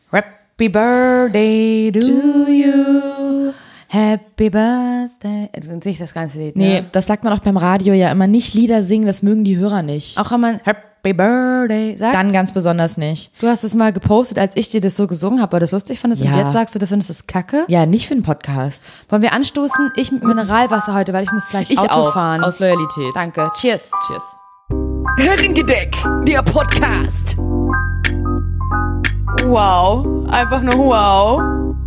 Happy Birthday to you. Happy Birthday. Nicht das ganze Lied, ne? Nee, das sagt man auch beim Radio ja immer. Nicht Lieder singen, das mögen die Hörer nicht. Auch wenn man Happy Birthday sagt. Dann ganz besonders nicht. Du hast es mal gepostet, als ich dir das so gesungen habe, weil du das lustig fandest. Ja. Und jetzt sagst du findest das kacke. Ja, nicht für einen Podcast. Wollen wir anstoßen? Ich mit Mineralwasser heute, weil ich muss gleich Auto auch, fahren. aus Loyalität. Danke. Cheers. Cheers. Herrengedeck, der Podcast. Wow. Einfach nur wow.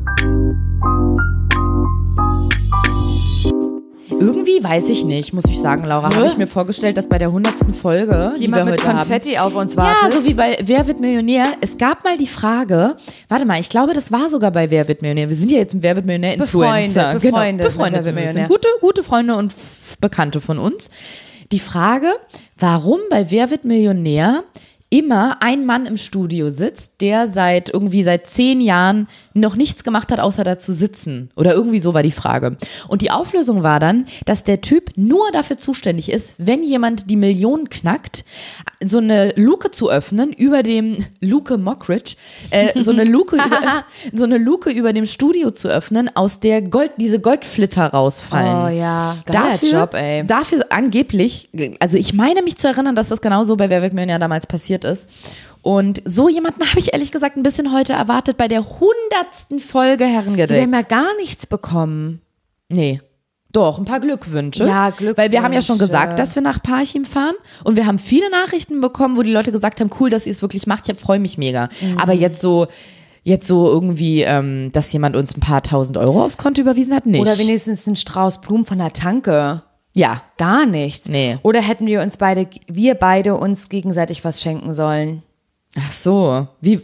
Irgendwie weiß ich nicht, muss ich sagen, Laura, habe ich mir vorgestellt, dass bei der 100. Folge, Jemand die wir mit heute Konfetti haben, auf uns wartet. ja, so wie bei Wer wird Millionär. Es gab mal die Frage, warte mal, ich glaube, das war sogar bei Wer wird Millionär. Wir sind ja jetzt im Wer wird Millionär Influencer. Befreundet. Befreundet. Wer wird Millionär. Gute Freunde und Bekannte von uns. Die Frage, warum bei Wer wird Millionär immer ein Mann im Studio sitzt, der seit 10 Jahren noch nichts gemacht hat, außer da zu sitzen. Oder irgendwie so war die Frage. Und die Auflösung war dann, dass der Typ nur dafür zuständig ist, wenn jemand die Million knackt, so eine Luke zu öffnen über dem Luke Mockridge, so eine Luke über dem Studio zu öffnen, aus der diese Goldflitter rausfallen. Oh ja, geiler Job, ey. Dafür angeblich, also ich meine mich zu erinnern, dass das genau so bei Wer wird Millionär damals passiert ist. Und so jemanden habe ich ehrlich gesagt ein bisschen heute erwartet bei der 100. Folge Herrengedeck. Wir haben ja gar nichts bekommen. Nee. Doch, ein paar Glückwünsche. Ja, Glückwünsche. Weil wir haben ja schon gesagt, dass wir nach Parchim fahren und wir haben viele Nachrichten bekommen, wo die Leute gesagt haben, cool, dass ihr es wirklich macht, ich freue mich mega. Aber jetzt so irgendwie, dass jemand uns ein paar 1.000 Euro aufs Konto überwiesen hat, nicht. Oder wenigstens einen Strauß Blumen von der Tanke. Ja. Gar nichts. Nee. Oder hätten wir beide uns gegenseitig was schenken sollen? Ach so, du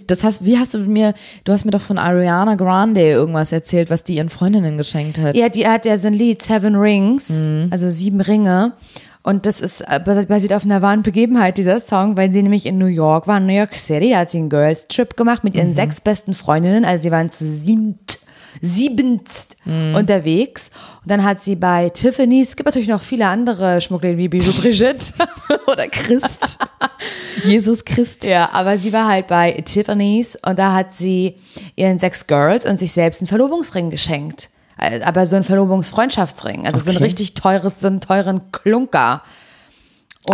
hast mir doch von Ariana Grande irgendwas erzählt, was die ihren Freundinnen geschenkt hat. Ja, die hat ja so ein Lied, 7 Rings, also 7 Ringe. Und das ist basiert auf einer wahren Begebenheit, dieser Song, weil sie nämlich in New York war, in New York City, da hat sie einen Girls Trip gemacht mit ihren 6 besten Freundinnen, also sie waren zu siebenst unterwegs. Und dann hat sie bei Tiffany's, es gibt natürlich noch viele andere Schmuckläden wie Bijou Brigitte Oder Christ. Jesus Christ. Ja, aber sie war halt bei Tiffany's und da hat sie ihren 6 Girls und sich selbst einen Verlobungsring geschenkt. Aber so ein Verlobungsfreundschaftsring, also so ein richtig so einen teuren Klunker. Und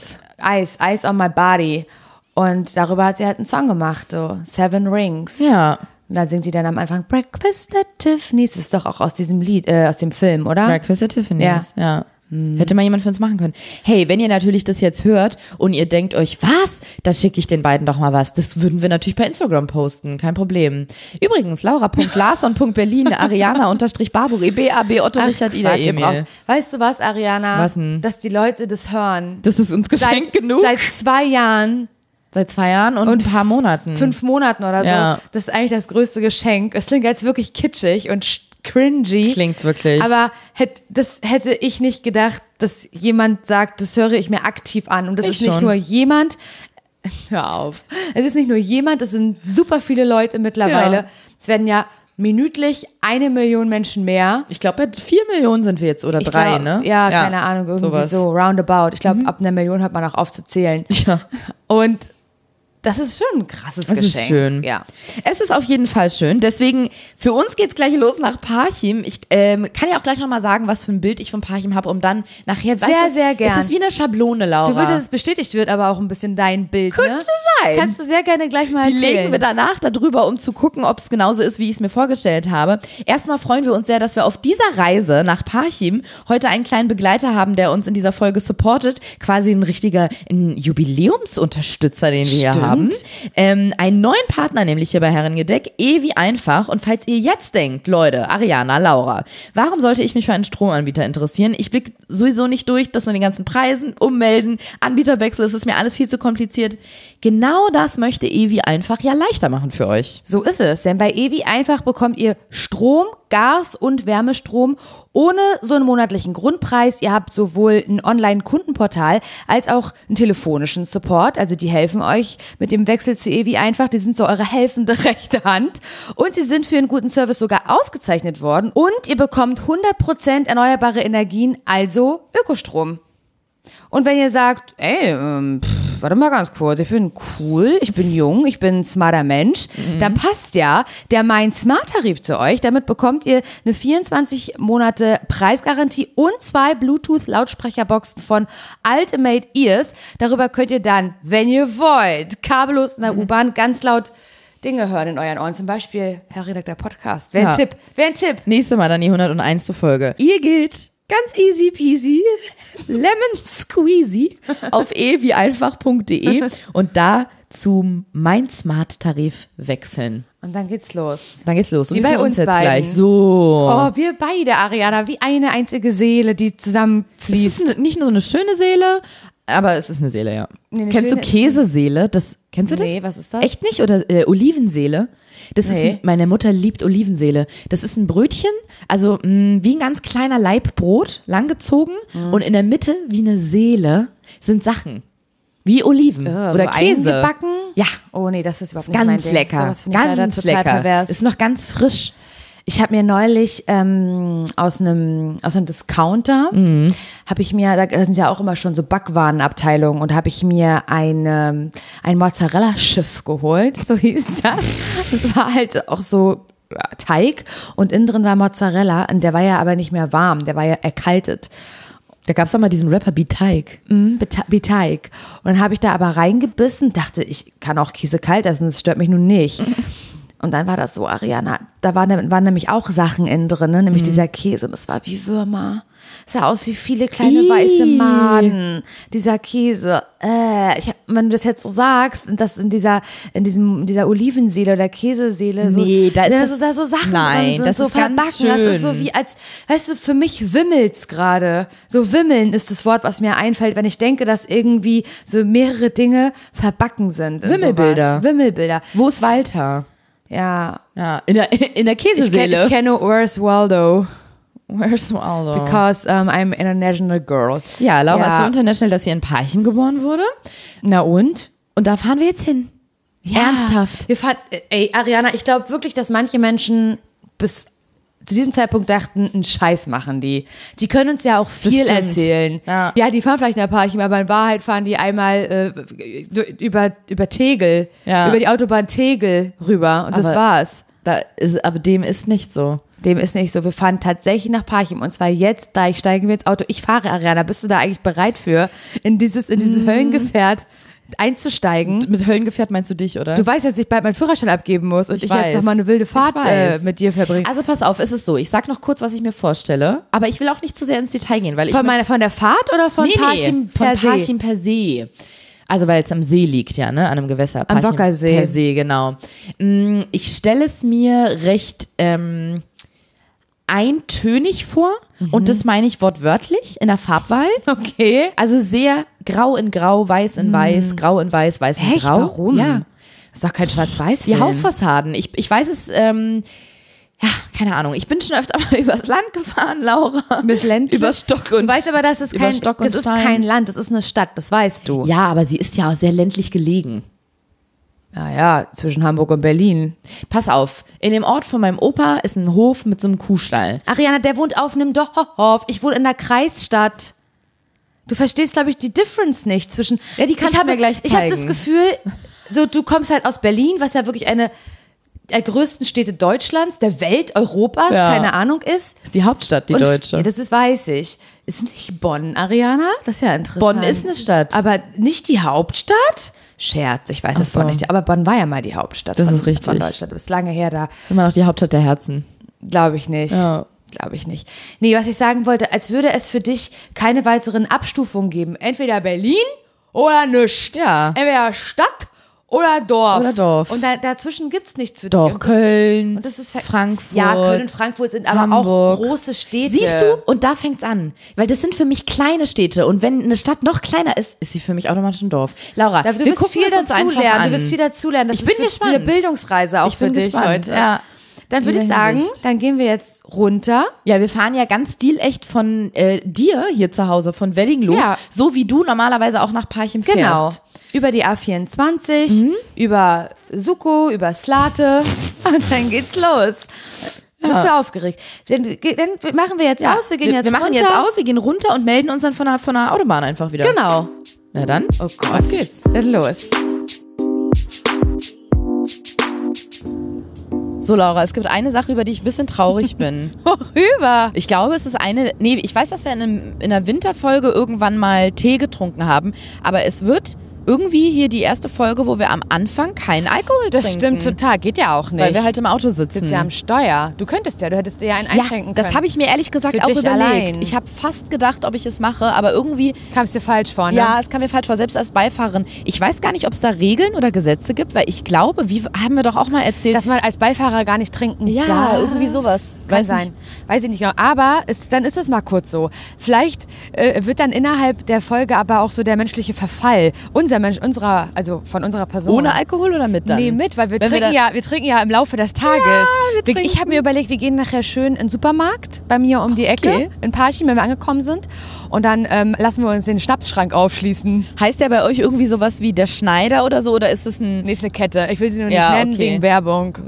Ice on my body. Und darüber hat sie halt einen Song gemacht, so 7 Rings. Ja. Und da singt die dann am Anfang Breakfast at Tiffany's. Das ist doch auch aus diesem Lied, aus dem Film, oder? Breakfast at Tiffany's, ja. Hätte mal jemand für uns machen können. Hey, wenn ihr natürlich das jetzt hört und ihr denkt euch, was? Da schicke ich den beiden doch mal was. Das würden wir natürlich bei Instagram posten, kein Problem. Übrigens, laura.larson.berlin, Ariana_Barburi, B.A.B. Otto Richard Ida Emil. Weißt du was, Ariana? Was denn? Dass die Leute das hören. Das ist uns geschenkt genug. Seit 2 Jahren. Seit 2 Jahren und ein paar Monaten. 5 Monaten oder so. Ja. Das ist eigentlich das größte Geschenk. Es klingt jetzt wirklich kitschig und cringy. Klingt's wirklich. Aber das hätte ich nicht gedacht, dass jemand sagt, das höre ich mir aktiv an. Und das ist nicht nur jemand, hör auf. Es ist nicht nur jemand, es sind super viele Leute mittlerweile. Ja. Es werden ja minütlich 1 Million Menschen mehr. Ich glaube, bei 4 Millionen sind wir jetzt oder 3, ne? Ja, keine Ahnung, irgendwie sowas. so roundabout. Ich glaube, ab 1 Million hört man auch auf zu zählen. Ja. Und das ist schon ein krasses Geschenk. Es ist schön. Ja. Es ist auf jeden Fall schön. Deswegen, für uns geht's gleich los nach Parchim. Ich kann ja auch gleich nochmal sagen, was für ein Bild ich von Parchim habe, um dann nachher... Sehr gern. Es ist wie eine Schablone, Laura. Du willst, dass es bestätigt wird, aber auch ein bisschen dein Bild, Könnte ne? sein. Kannst du sehr gerne gleich mal Die erzählen. legen wir danach darüber, um zu gucken, ob es genauso ist, wie ich es mir vorgestellt habe. Erstmal freuen wir uns sehr, dass wir auf dieser Reise nach Parchim heute einen kleinen Begleiter haben, der uns in dieser Folge supportet. Quasi ein Jubiläumsunterstützer, den wir hier haben. Einen neuen Partner nämlich hier bei Herrengedeck, wie einfach. Und falls ihr jetzt denkt, Leute, Ariana, Laura, warum sollte ich mich für einen Stromanbieter interessieren? Ich blicke sowieso nicht durch, das mit den ganzen Preisen, ummelden, Anbieterwechsel, es ist mir alles viel zu kompliziert. Genau das möchte wie einfach ja leichter machen für euch. So ist es, denn bei wie einfach bekommt ihr Strom, Gas und Wärmestrom ohne so einen monatlichen Grundpreis. Ihr habt sowohl ein Online-Kundenportal als auch einen telefonischen Support. Also die helfen euch mit dem Wechsel zu wie einfach. Die sind so eure helfende rechte Hand. Und sie sind für einen guten Service sogar ausgezeichnet worden. Und ihr bekommt 100% erneuerbare Energien, also Ökostrom. Und wenn ihr sagt, warte mal ganz kurz, ich bin cool, ich bin jung, ich bin ein smarter Mensch, dann passt ja der Mein Smart Tarif zu euch. Damit bekommt ihr eine 24 Monate Preisgarantie und 2 Bluetooth-Lautsprecherboxen von Ultimate Ears. Darüber könnt ihr dann, wenn ihr wollt, kabellos in der U-Bahn ganz laut Dinge hören in euren Ohren. Zum Beispiel, Herr Redakteur Podcast. Wäre ein Tipp. Nächste Mal dann die 101. Folge. Ihr geht ganz easy peasy, lemon squeezy auf wie-einfach.de und da zum Mein Smart Tarif wechseln. Und dann geht's los. Und Wie bei uns jetzt beiden. gleich. So. Oh, wir beide, Ariana, wie eine einzige Seele, die zusammenfließt. Es ist nicht nur so eine schöne Seele, aber es ist eine Seele, ja. Nee, Kennst du schöne- Käseseele? Kennst du das? Nee, was ist das? Echt nicht? Oder Olivenseele? Das Nee. ist meine Mutter liebt Olivenseele. Das ist ein Brötchen, also wie ein ganz kleiner Laib Brot, langgezogen und in der Mitte wie eine Seele sind Sachen. Wie Oliven oder so Käse. eingebacken? Ja, Oh nee, das ist überhaupt nicht mein ganz Ding. lecker. Sowas finde ich leider Ganz total lecker. pervers. Ist noch ganz frisch. Ich habe mir neulich aus einem Discounter, habe ich mir, da sind ja auch immer schon so Backwarenabteilungen, und habe ich mir ein Mozzarella-Schiff geholt, so hieß das. Das war halt auch so Teig und innen drin war Mozzarella, und der war ja aber nicht mehr warm, der war ja erkaltet. Da gab es doch mal diesen Rapper Teig. Teig. Und dann habe ich da aber reingebissen, dachte, ich kann auch Käse kalt essen, das stört mich nun nicht. Und dann war das so, Ariana, da waren nämlich auch Sachen innen drin, ne? Nämlich dieser Käse, und es war wie Würmer. Es sah aus wie viele kleine weiße Maden, dieser Käse. Wenn du das jetzt so sagst, dass in dieser Olivenseele oder Käseseele Nee, da ist da so Sachen nein, drin sind, das so ist ganz verbacken. Das ist so schön. wie als, weißt du, für mich wimmelt's gerade. So wimmeln ist das Wort, was mir einfällt, wenn ich denke, dass irgendwie so mehrere Dinge verbacken sind. in Wimmelbilder. sowas. Wimmelbilder. Wo ist Walter? Ja. Ja, in der Ich Käseseele. kenne Where's Waldo, Where's Waldo? because I'm an international girl. Ja, Laura Ja. ist so international, dass sie in Parchim geboren wurde. Na und? Und da fahren wir jetzt hin. Ernsthaft. Wir fahren, Ariana, ich glaube wirklich, dass manche Menschen bis zu diesem Zeitpunkt dachten, einen Scheiß machen die. Die können uns ja auch viel stimmt. erzählen. Ja. Die fahren vielleicht nach Parchim, aber in Wahrheit fahren die einmal über Tegel, Ja. über die Autobahn Tegel rüber, und das Aber- war's. Aber dem ist nicht so. Dem ist nicht so. Wir fahren tatsächlich nach Parchim, und zwar jetzt gleich steigen wir ins Auto. Ich fahre, Ariana. Bist du da eigentlich bereit für, in dieses Höllengefährt einzusteigen? Mit Höllengefährt meinst du dich, oder? Du weißt, dass ich bald meinen Führerschein abgeben muss und ich weiß. jetzt noch mal eine wilde Fahrt Ich weiß. mit dir verbringe. Also pass auf, es ist so, ich sag noch kurz, was ich mir vorstelle, aber ich will auch nicht zu sehr ins Detail gehen, weil Von der Fahrt oder von Parchim von per se? Parchim per se. Also weil es am See liegt, ja, ne, an einem Gewässer. Am Parchim Bockersee. Per se, genau. Ich stelle es mir recht eintönig vor, und das meine ich wortwörtlich in der Farbwahl. Okay. Also sehr grau in grau, weiß in weiß, grau in weiß, weiß in Echt? grau. Warum? Ja. Ist doch kein Schwarz-Weiß. Die Hausfassaden. Ich weiß es, ja, keine Ahnung. Ich bin schon öfter mal übers Land gefahren, Laura. Bis Ländle. Über Stock und Du weißt aber, das ist über kein, Stock und das ist Stein. kein Land, das ist eine Stadt, das weißt du. Ja, aber sie ist ja auch sehr ländlich gelegen. Naja, zwischen Hamburg und Berlin. Pass auf, in dem Ort von meinem Opa ist ein Hof mit so einem Kuhstall. Ariana, der wohnt auf einem Dorf. Ich wohne in der Kreisstadt. Du verstehst, glaube ich, die Difference nicht zwischen. Ja, die kannst du mir gleich Ich habe das zeigen. Gefühl, so du kommst halt aus Berlin, was ja wirklich eine der größten Städte Deutschlands, der Welt, Europas, Ja. keine Ahnung ist. Das ist die Hauptstadt, die Und deutsche. Ja, das weiß ich. Ist nicht Bonn, Ariana? Das ist ja interessant. Bonn ist eine Stadt. Aber nicht die Hauptstadt? Scherz, ich weiß es so. Bonn nicht. Aber Bonn war ja mal die Hauptstadt Das von, ist richtig. von Deutschland. Du bist lange her da. ist immer noch die Hauptstadt der Herzen. Glaube ich nicht. Ja. Glaube ich nicht. Nee, was ich sagen wollte, als würde es für dich keine weiteren Abstufungen geben. Entweder Berlin oder nichts. Ja. Entweder Stadt oder Dorf. Oder Dorf. Und dazwischen gibt es nichts für dich. Doch, Und Köln, das ist Frankfurt. Ja, Köln und Frankfurt sind aber Hamburg. auch große Städte. Siehst du? Und da fängt's an. Weil das sind für mich kleine Städte. Und wenn eine Stadt noch kleiner ist, ist sie für mich automatisch ein Dorf. Laura, Du wir wirst gucken viel es uns einfach dazulernen. an. Du wirst viel dazulernen. Das Ich bin ist gespannt. eine Bildungsreise auch Ich bin für dich gespannt, heute. ja. Dann würde In ich der sagen, Hinsicht. dann gehen wir jetzt runter. Ja, wir fahren ja ganz stilecht von dir hier zu Hause, von Wedding los, Ja. so wie du normalerweise auch nach Parchim fährst. Genau. Über die A24, über Suko, über Slate und dann geht's los. Bist du aufgeregt? Dann machen wir jetzt aus, wir gehen jetzt machen runter. jetzt aus, wir gehen runter und melden uns dann von der Autobahn einfach wieder. Genau. Na dann, Oh Gott. auf geht's. Dann los. So, Laura, es gibt eine Sache, über die ich ein bisschen traurig bin. Worüber? Ich glaube, es ist ich weiß, dass wir in einer Winterfolge irgendwann mal Tee getrunken haben, aber es wird irgendwie hier die erste Folge, wo wir am Anfang keinen Alkohol trinken. Das stimmt total, geht ja auch nicht. Weil wir halt im Auto sitzen. Sitzt ja am Steuer. Du hättest dir ja einen einschenken können. Das habe ich mir ehrlich gesagt Für auch dich überlegt. allein. Ich habe fast gedacht, ob ich es mache, aber irgendwie... Kam es dir falsch vor, ne? Ja, es kam mir falsch vor, selbst als Beifahrerin. Ich weiß gar nicht, ob es da Regeln oder Gesetze gibt, weil ich glaube, haben wir doch auch mal erzählt... Dass man als Beifahrer gar nicht trinken darf. Ja, irgendwie sowas. Kann sein. Weiß ich nicht genau. Aber dann ist es mal kurz so. Vielleicht wird dann innerhalb der Folge aber auch so der menschliche Verfall von unserer Person. Ohne Alkohol oder mit dann? Nee, mit, weil wir trinken ja im Laufe des Tages. Ich habe mir überlegt, wir gehen nachher schön in den Supermarkt bei mir um die Ecke, in Parchim, wenn wir angekommen sind. Und dann lassen wir uns den Schnapsschrank aufschließen. Heißt der bei euch irgendwie sowas wie der Schneider oder so? Oder ist es Nee, ist eine Kette. Ich will sie nur nicht nennen, wegen Werbung.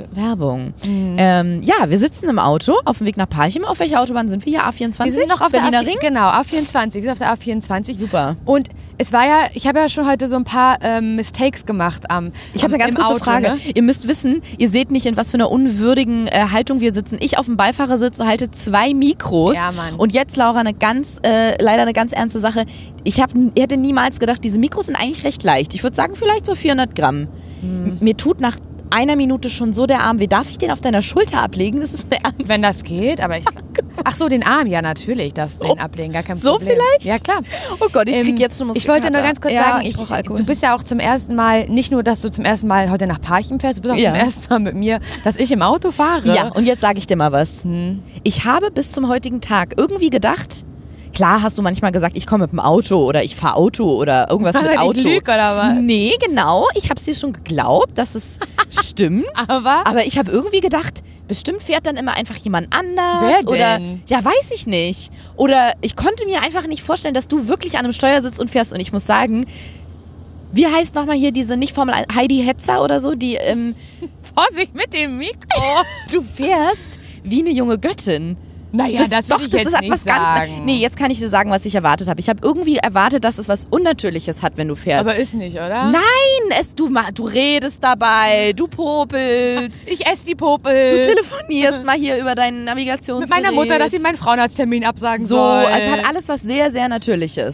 Ja, wir sitzen im Auto auf dem Weg nach Parchim. Auf welcher Autobahn sind wir hier? A24? Wir sind noch auf Berliner der Ring? Genau, A24. Wir sind auf der A24. Super. Und es war ich habe ja schon heute so ein paar Mistakes gemacht Ich habe eine ganz kurze Frage. Ne? Ihr müsst wissen, ihr seht nicht, in was für einer unwürdigen Haltung wir sitzen. Ich auf dem Beifahrersitz halte 2 Mikros. Ja, Mann. Und jetzt, Laura, leider eine ganz ernste Sache. Ich hätte niemals gedacht, diese Mikros sind eigentlich recht leicht. Ich würde sagen, vielleicht so 400 Gramm. Mir tut nach einer Minute schon so der Arm weh. Darf ich den auf deiner Schulter ablegen? Das ist eine Ernst. Wenn das geht, aber ach so, den Arm, ja natürlich, darfst du den ablegen, gar kein Problem. So vielleicht? Ja, klar. Oh Gott, ich krieg jetzt schon Ich wollte nur ganz kurz sagen, du bist ja auch zum ersten Mal, nicht nur, dass du zum ersten Mal heute nach Parchim fährst, du bist auch zum ersten Mal mit mir, dass ich im Auto fahre. Ja, und jetzt sage ich dir mal was. Ich habe bis zum heutigen Tag irgendwie gedacht, klar hast du manchmal gesagt, ich komme mit dem Auto oder ich fahre Auto oder irgendwas mit Auto. Ich lüge oder was? Nee, genau. Ich habe es dir schon geglaubt, dass es stimmt. Aber ich habe irgendwie gedacht, bestimmt fährt dann immer einfach jemand anders. Wer denn? Oder, ja, weiß ich nicht. Oder ich konnte mir einfach nicht vorstellen, dass du wirklich an einem Steuer sitzt und fährst. Und ich muss sagen, wie heißt nochmal hier diese, nicht Formel 1, Heidi Hetzer oder so, die... Vorsicht mit dem Mikro. Du fährst wie eine junge Göttin. Naja, das würde ich jetzt nicht sagen. Nee, jetzt kann ich dir sagen, was ich erwartet habe. Ich habe irgendwie erwartet, dass es was Unnatürliches hat, wenn du fährst. Aber ist nicht, oder? Nein, du redest dabei, du popelst. Ich esse die Popel. Du telefonierst mal hier über dein Navigationsgerät. Mit meiner Mutter, dass sie meinen Frauenarzttermin absagen so, soll. Also es hat alles was sehr, sehr Natürliches.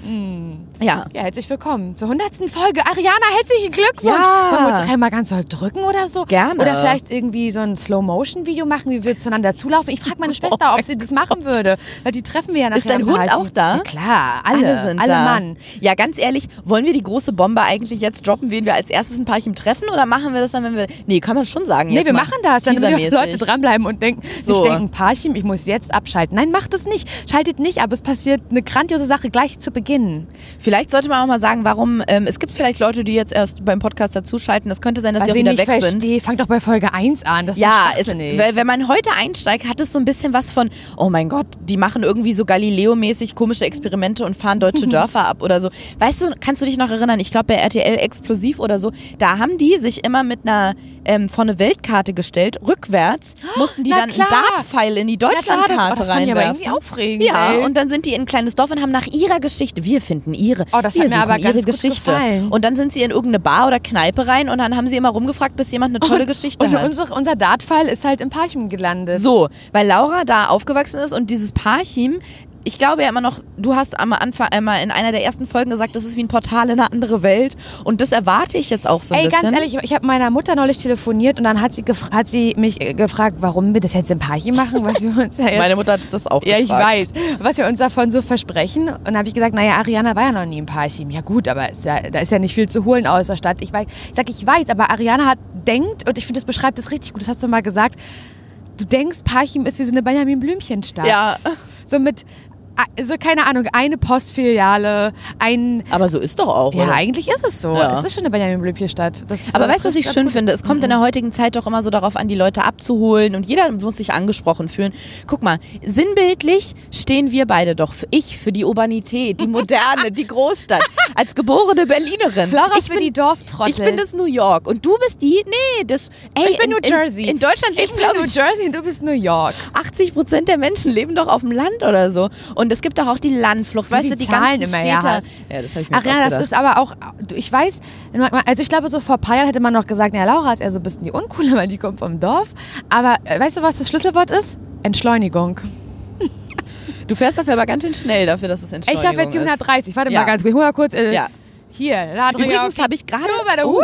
Ja. Ja, herzlich willkommen zur 100. Folge. Ariana, herzlichen Glückwunsch. Ja. Wollen wir uns dreimal ganz doll drücken oder so? Gerne. Oder vielleicht irgendwie so ein Slow-Motion-Video machen, wie wir zueinander zulaufen. Ich frage meine Schwester, ob sie das machen würde. Weil die treffen wir ja nachher. Ist dein Hund auch da? Ja, klar, alle sind da. Mann. Ja, ganz ehrlich, wollen wir die große Bombe eigentlich jetzt droppen, wen wir als erstes in Parchim treffen? Oder machen wir das dann, wenn wir... Nee, kann man schon sagen. Nee, wir machen das. Dann müssen die teasermäßig. Leute dranbleiben und denken, So. sich denken, Parchim, ich muss jetzt abschalten. Nein, macht es nicht. Schaltet nicht, aber es passiert eine grandiose Sache gleich zu Beginn. Vielleicht sollte man auch mal sagen, warum... es gibt vielleicht Leute, die jetzt erst beim Podcast dazuschalten. Es könnte sein, dass Was die auch ich wieder nicht weg verstehe, sind. fang doch bei Folge 1 an. Das ist Ja, schwachsinnig. wenn man heute einsteigt, hat es so ein bisschen was von, oh mein Gott, die machen irgendwie so Galileo-mäßig komische Experimente und fahren deutsche Dörfer ab oder so. Weißt du, kannst du dich noch erinnern, ich glaube bei RTL Explosiv oder so, da haben die sich immer mit einer vor eine Weltkarte gestellt, rückwärts, mussten die Na dann klar. einen Dartpfeil in die Deutschlandkarte das fand ich aber reinwerfen. irgendwie aufregend. Ja, ey. und dann sind die in ein kleines Dorf und haben nach ihrer Geschichte, wir finden ihre, Oh, das wir hat mir suchen aber ihre ganz gut Geschichte. gefallen. Und dann sind sie in irgendeine Bar oder Kneipe rein und dann haben sie immer rumgefragt, bis jemand eine tolle Geschichte und hat. unser Dartpfeil ist halt in Parchim gelandet. So, weil Laura da aufgewachsen ist und dieses Parchim, ich glaube ja immer noch, du hast am Anfang einmal in einer der ersten Folgen gesagt, das ist wie ein Portal in eine andere Welt und das erwarte ich jetzt auch so ein bisschen. Ganz ehrlich, ich habe meiner Mutter neulich telefoniert und dann hat sie mich gefragt, warum wir das jetzt in Parchim machen, was wir uns ja jetzt... Meine Mutter hat das auch Ja, gefragt. ich weiß, was wir uns davon so versprechen. Und dann habe ich gesagt, naja, Ariana war ja noch nie in Parchim. Ja gut, aber da ist ja nicht viel zu holen aus der Stadt. Ich weiß, aber Ariana denkt, und ich finde, das beschreibt es richtig gut, das hast du mal gesagt, du denkst, Parchim ist wie so eine Benjamin Blümchen-Stadt. Ja. So mit... So, keine Ahnung, eine Postfiliale, Aber so ist doch auch, Ja, oder? eigentlich ist es so. Ja. Es ist schon eine Benjamin Blümchen-Stadt. Aber weißt du, was ich schön finde? Es kommt in der heutigen Zeit doch immer so darauf an, die Leute abzuholen und jeder muss sich angesprochen fühlen. Guck mal, sinnbildlich stehen wir beide doch. Ich für die Urbanität, die Moderne, die Großstadt. Als geborene Berlinerin. Laura ich für die Dorftrottel. Ich bin das New York und du bist die, ich bin New Jersey. In Deutschland Ich leben, bin glaube New ich, Jersey und du bist New York. 80% der Menschen leben doch auf dem Land oder so. Und es gibt doch auch die Landflucht, weißt du, die Zahlen ganzen immer Städte. her hast. Ja, das habe ich mir jetzt Ach ja, das ausgedacht. ist aber auch, ich weiß, also ich glaube so vor ein paar Jahren hätte man noch gesagt, ja, Laura ist eher so ein bisschen die Uncoole, weil die kommt vom Dorf. Aber weißt du, was das Schlüsselwort ist? Entschleunigung. Du fährst dafür aber ganz schön schnell dafür, dass es Ich Entschleunigung laufe jetzt die 130, warte Ja. mal ganz kurz, ich hol mal kurz, Ja. hier, da drücke ich auf Übrigens habe ich gerade... Oh.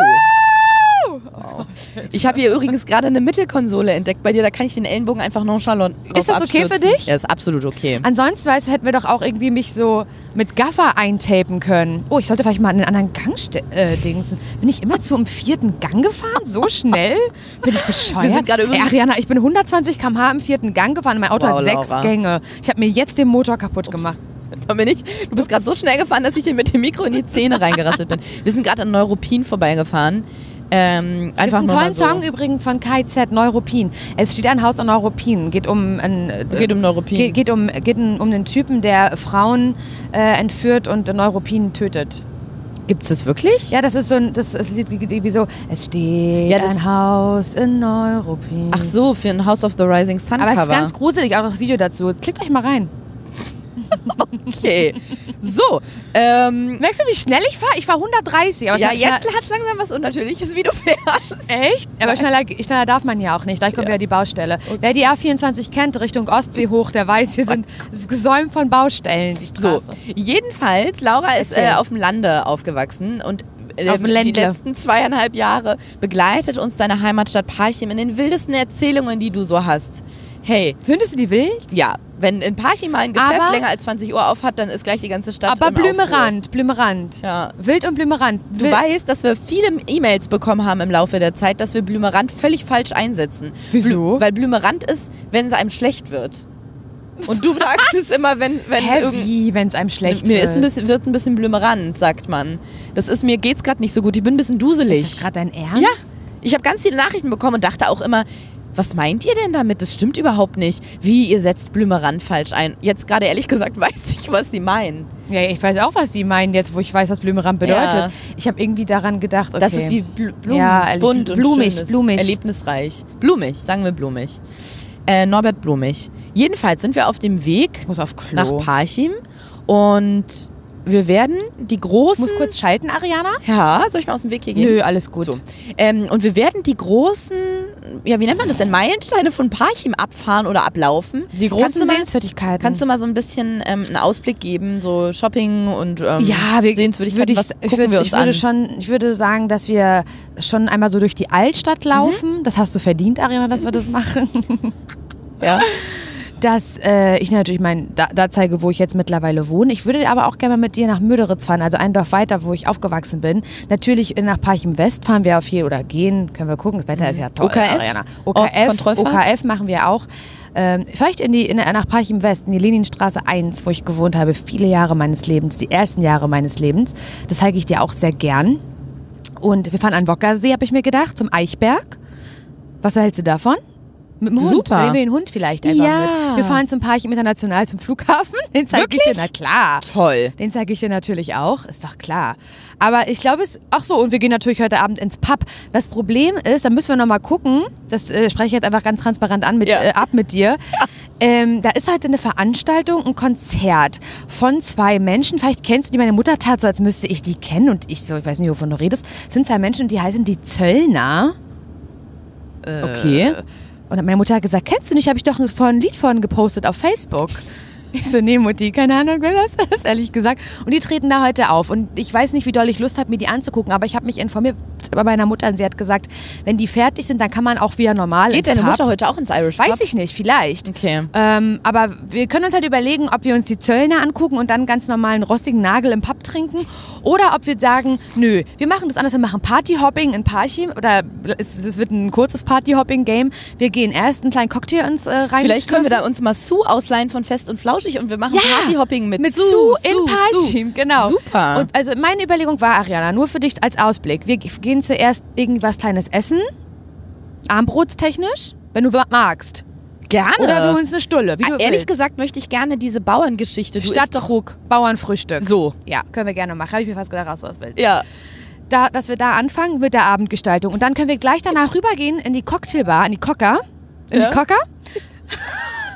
Ich habe hier übrigens gerade eine Mittelkonsole entdeckt bei dir, da kann ich den Ellenbogen einfach nonchalant drauf Ist das okay für abstürzen. dich? Ja, ist absolut okay. Ansonsten, weißt du, hätten wir doch auch irgendwie mich so mit Gaffer eintapen können. Oh, ich sollte vielleicht mal in einen anderen Gang dingsen. Bin ich immer zu im 4. Gang gefahren? So schnell? Bin ich bescheuert? Wir sind gerade übrigens- Ariana, ich bin 120 km/h im 4. Gang gefahren. Mein Auto Wow, hat 6 Laura. Gänge. Ich habe mir jetzt den Motor kaputt gemacht. Da bin ich. Du bist gerade so schnell gefahren, dass ich dir mit dem Mikro in die Zähne reingerasselt bin. Wir sind gerade an Neuruppin vorbeigefahren. Das ist Einfach ein nur toller mal so. Song übrigens von KZ, Neuruppin. Es steht ein Haus in Neuruppin. Geht um Neuruppin. Geht um den Typen, der Frauen entführt und in Neuruppin tötet. Gibt's das wirklich? Ja, das ist so ein, das Lied wie so, es steht Ja, das- ein Haus in Neuruppin. Ach so, für ein House of the Rising Sun Aber es Cover. ist ganz gruselig, auch das Video dazu. Klickt euch mal rein. Okay. So. Merkst du, wie schnell ich fahre? Ich fahre 130. Aber Ja, schneller- jetzt hat's langsam was Unnatürliches, wie du fährst. Echt? Aber schneller darf man ja auch nicht. Gleich kommt wieder die Baustelle. Wer die A24 kennt, Richtung Ostsee hoch, der weiß, hier es ist gesäumt von Baustellen, die So, Straße. jedenfalls, Laura ist Erzähl. auf dem Lande aufgewachsen und Auf dem die Ländle. letzten 2,5 Jahre begleitet uns deine Heimatstadt Parchim in den wildesten Erzählungen, die du so hast. Hey, Findest du die wild? ja, wenn in Parchim mal ein Geschäft Aber- länger als 20 Uhr auf hat, dann ist gleich die ganze Stadt Aber im Aufruhr. Blümerand. Ja. Wild und Blümerand. Du weißt, dass wir viele E-Mails bekommen haben im Laufe der Zeit, dass wir Blümerand völlig falsch einsetzen. Wieso? Weil Blümerand ist, wenn es einem schlecht wird. Und du sagst es immer, wenn Wie, wenn es einem schlecht mir wird? wird ein bisschen Blümerand, sagt man. Mir geht's gerade nicht so gut. Ich bin ein bisschen duselig. Ist das gerade dein Ernst? Ja. Ich habe ganz viele Nachrichten bekommen und dachte auch immer, was meint ihr denn damit? Das stimmt überhaupt nicht. Wie, ihr setzt Blümerand falsch ein? Jetzt gerade ehrlich gesagt weiß ich, was sie meinen. Ja, ich weiß auch, was Sie meinen jetzt, wo ich weiß, was Blümerand bedeutet. Ja. Ich habe irgendwie daran gedacht, okay. Das ist wie Blumen, Ja, bunt und blumig, schönes, blumig. erlebnisreich. Blumig, sagen wir blumig. Norbert Blumig. Jedenfalls sind wir auf dem Weg Ich muss auf Klo. nach Parchim und wir werden die Ich großen... muss kurz schalten, Ariana? Ja, soll ich mal aus dem Weg hier gehen? Nö, alles gut. So. Und wir werden die großen, ja, wie nennt man das denn, Meilensteine von Parchim abfahren oder ablaufen. Die Kannst du großen mal- Sehenswürdigkeiten. Kannst du mal so ein bisschen einen Ausblick geben, so Shopping und ja, Sehenswürdigkeiten, was gucken wir uns an? Ich würde sagen, dass wir schon einmal so durch die Altstadt laufen. Das hast du verdient, Ariana, dass wir das machen. Ja. Dass ich natürlich da zeige, wo ich jetzt mittlerweile wohne. Ich würde aber auch gerne mal mit dir nach Mörderitz fahren, also ein Dorf weiter, wo ich aufgewachsen bin. Natürlich nach Parchim West fahren wir auf hier oder gehen, können wir gucken. Das Wetter ist ja toll. OKF? Ariana. Ortskontrollfahrt? OKF machen wir auch. Vielleicht nach Parchim West, in die Leninstraße 1, wo ich gewohnt habe, viele Jahre meines Lebens, die ersten Jahre meines Lebens. Das zeige ich dir auch sehr gern. Und wir fahren an Wockersee, habe ich mir gedacht, zum Eichberg. Was hältst du davon? Mit dem Hund. Super. Nehmen wir den Hund vielleicht einfach Ja. mit. Wir fahren zum Parchim International zum Flughafen. Den zeige ich dir, na klar. Toll. Den zeige ich dir natürlich auch, ist doch klar. Aber ich glaube ach so, und wir gehen natürlich heute Abend ins Pub. Das Problem ist, da müssen wir nochmal gucken, das spreche ich jetzt einfach ganz transparent ab mit dir. Da ist heute eine Veranstaltung, ein Konzert von 2 Menschen. Vielleicht kennst du die, meine Mutter tat so, als müsste ich die kennen. Und ich weiß nicht, wovon du redest. Es sind 2 Menschen, die heißen die Zöllner. Okay. Und meine Mutter hat gesagt, kennst du nicht, habe ich doch ein Lied von gepostet auf Facebook. Ich so, nee Mutti, keine Ahnung, wer das ist, ehrlich gesagt. Und die treten da heute auf. Und ich weiß nicht, wie doll ich Lust habe, mir die anzugucken, aber ich habe mich informiert bei meiner Mutter und sie hat gesagt, wenn die fertig sind, dann kann man auch wieder normal Geht ins deine Pub. Mutter heute auch ins Irish Pub? Weiß ich nicht, vielleicht. Okay. Aber wir können uns halt überlegen, ob wir uns die Zöllner angucken und dann ganz normalen rostigen Nagel im Pub trinken oder ob wir sagen, nö, wir machen das anders, wir machen Partyhopping in Parchim oder es wird ein kurzes Partyhopping-Game. Wir gehen erst einen kleinen Cocktail uns rein. Vielleicht können wir da uns mal Sue ausleihen von Fest und Flauschig und wir machen Partyhopping mit Sue in Parchim, genau. Super. Und also meine Überlegung war, Ariana, nur für dich als Ausblick, wir gehen zuerst irgendwas Kleines essen, armbrotstechnisch, wenn du magst. Gerne. Oder wir holen uns eine Stulle, wie du Ehrlich willst. gesagt möchte ich gerne diese Bauerngeschichte. Du isst Stadtkrug, Bauernfrühstück. So. Ja, können wir gerne machen. Habe ich mir fast gedacht, raus, was willst. Ja. Dass wir da anfangen mit der Abendgestaltung. Und dann können wir gleich danach rübergehen in die Cocktailbar, in die Cocker. In die Cocker?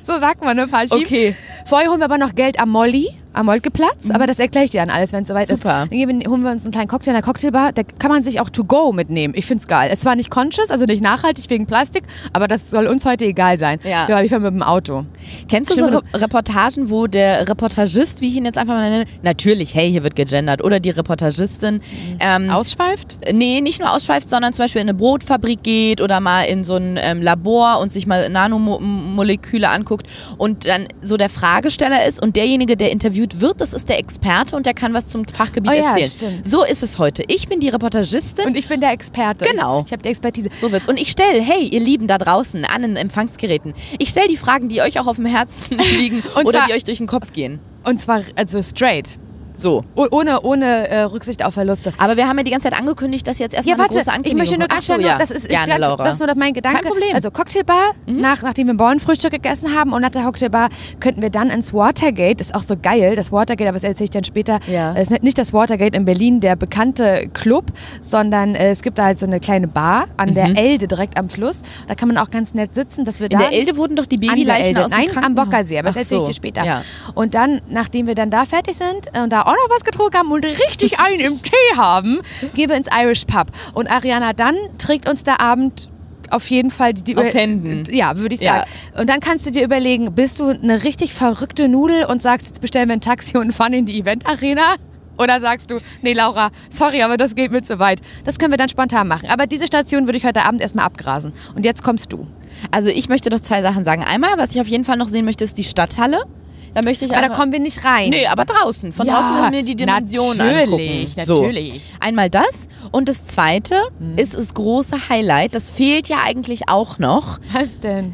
So sagt man, ne, Parchim. Okay. Vorher holen wir aber noch Geld am Moltke-Platz, aber das erkläre ich dir dann alles, wenn es soweit Super. ist. Dann holen wir uns einen kleinen Cocktail in der Cocktailbar, da kann man sich auch to go mitnehmen. Ich find's geil. Es war nicht conscious, also nicht nachhaltig wegen Plastik, aber das soll uns heute egal sein. Ja. Ich fahre mit dem Auto. Kennst du so Reportagen, wo der Reportagist, wie ich ihn jetzt einfach mal nenne, natürlich, hey, hier wird gegendert, oder die Reportagistin Ausschweift? Nee, nicht nur ausschweift, sondern zum Beispiel in eine Brotfabrik geht oder mal in so ein Labor und sich mal Nanomoleküle anguckt und dann so der Fragesteller ist und derjenige, der interviewt wird, das ist der Experte und der kann was zum Fachgebiet erzählen. Stimmt. So ist es heute. Ich bin die Reportagistin. Und ich bin der Experte. Genau. Ich habe die Expertise. So wird's. Und ich stelle, hey, ihr Lieben da draußen an den Empfangsgeräten, ich stelle die Fragen, die euch auch auf dem Herzen liegen oder die euch durch den Kopf gehen. Und zwar also straight. So. Ohne Rücksicht auf Verluste. Aber wir haben ja die ganze Zeit angekündigt, dass jetzt erstmal eine große Ankündigung ich möchte nur kommt. klarstellen, das ist Gerne, Laura. das ist nur mein Gedanke. Kein Problem. Also Cocktailbar, nachdem wir Bauernfrühstück gegessen haben und nach der Cocktailbar könnten wir dann ins Watergate, ist auch so geil, das Watergate, aber das erzähle ich dann später. Ja. Es ist nicht das Watergate in Berlin, der bekannte Club, sondern es gibt da halt so eine kleine Bar an der Elde direkt am Fluss. Da kann man auch ganz nett sitzen, dass wir In der Elde wurden doch die Babyleichen aus dem Nein, Krankenhaus. am Bockersee, aber das Ach erzähle ich so. dir später. Ja. Und dann, nachdem wir dann da fertig sind und da auch noch was getrunken haben und richtig einen im Tee haben, gehen wir ins Irish Pub. Und Ariana dann trägt uns der Abend auf jeden Fall die Auf Händen. Ja, würde ich sagen. Ja. Und dann kannst du dir überlegen, bist du eine richtig verrückte Nudel und sagst, jetzt bestellen wir ein Taxi und fahren in die Event-Arena? Oder sagst du, nee Laura, sorry, aber das geht mir zu weit. Das können wir dann spontan machen. Aber diese Station würde ich heute Abend erstmal abgrasen. Und jetzt kommst du. Also ich möchte doch 2 Sachen sagen. Einmal, was ich auf jeden Fall noch sehen möchte, ist die Stadthalle. Da möchte ich Aber da einfach- kommen wir nicht rein. Nee, aber draußen. Von draußen müssen wir die Dimensionen angucken. Natürlich. So. Einmal das. Und das Zweite ist das große Highlight. Das fehlt ja eigentlich auch noch. Was denn?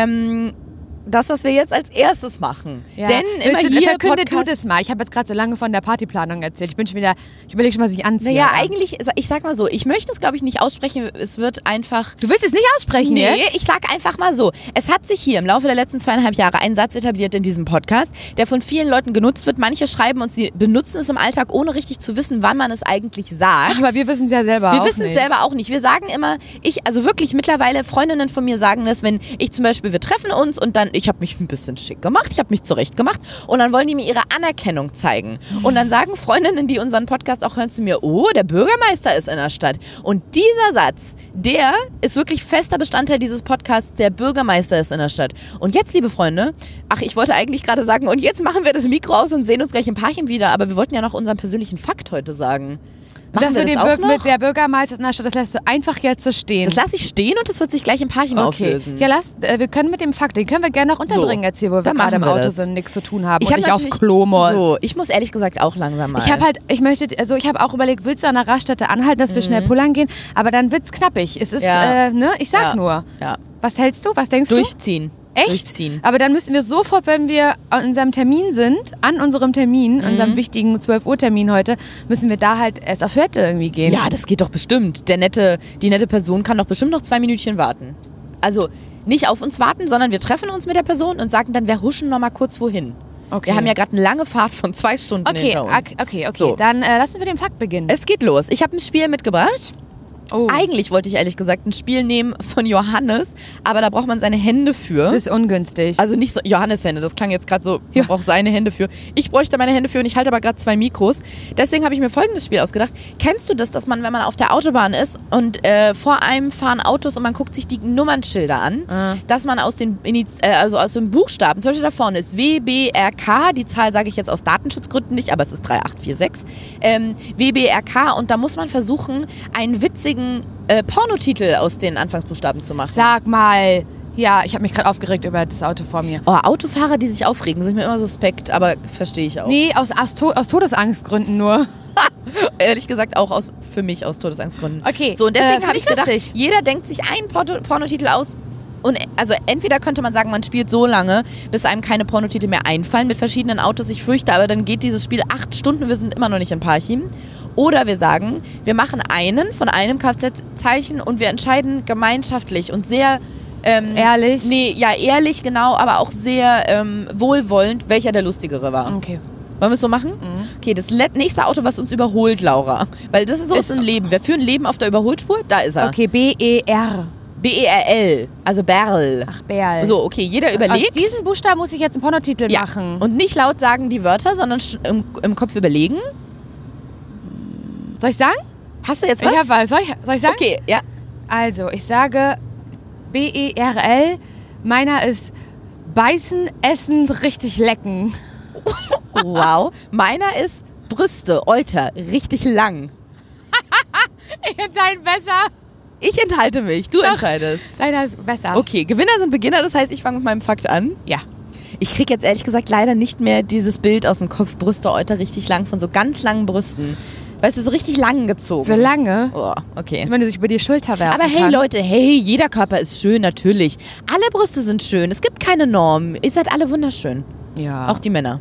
Das, was wir jetzt als erstes machen. Ja. Denn immer hier verkünde du Podcast. das mal. Ich habe jetzt gerade so lange von der Partyplanung erzählt. Ich überlege schon, was ich anziehe. Naja, aber- eigentlich, ich sag mal so, ich möchte es, glaube ich, nicht aussprechen. Es wird einfach... Du willst es nicht aussprechen Nee, jetzt? ich sag einfach mal so. Es hat sich hier im Laufe der letzten 2,5 Jahre ein Satz etabliert in diesem Podcast, der von vielen Leuten genutzt wird. Manche schreiben und sie benutzen es im Alltag, ohne richtig zu wissen, wann man es eigentlich sagt. Aber wir wissen es ja selber Wir auch wissen es nicht. selber auch nicht. Wir sagen immer, also wirklich mittlerweile, Freundinnen von mir sagen das, wenn ich zum Beispiel, wir treffen uns und dann, ich habe mich ein bisschen schick gemacht, ich habe mich zurecht gemacht und dann wollen die mir ihre Anerkennung zeigen. Und dann sagen Freundinnen, die unseren Podcast auch hören, zu mir, oh, der Bürgermeister ist in der Stadt. Und dieser Satz, der ist wirklich fester Bestandteil dieses Podcasts, der Bürgermeister ist in der Stadt. Und jetzt, liebe Freunde, ich wollte eigentlich gerade sagen, und jetzt machen wir das Mikro aus und sehen uns gleich im Parchim wieder, aber wir wollten ja noch unseren persönlichen Fakt heute sagen. Machen wir das auch noch? mit der Bürgermeister in der Stadt, das lässt du einfach jetzt so stehen. Das lasse ich stehen und das wird sich gleich im Parchim auflösen. Ja, wir können mit dem Fakt, den können wir gerne noch unterbringen jetzt hier, wo wir dann gerade im machen wir Auto das. sind, nichts zu tun haben Ich und hab nicht auf natürlich- Klo muss. So, ich muss ehrlich gesagt auch langsam mal. Ich habe auch überlegt, willst du an der Raststätte anhalten, dass wir schnell pullern gehen, aber dann wird's knappig. Es ist, Ja. ich sag Ja. nur. Ja. Was hältst du? Was denkst du? Durchziehen. Echt? Durchziehen. Aber dann müssen wir sofort, wenn wir an unserem Termin sind, unserem wichtigen 12-Uhr-Termin heute, müssen wir da halt erst auf Toilette irgendwie gehen. Ja, das geht doch bestimmt. Die nette Person kann doch bestimmt noch 2 Minütchen warten. Also nicht auf uns warten, sondern wir treffen uns mit der Person und sagen dann, wir huschen noch mal kurz wohin. Okay. Wir haben ja gerade eine lange Fahrt von 2 Stunden hinter uns. Okay. So. Dann lass uns mit dem Fakt beginnen. Es geht los. Ich habe ein Spiel mitgebracht. Oh, Eigentlich wollte ich ehrlich gesagt ein Spiel nehmen von Johannes, aber da braucht man seine Hände für. das ist ungünstig. Also nicht so Johannes Hände, das klang jetzt gerade so, Ja. man braucht seine Hände für. Ich bräuchte meine Hände für und ich halte aber gerade 2 Mikros. Deswegen habe ich mir folgendes Spiel ausgedacht. Kennst du das, dass man, wenn man auf der Autobahn ist und vor einem fahren Autos und man guckt sich die Nummernschilder an, dass man aus den aus den Buchstaben, zum Beispiel da vorne ist WBRK, die Zahl sage ich jetzt aus Datenschutzgründen nicht, aber es ist 3846, WBRK und da muss man versuchen, einen witzigen Pornotitel aus den Anfangsbuchstaben zu machen. Sag mal. Ja, ich habe mich gerade aufgeregt über das Auto vor mir. Oh, Autofahrer, die sich aufregen, sind mir immer suspekt, aber verstehe ich auch. Nee, aus Todesangstgründen nur. Ehrlich gesagt auch für mich aus Todesangstgründen. Okay, So, und deswegen find habe ich gedacht, lustig. jeder denkt sich einen Pornotitel aus. Und also entweder könnte man sagen, man spielt so lange, bis einem keine Pornotitel mehr einfallen mit verschiedenen Autos. Ich fürchte, aber dann geht dieses Spiel 8 Stunden, wir sind immer noch nicht im Parchim. Oder wir sagen, wir machen einen von einem Kfz-Zeichen und wir entscheiden gemeinschaftlich und sehr Ehrlich? Nee, ja, ehrlich, genau, aber auch sehr wohlwollend, welcher der lustigere war. Okay. Wollen wir es so machen? Okay, das nächste Auto, was uns überholt, Laura. Weil das ist so ist ein Leben. Wir führen Leben auf der Überholspur, da ist er. Okay, BER. B-E-R-L, also Berl. Ach, Berl. So, okay, jeder überlegt. Aus diesen Buchstaben muss ich jetzt einen Pornotitel machen. Und nicht laut sagen die Wörter, sondern im Kopf überlegen. Soll ich sagen? Hast du jetzt was? Ich hab was. Soll ich sagen? Okay, ja. Also, ich sage B-E-R-L. Meiner ist beißen, essen, richtig lecken. Wow. Meiner ist Brüste, Euter, richtig lang. Ich enthalte besser. Ich enthalte mich, du entscheidest. Deiner ist besser. Okay, Gewinner sind Beginner, das heißt, ich fange mit meinem Fakt an. Ja. Ich kriege jetzt ehrlich gesagt leider nicht mehr dieses Bild aus dem Kopf, Brüste, Euter, richtig lang, von so ganz langen Brüsten. Weißt du, so richtig lang gezogen. So lange? Oh, okay. Wenn du dich über die Schulter werfen Aber hey kann. Leute, hey, jeder Körper ist schön, natürlich. Alle Brüste sind schön, es gibt keine Norm. Ihr seid alle wunderschön. Ja. Auch die Männer.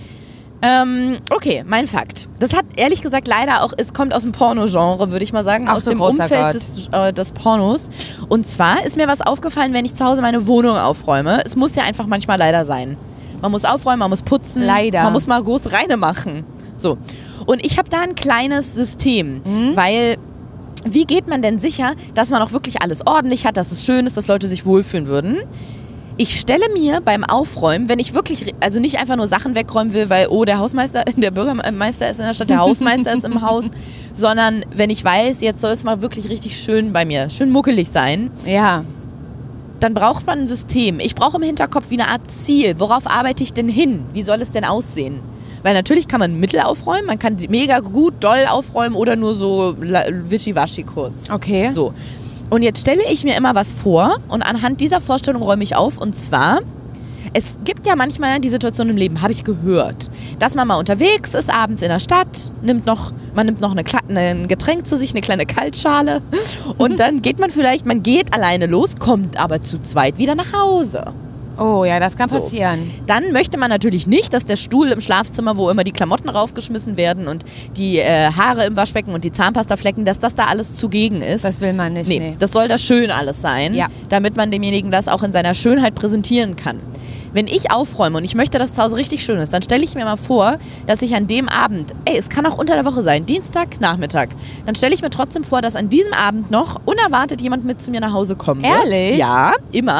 Okay, mein Fakt. Das hat ehrlich gesagt leider auch, es kommt aus dem Porno-Genre, würde ich mal sagen, Ach, aus du dem großer Umfeld des Pornos. Und zwar ist mir was aufgefallen, wenn ich zu Hause meine Wohnung aufräume. Es muss ja einfach manchmal leider sein. Man muss aufräumen, man muss putzen. Leider. Man muss mal groß reine machen. So. Und ich habe da ein kleines System, weil wie geht man denn sicher, dass man auch wirklich alles ordentlich hat, dass es schön ist, dass Leute sich wohlfühlen würden? Ich stelle mir beim Aufräumen, wenn ich wirklich, also nicht einfach nur Sachen wegräumen will, weil, der Hausmeister, der Bürgermeister ist in der Stadt, der Hausmeister ist im Haus, sondern wenn ich weiß, jetzt soll es mal wirklich richtig schön bei mir, schön muckelig sein, Ja. dann braucht man ein System. Ich brauche im Hinterkopf wie eine Art Ziel. Worauf arbeite ich denn hin? Wie soll es denn aussehen? Weil natürlich kann man mittel aufräumen, man kann mega gut, doll aufräumen oder nur so wischiwaschi kurz. Okay. So. Und jetzt stelle ich mir immer was vor und anhand dieser Vorstellung räume ich auf. Und zwar, es gibt ja manchmal die Situation im Leben, habe ich gehört, dass man mal unterwegs ist, abends in der Stadt, man nimmt noch ein Getränk zu sich, eine kleine Kaltschale und dann geht man geht alleine los, kommt aber zu zweit wieder nach Hause. Oh ja, das kann So. passieren. Dann möchte man natürlich nicht, dass der Stuhl im Schlafzimmer, wo immer die Klamotten raufgeschmissen werden und die Haare im Waschbecken und die Zahnpastaflecken, dass das da alles zugegen ist. Das will man nicht. Nee. Das soll da schön alles sein, Ja. damit man demjenigen das auch in seiner Schönheit präsentieren kann. Wenn ich aufräume und ich möchte, dass zu Hause richtig schön ist, dann stelle ich mir mal vor, dass ich an dem Abend, es kann auch unter der Woche sein, Dienstag, Nachmittag, dann stelle ich mir trotzdem vor, dass an diesem Abend noch unerwartet jemand mit zu mir nach Hause kommen wird. Ehrlich? Ja, immer.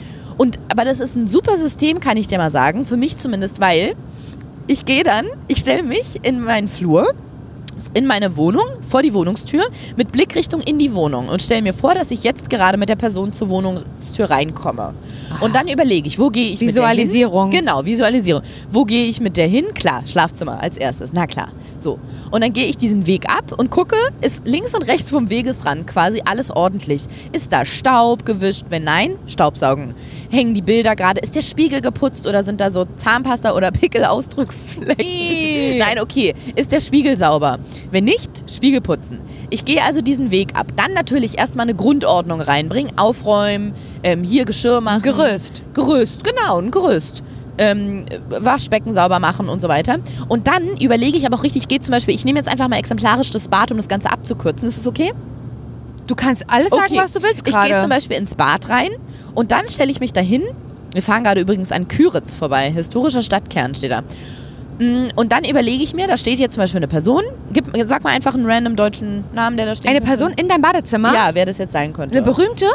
Aber das ist ein super System, kann ich dir mal sagen, für mich zumindest, weil ich stelle mich in meinen Flur, in meine Wohnung, vor die Wohnungstür, mit Blickrichtung in die Wohnung und stelle mir vor, dass ich jetzt gerade mit der Person zur Wohnungstür reinkomme. Und dann überlege ich, wo gehe ich Visualisierung. mit der hin? Genau, Visualisierung. Wo gehe ich mit der hin? Klar, Schlafzimmer als erstes, na klar. So. Und dann gehe ich diesen Weg ab und gucke, ist links und rechts vom Wegesrand quasi alles ordentlich. Ist da Staub gewischt? Wenn nein, Staubsaugen. Hängen die Bilder gerade? Ist der Spiegel geputzt oder sind da so Zahnpasta oder Pickelausdrückflecken? Nein, okay. Ist der Spiegel sauber? Wenn nicht, Spiegel putzen. Ich gehe also diesen Weg ab. Dann natürlich erstmal eine Grundordnung reinbringen. Aufräumen, hier Geschirr machen. Gerüst, Genau, ein Gerüst. Waschbecken sauber machen und so weiter. Und dann überlege ich aber auch richtig, ich nehme jetzt einfach mal exemplarisch das Bad, um das Ganze abzukürzen. Ist das okay? Du kannst alles sagen, was du willst gerade. Ich gehe zum Beispiel ins Bad rein und dann stelle ich mich dahin. Wir fahren gerade übrigens an Küritz vorbei. Historischer Stadtkern steht da. Und dann überlege ich mir, da steht jetzt zum Beispiel eine Person. Sag mal einfach einen random deutschen Namen, der da steht. Eine Person in deinem Badezimmer? Ja, wer das jetzt sein könnte. Eine berühmte?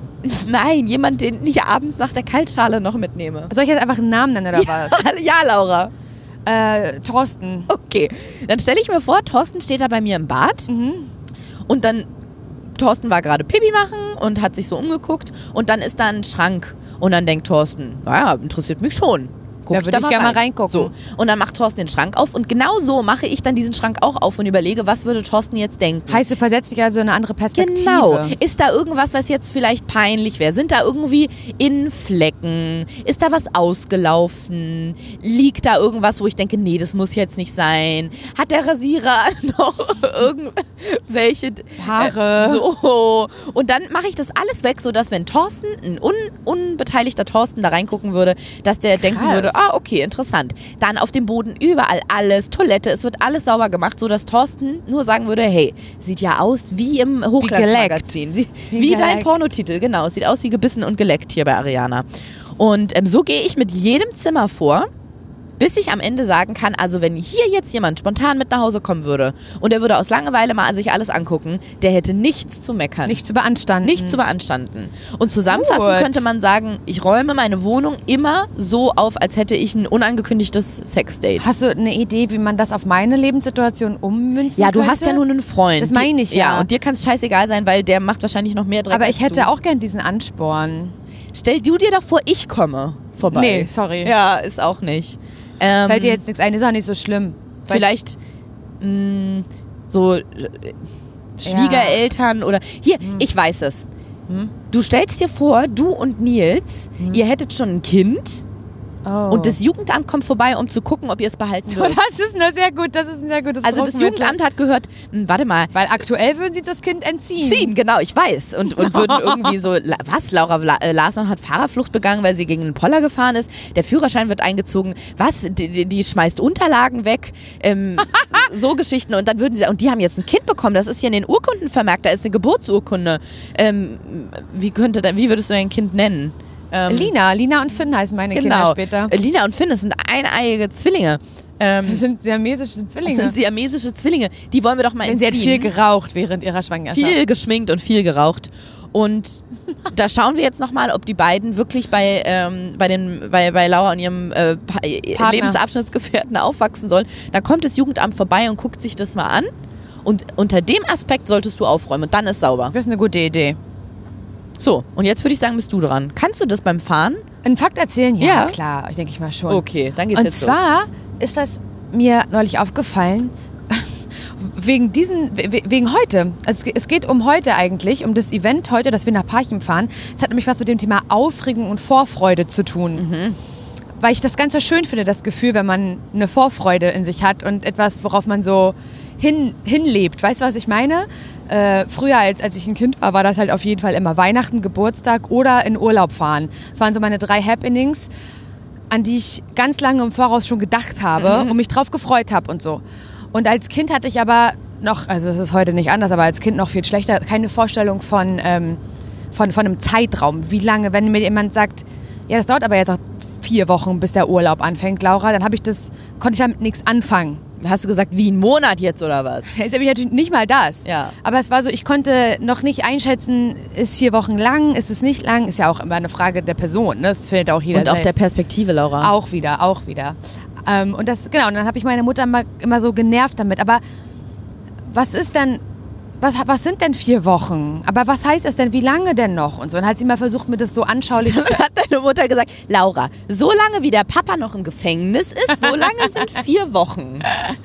Nein, jemand, den ich abends nach der Kaltschale noch mitnehme. Soll ich jetzt einfach einen Namen nennen oder was? Ja, Laura. Thorsten. Okay, dann stelle ich mir vor, Thorsten steht da bei mir im Bad und dann, Thorsten war gerade Pipi machen und hat sich so umgeguckt und dann ist da ein Schrank und dann denkt Thorsten, naja, interessiert mich schon. Da würde ich gerne mal reingucken. So. Und dann macht Thorsten den Schrank auf und genau so mache ich dann diesen Schrank auch auf und überlege, was würde Thorsten jetzt denken. Heißt, du versetzt dich also in eine andere Perspektive. Genau. Ist da irgendwas, was jetzt vielleicht peinlich wäre? Sind da irgendwie Innenflecken? Ist da was ausgelaufen? Liegt da irgendwas, wo ich denke, nee, das muss jetzt nicht sein? Hat der Rasierer noch irgendwelche Haare? So. Und dann mache ich das alles weg, sodass wenn Thorsten, ein unbeteiligter Thorsten da reingucken würde, dass der denken würde, okay, interessant. Dann auf dem Boden überall alles, Toilette, es wird alles sauber gemacht, sodass Thorsten nur sagen würde, hey, sieht ja aus wie im Hochglanzmagazin. Wie dein Pornotitel, genau. Es sieht aus wie gebissen und geleckt hier bei Ariana. Und so gehe ich mit jedem Zimmer vor bis ich am Ende sagen kann, also wenn hier jetzt jemand spontan mit nach Hause kommen würde und er würde aus Langeweile mal sich alles angucken, der hätte nichts zu meckern. Nicht zu beanstanden. Nicht zu beanstanden. Und zusammenfassend könnte man sagen, ich räume meine Wohnung immer so auf, als hätte ich ein unangekündigtes Sexdate. Hast du eine Idee, wie man das auf meine Lebenssituation ummünzen Ja, du könnte? hast ja nur einen Freund. Das meine ich ja. Ja, und dir kann es scheißegal sein, weil der macht wahrscheinlich noch mehr Dreck Aber als ich hätte du. auch gern diesen Ansporn. Stell du dir doch vor, ich komme vorbei. Nee, sorry. Ja, ist auch nicht. Fällt dir jetzt nichts ein, ist auch nicht so schlimm. Vielleicht so Schwiegereltern oder... Hier, ich weiß es. Du stellst dir vor, du und Nils, ihr hättet schon ein Kind und das Jugendamt kommt vorbei, um zu gucken, ob ihr es behalten würdet. Das ist ein sehr gutes Also das Jugendamt hat gehört, warte mal. Weil aktuell würden sie das Kind entziehen. Genau, ich weiß. Und würden irgendwie so, was, Laura Larsson hat Fahrerflucht begangen, weil sie gegen einen Poller gefahren ist. Der Führerschein wird eingezogen. Was, die schmeißt Unterlagen weg. So Geschichten. Und dann würden sie, und die haben jetzt ein Kind bekommen. Das ist hier in den Urkunden vermerkt. Da ist eine Geburtsurkunde. Wie würdest du dein Kind nennen? Lina und Finn heißen meine Kinder später. Lina und Finn, das sind eineiige Zwillinge. Das sind siamesische Zwillinge. Die wollen wir doch mal entziehen. Sie hat viel geraucht während ihrer Schwangerschaft. Viel geschminkt und viel geraucht. Und da schauen wir jetzt nochmal, ob die beiden wirklich bei Laura und ihrem Lebensabschnittsgefährten aufwachsen sollen. Dann kommt das Jugendamt vorbei und guckt sich das mal an. Und unter dem Aspekt solltest du aufräumen und dann ist sauber. Das ist eine gute Idee. So, und jetzt würde ich sagen, bist du dran. Kannst du das beim Fahren? Einen Fakt erzählen? Ja, klar, denke ich mal schon. Okay, dann geht's jetzt los. Und zwar ist das mir neulich aufgefallen, wegen heute. Also es geht um heute eigentlich, um das Event heute, dass wir nach Parchim fahren. Es hat nämlich was mit dem Thema Aufregung und Vorfreude zu tun. Weil ich das ganz so schön finde, das Gefühl, wenn man eine Vorfreude in sich hat und etwas, worauf man so hinlebt. Weißt du, was ich meine? Früher, als ich ein Kind war das halt auf jeden Fall immer Weihnachten, Geburtstag oder in Urlaub fahren. Das waren so meine 3 Happenings, an die ich ganz lange im Voraus schon gedacht habe und mich drauf gefreut habe und so. Und als Kind hatte ich aber noch, also es ist heute nicht anders, aber als Kind noch viel schlechter, keine Vorstellung von einem Zeitraum. Wie lange, wenn mir jemand sagt, ja, das dauert aber jetzt auch 4 Wochen, bis der Urlaub anfängt, Laura, dann konnte ich damit nichts anfangen. Hast du gesagt, wie ein Monat jetzt oder was? Ist aber natürlich nicht mal das. Ja. Aber es war so, ich konnte noch nicht einschätzen, ist 4 Wochen lang, ist es nicht lang? Ist ja auch immer eine Frage der Person, ne? Das findet auch jeder und auch selbst. der Perspektive, Laura. Auch wieder. Und dann habe ich meine Mutter immer so genervt damit. Aber was ist denn, was sind denn 4 Wochen? Aber was heißt das denn? Wie lange denn noch? Und so. Und dann hat sie mal versucht, mir das so anschaulich zu Hat deine Mutter gesagt, Laura, so lange wie der Papa noch im Gefängnis ist, so lange sind 4 Wochen.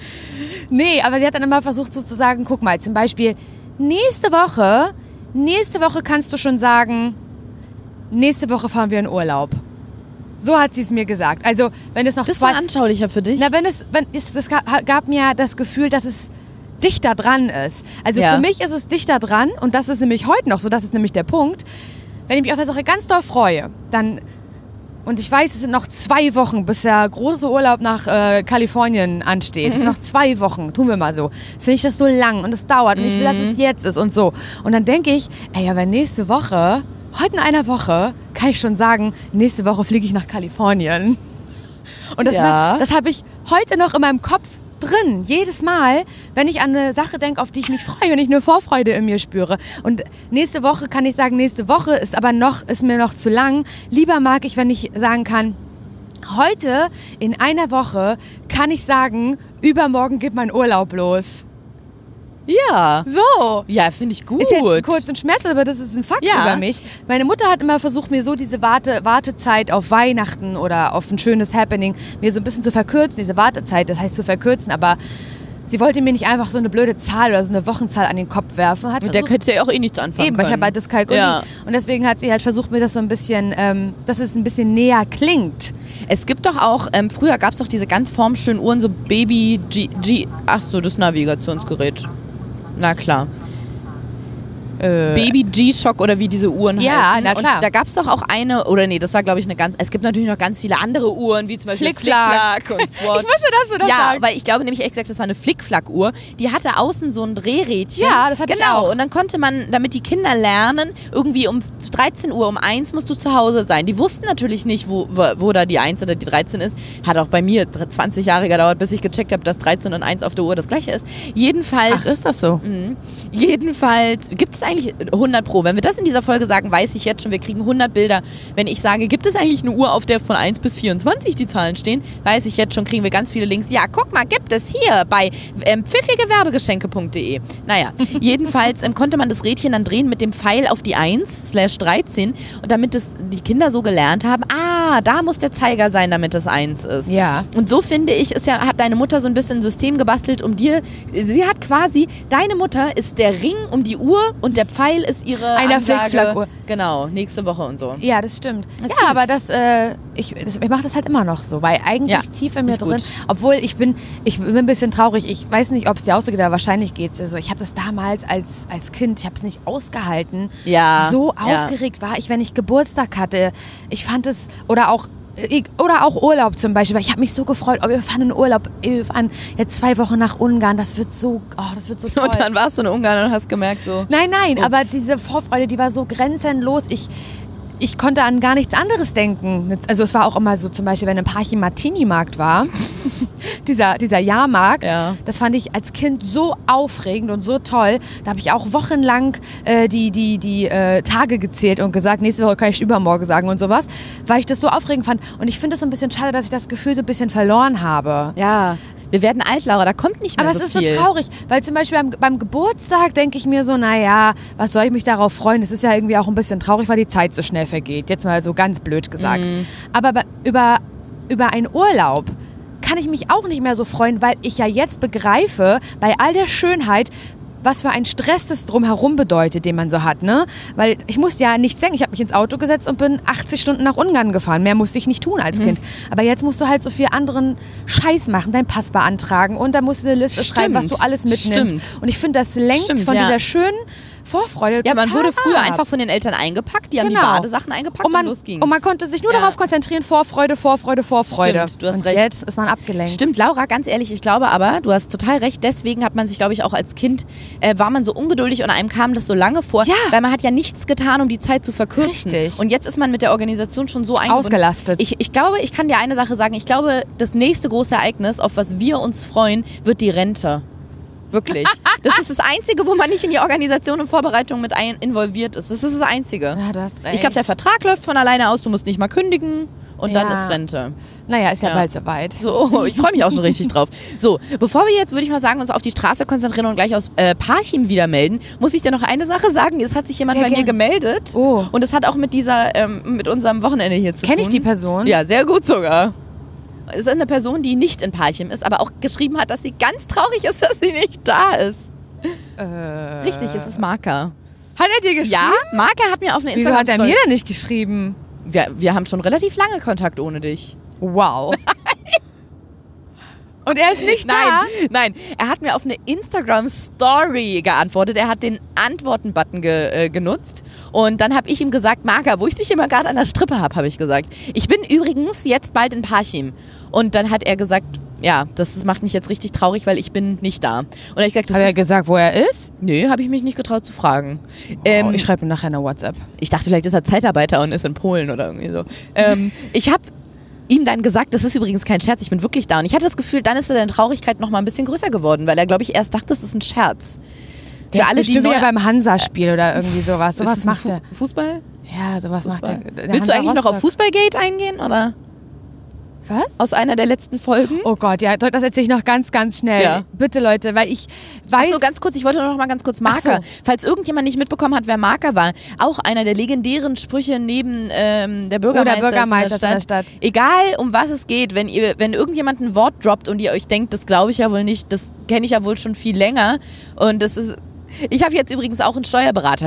Nee, aber sie hat dann immer versucht so zu sagen, guck mal, zum Beispiel, nächste Woche kannst du schon sagen, nächste Woche fahren wir in Urlaub. So hat sie es mir gesagt. Also, wenn es noch das war anschaulicher für dich? Na, das gab mir das Gefühl, dass es dichter dran ist. Also für mich ist es dichter dran und das ist nämlich heute noch so, das ist nämlich der Punkt. Wenn ich mich auf der Sache ganz doll freue, dann, und ich weiß, es sind noch 2 Wochen, bis der große Urlaub nach Kalifornien ansteht. Es sind noch 2 Wochen, tun wir mal so. Finde ich das so lang und es dauert und ich will, dass es jetzt ist und so. Und dann denke ich, ey, aber nächste Woche, heute in einer Woche, kann ich schon sagen, nächste Woche fliege ich nach Kalifornien. Und das habe ich heute noch in meinem Kopf drin, jedes Mal, wenn ich an eine Sache denke, auf die ich mich freue und ich eine Vorfreude in mir spüre. Und nächste Woche kann ich sagen, nächste Woche ist mir noch zu lang. Lieber mag ich, wenn ich sagen kann, heute in einer Woche kann ich sagen, übermorgen geht mein Urlaub los. Ja. So. Ja, finde ich gut. Ist jetzt kurz und schmerzhaft, aber das ist ein Fakt über mich. Meine Mutter hat immer versucht, mir so diese Wartezeit auf Weihnachten oder auf ein schönes Happening mir so ein bisschen zu verkürzen, diese Wartezeit, das heißt zu verkürzen, aber sie wollte mir nicht einfach so eine blöde Zahl oder so eine Wochenzahl an den Kopf werfen. Mit der könntest du ja auch nichts anfangen eben, weil ich habe halt Dyskalkulie. Ja. Und deswegen hat sie halt versucht, mir das so ein bisschen, dass es ein bisschen näher klingt. Es gibt doch auch, früher gab es doch diese ganz formschönen Uhren, so Baby G, ach so, das Navigationsgerät. Na klar. Baby G-Shock oder wie diese Uhren Ja, heißen. na klar. Und da gab es doch auch eine, oder nee, das war glaube ich es gibt natürlich noch ganz viele andere Uhren, wie zum Beispiel Flick-Flack. und Swatch. Ich wusste, dass du das Ja, sagst. weil ich glaube nämlich ehrlich gesagt, das war eine Flick-Flack-Uhr. Die hatte außen so ein Drehrädchen. Ja, das hatte ich genau. auch. Und dann konnte man, damit die Kinder lernen, irgendwie um 13 Uhr, um 1 musst du zu Hause sein. Die wussten natürlich nicht, wo da die 1 oder die 13 ist. Hat auch bei mir 20 Jahre gedauert, bis ich gecheckt habe, dass 13 und 1 auf der Uhr das gleiche ist. Jedenfalls. Ach, ist das so? Jedenfalls gibt es eigentlich 100 Pro. Wenn wir das in dieser Folge sagen, weiß ich jetzt schon, wir kriegen 100 Bilder. Wenn ich sage, gibt es eigentlich eine Uhr, auf der von 1 bis 24 die Zahlen stehen, weiß ich jetzt schon, kriegen wir ganz viele Links. Ja, guck mal, gibt es hier bei pfiffigewerbegeschenke.de. Naja, jedenfalls konnte man das Rädchen dann drehen mit dem Pfeil auf die 1/13 und damit die Kinder so gelernt haben, da muss der Zeiger sein, damit es 1 ist. Ja. Und so finde ich, hat deine Mutter so ein bisschen ein System gebastelt, sie hat quasi, deine Mutter ist der Ring um die Uhr und der Pfeil ist ihre Einer Ansage. Flick-Flack-Uhr. Genau, nächste Woche und so. Ja, das stimmt. Das ist Ja, süß. aber ich mache das halt immer noch so, weil eigentlich Ja, tief in mir nicht drin, gut. obwohl ich bin ein bisschen traurig. Ich weiß nicht, ob es dir auch so geht, aber wahrscheinlich geht es dir so. Ich habe das damals als Kind, ich habe es nicht ausgehalten. Ja. So Ja. aufgeregt war ich, wenn ich Geburtstag hatte. Ich fand es, oder auch Urlaub zum Beispiel, weil ich habe mich so gefreut, wir fahren in Urlaub, wir fahren jetzt 2 Wochen nach Ungarn, das wird so toll. Und dann warst du in Ungarn und hast gemerkt so. Nein, Ups. aber diese Vorfreude, die war so grenzenlos. Ich konnte an gar nichts anderes denken. Also es war auch immer so, zum Beispiel, wenn im Parchim Martini-Markt war, dieser Jahrmarkt, Ja. das fand ich als Kind so aufregend und so toll. Da habe ich auch wochenlang die Tage gezählt und gesagt, nächste Woche kann ich übermorgen sagen und sowas, weil ich das so aufregend fand. Und ich finde es so ein bisschen schade, dass ich das Gefühl so ein bisschen verloren habe. Ja. Wir werden alt, Laura, da kommt nicht mehr Aber so es ist viel. so traurig, weil zum Beispiel beim Geburtstag denke ich mir so, naja, was soll ich mich darauf freuen? Es ist ja irgendwie auch ein bisschen traurig, weil die Zeit so schnell vergeht. Jetzt mal so ganz blöd gesagt. Aber über einen Urlaub kann ich mich auch nicht mehr so freuen, weil ich ja jetzt begreife, bei all der Schönheit, was für ein Stress das drumherum bedeutet, den man so hat, ne? Weil ich musste ja nichts denken. Ich habe mich ins Auto gesetzt und bin 80 Stunden nach Ungarn gefahren. Mehr musste ich nicht tun als Kind. Aber jetzt musst du halt so viel anderen Scheiß machen, deinen Pass beantragen und dann musst du eine Liste schreiben, was du alles mitnimmst. Stimmt. Und ich finde, das lenkt von dieser schönen Vorfreude Ja, man total wurde früher ab. einfach von den Eltern eingepackt, die haben die Genau. Badesachen eingepackt und los ging's. Und man konnte sich nur Ja. darauf konzentrieren, Vorfreude. Stimmt, du hast und recht. jetzt ist man abgelenkt. Stimmt, Laura, ganz ehrlich, ich glaube aber, du hast total recht, deswegen hat man sich, glaube ich, auch als Kind, war man so ungeduldig und einem kam das so lange vor, Ja. weil man hat ja nichts getan, um die Zeit zu verkürzen. Richtig. Und jetzt ist man mit der Organisation schon so eingebunden. Ausgelastet. Ich glaube, ich kann dir eine Sache sagen, ich glaube, das nächste große Ereignis, auf was wir uns freuen, wird die Rente. Wirklich. Das ist das Einzige, wo man nicht in die Organisation und Vorbereitung mit involviert ist. Das ist das Einzige. Ja, du hast recht. Ich glaube, der Vertrag läuft von alleine aus, du musst nicht mal kündigen und dann Ja. ist Rente. Naja, ist ja Ja. bald soweit. So, ich freue mich auch schon richtig drauf. So, bevor wir jetzt, würde ich mal sagen, uns auf die Straße konzentrieren und gleich aus Parchim wieder melden, muss ich dir noch eine Sache sagen. Es hat sich jemand Sehr bei mir gern. gemeldet. Oh. Und es hat auch mit mit unserem Wochenende hier zu tun. Kenn ich die Person? Ja, sehr gut sogar. Es ist eine Person, die nicht in Parchim ist, aber auch geschrieben hat, dass sie ganz traurig ist, dass sie nicht da ist. Richtig, es ist Marker. Hat er dir geschrieben? Ja, Marker hat mir auf eine Wieso hat er Instagram-Story... mir denn nicht geschrieben? Wir haben schon relativ lange Kontakt ohne dich. Wow. Und er ist nicht da? Nein, er hat mir auf eine Instagram-Story geantwortet. Er hat den Antworten-Button genutzt. Und dann habe ich ihm gesagt, Marker, wo ich dich immer gerade an der Strippe habe ich gesagt. Ich bin übrigens jetzt bald in Parchim. Und dann hat er gesagt, ja, das macht mich jetzt richtig traurig, weil ich bin nicht da. Und da hab ich gesagt, das Hat er ist, gesagt, wo er ist? nö, habe ich mich nicht getraut zu fragen. Ich schreibe ihm nachher eine WhatsApp. Ich dachte, vielleicht ist er Zeitarbeiter und ist in Polen oder irgendwie so. Ich habe ihm dann gesagt, das ist übrigens kein Scherz, ich bin wirklich da. Und ich hatte das Gefühl, dann ist seine Traurigkeit noch mal ein bisschen größer geworden, weil er, glaube ich, erst dachte, das ist ein Scherz. Der Für alle, ist die bestimmt neu... wieder beim Hansa-Spiel oder irgendwie sowas. Ist Sowas das ein macht er. Fußball? Ja, sowas macht er. Der Willst du Hansa eigentlich noch auf Rostock. Fußballgate eingehen, oder? Was? Aus einer der letzten Folgen? Oh Gott, ja, das erzähle ich noch ganz, ganz schnell. Ja. Bitte, Leute, weil ich weiß... Achso, ganz kurz, ich wollte noch mal ganz kurz Marker. Ach so. Falls irgendjemand nicht mitbekommen hat, wer Marker war, auch einer der legendären Sprüche neben der Bürgermeister, Bürgermeister in der Stadt. Egal, um was es geht, wenn irgendjemand ein Wort droppt und ihr euch denkt, das glaube ich ja wohl nicht, das kenne ich ja wohl schon viel länger. Und das ist... Ich habe jetzt übrigens auch einen Steuerberater.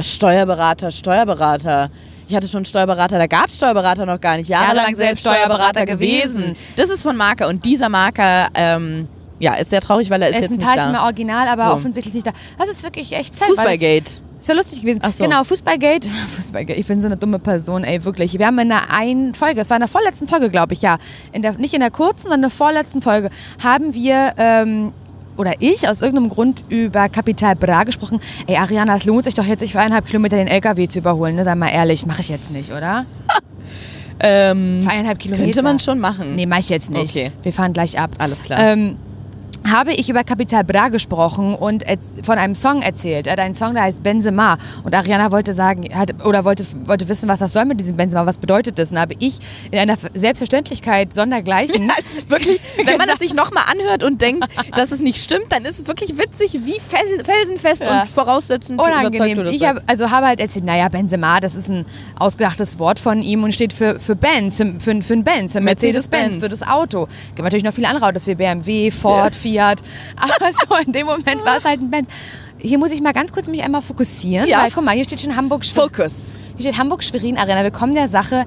Ich hatte schon einen Steuerberater, da gab es Steuerberater noch gar nicht. Jahrelang selbst Steuerberater gewesen. Das ist von Marker und dieser Marker, ist sehr traurig, weil er ist Er ist jetzt ein nicht Parchim da. Original, aber So. offensichtlich nicht da. Das ist wirklich echt Zeit. weil Fußballgate. Ist ja lustig gewesen. Ach so. Genau, Fußballgate. Ich bin so eine dumme Person, ey, wirklich. Wir haben in der einen Folge, es war in der vorletzten Folge, glaube ich, ja. Nicht in der kurzen, sondern in der vorletzten Folge, haben wir, oder ich, aus irgendeinem Grund über Capital Bra gesprochen. Ey, Ariana, es lohnt sich doch jetzt, sich für 1,5 Kilometer den LKW zu überholen. Ne? Sei mal ehrlich, mache ich jetzt nicht, oder? Für 1,5 Kilometer. Könnte man schon machen. Nee, mach ich jetzt nicht. Okay. Wir fahren gleich ab. Alles klar. Habe ich über Capital Bra gesprochen und von einem Song erzählt. Er hat einen Song, der heißt Benzema. Und Ariana wollte sagen, wollte wissen, was das soll mit diesem Benzema, was bedeutet das? Und habe ich in einer Selbstverständlichkeit sondergleichen. Ja, es ist wirklich, wenn man das sich nochmal anhört und denkt, dass es nicht stimmt, dann ist es wirklich witzig, wie felsenfest und voraussetzend überzeugt du das. Ich habe halt erzählt, naja, Benzema, das ist ein ausgedachtes Wort von ihm und steht für Benz, für ein Benz, für Mercedes-Benz, für das Auto. Es gibt natürlich noch viele andere Autos wie BMW, Ford, Fiat. Aber so in dem Moment war es halt ein Benz. Hier muss ich mal ganz kurz mich einmal fokussieren. Ja. Weil, guck mal, hier steht schon Hamburg-Schwerin. Fokus. Hier steht Hamburg-Schwerin Arena. Wir kommen der Sache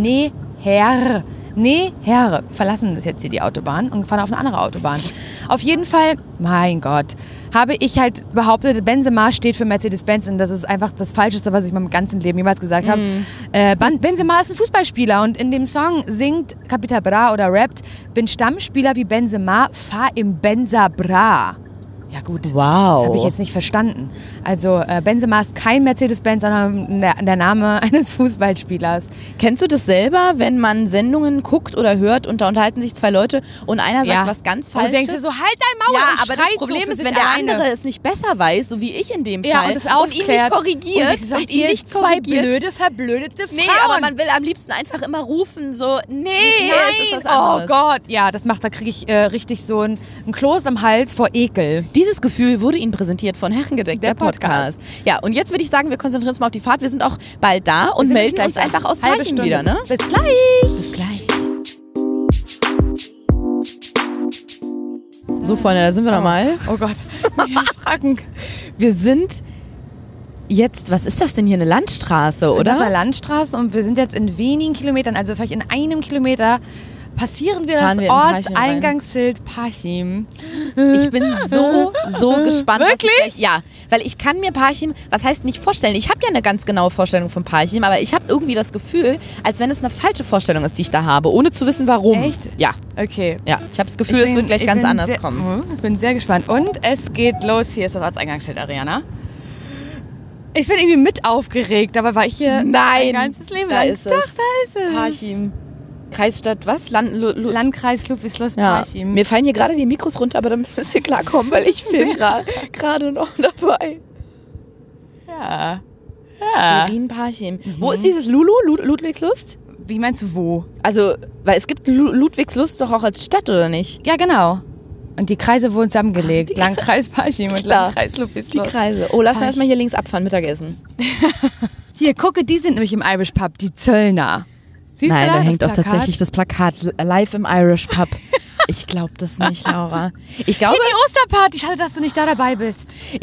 näher. Wir verlassen das jetzt hier die Autobahn und fahren auf eine andere Autobahn. Auf jeden Fall, mein Gott, habe ich halt behauptet, Benzema steht für Mercedes-Benz und das ist einfach das Falscheste, was ich in meinem ganzen Leben jemals gesagt habe. Benzema ist ein Fußballspieler und in dem Song singt Capital Bra oder rappt, bin Stammspieler wie Benzema, fahr im Benza Bra. Ja gut, Wow. das habe ich jetzt nicht verstanden. Also Benzema ist kein Mercedes-Benz, sondern der Name eines Fußballspielers. Kennst du das selber, wenn man Sendungen guckt oder hört und da unterhalten sich zwei Leute und einer sagt was ganz Falsches? Und du denkst dir so, halt dein Maul ja, und aber das schreit Problem so für ist, sich wenn der alleine. andere es nicht besser weiß, so wie ich in dem Fall, Ja, und es ihn nicht aufklärt. korrigiert und ihn nicht zwei blöde, verblödete Frauen. Nee, aber man will am liebsten einfach immer rufen, so, nee, es ist was oh anderes. Gott, ja, da kriege ich richtig so ein Kloß am Hals vor Ekel. Dieses Gefühl wurde Ihnen präsentiert von Herrengedeck, der Podcast. Ja, und jetzt würde ich sagen, wir konzentrieren uns mal auf die Fahrt. Wir sind auch bald da und melden uns einfach aus Parchim wieder, ne? Bis gleich. Bis gleich. So, Freunde, da sind wir nochmal. Oh Gott, ja, Fragen. Wir sind jetzt, was ist das denn hier, eine Landstraße, Auf der oder? Landstraße und wir sind jetzt in wenigen Kilometern, also vielleicht in einem Kilometer, passieren wir Fahren das wir in Parchim rein. Ortseingangsschild Parchim. Ich bin so gespannt. Wirklich? Ja, weil ich kann mir Parchim, was heißt nicht vorstellen? Ich habe ja eine ganz genaue Vorstellung von Parchim, aber ich habe irgendwie das Gefühl, als wenn es eine falsche Vorstellung ist, die ich da habe, ohne zu wissen, warum. Echt? Ja. Okay. Ja, ich habe das Gefühl, es wird gleich ganz anders kommen. Ich bin sehr gespannt. Und es geht los. Hier ist das Ortseingangsschild, Ariana. Ich bin irgendwie mit aufgeregt, dabei war ich hier Nein, mein ganzes Leben da lang. ist es. Doch, da ist es. Parchim. Kreisstadt, was? Landkreis Ludwigslust Ja. Parchim. Mir fallen hier gerade die Mikros runter, aber damit müsst ihr klarkommen, weil ich film gerade noch dabei. Ja. Schwerin Parchim. Wo ist dieses Ludwigslust? Wie meinst du wo? Also, weil es gibt Ludwigslust doch auch als Stadt, oder nicht? Ja, genau. Und die Kreise wurden zusammengelegt. Landkreis Parchim und Klar. Landkreis Die Ludwigslust. Kreise. Oh, lass uns erstmal hier links abfahren, Mittagessen. Hier, gucke, die sind nämlich im Irish Pub, die Zöllner. Siehst Nein, du da das hängt auch Plakat? tatsächlich das Plakat live im Irish Pub. Ich glaube das nicht, Laura. Ich glaube, Hier die Osterparty. Schade, dass du nicht da dabei bist.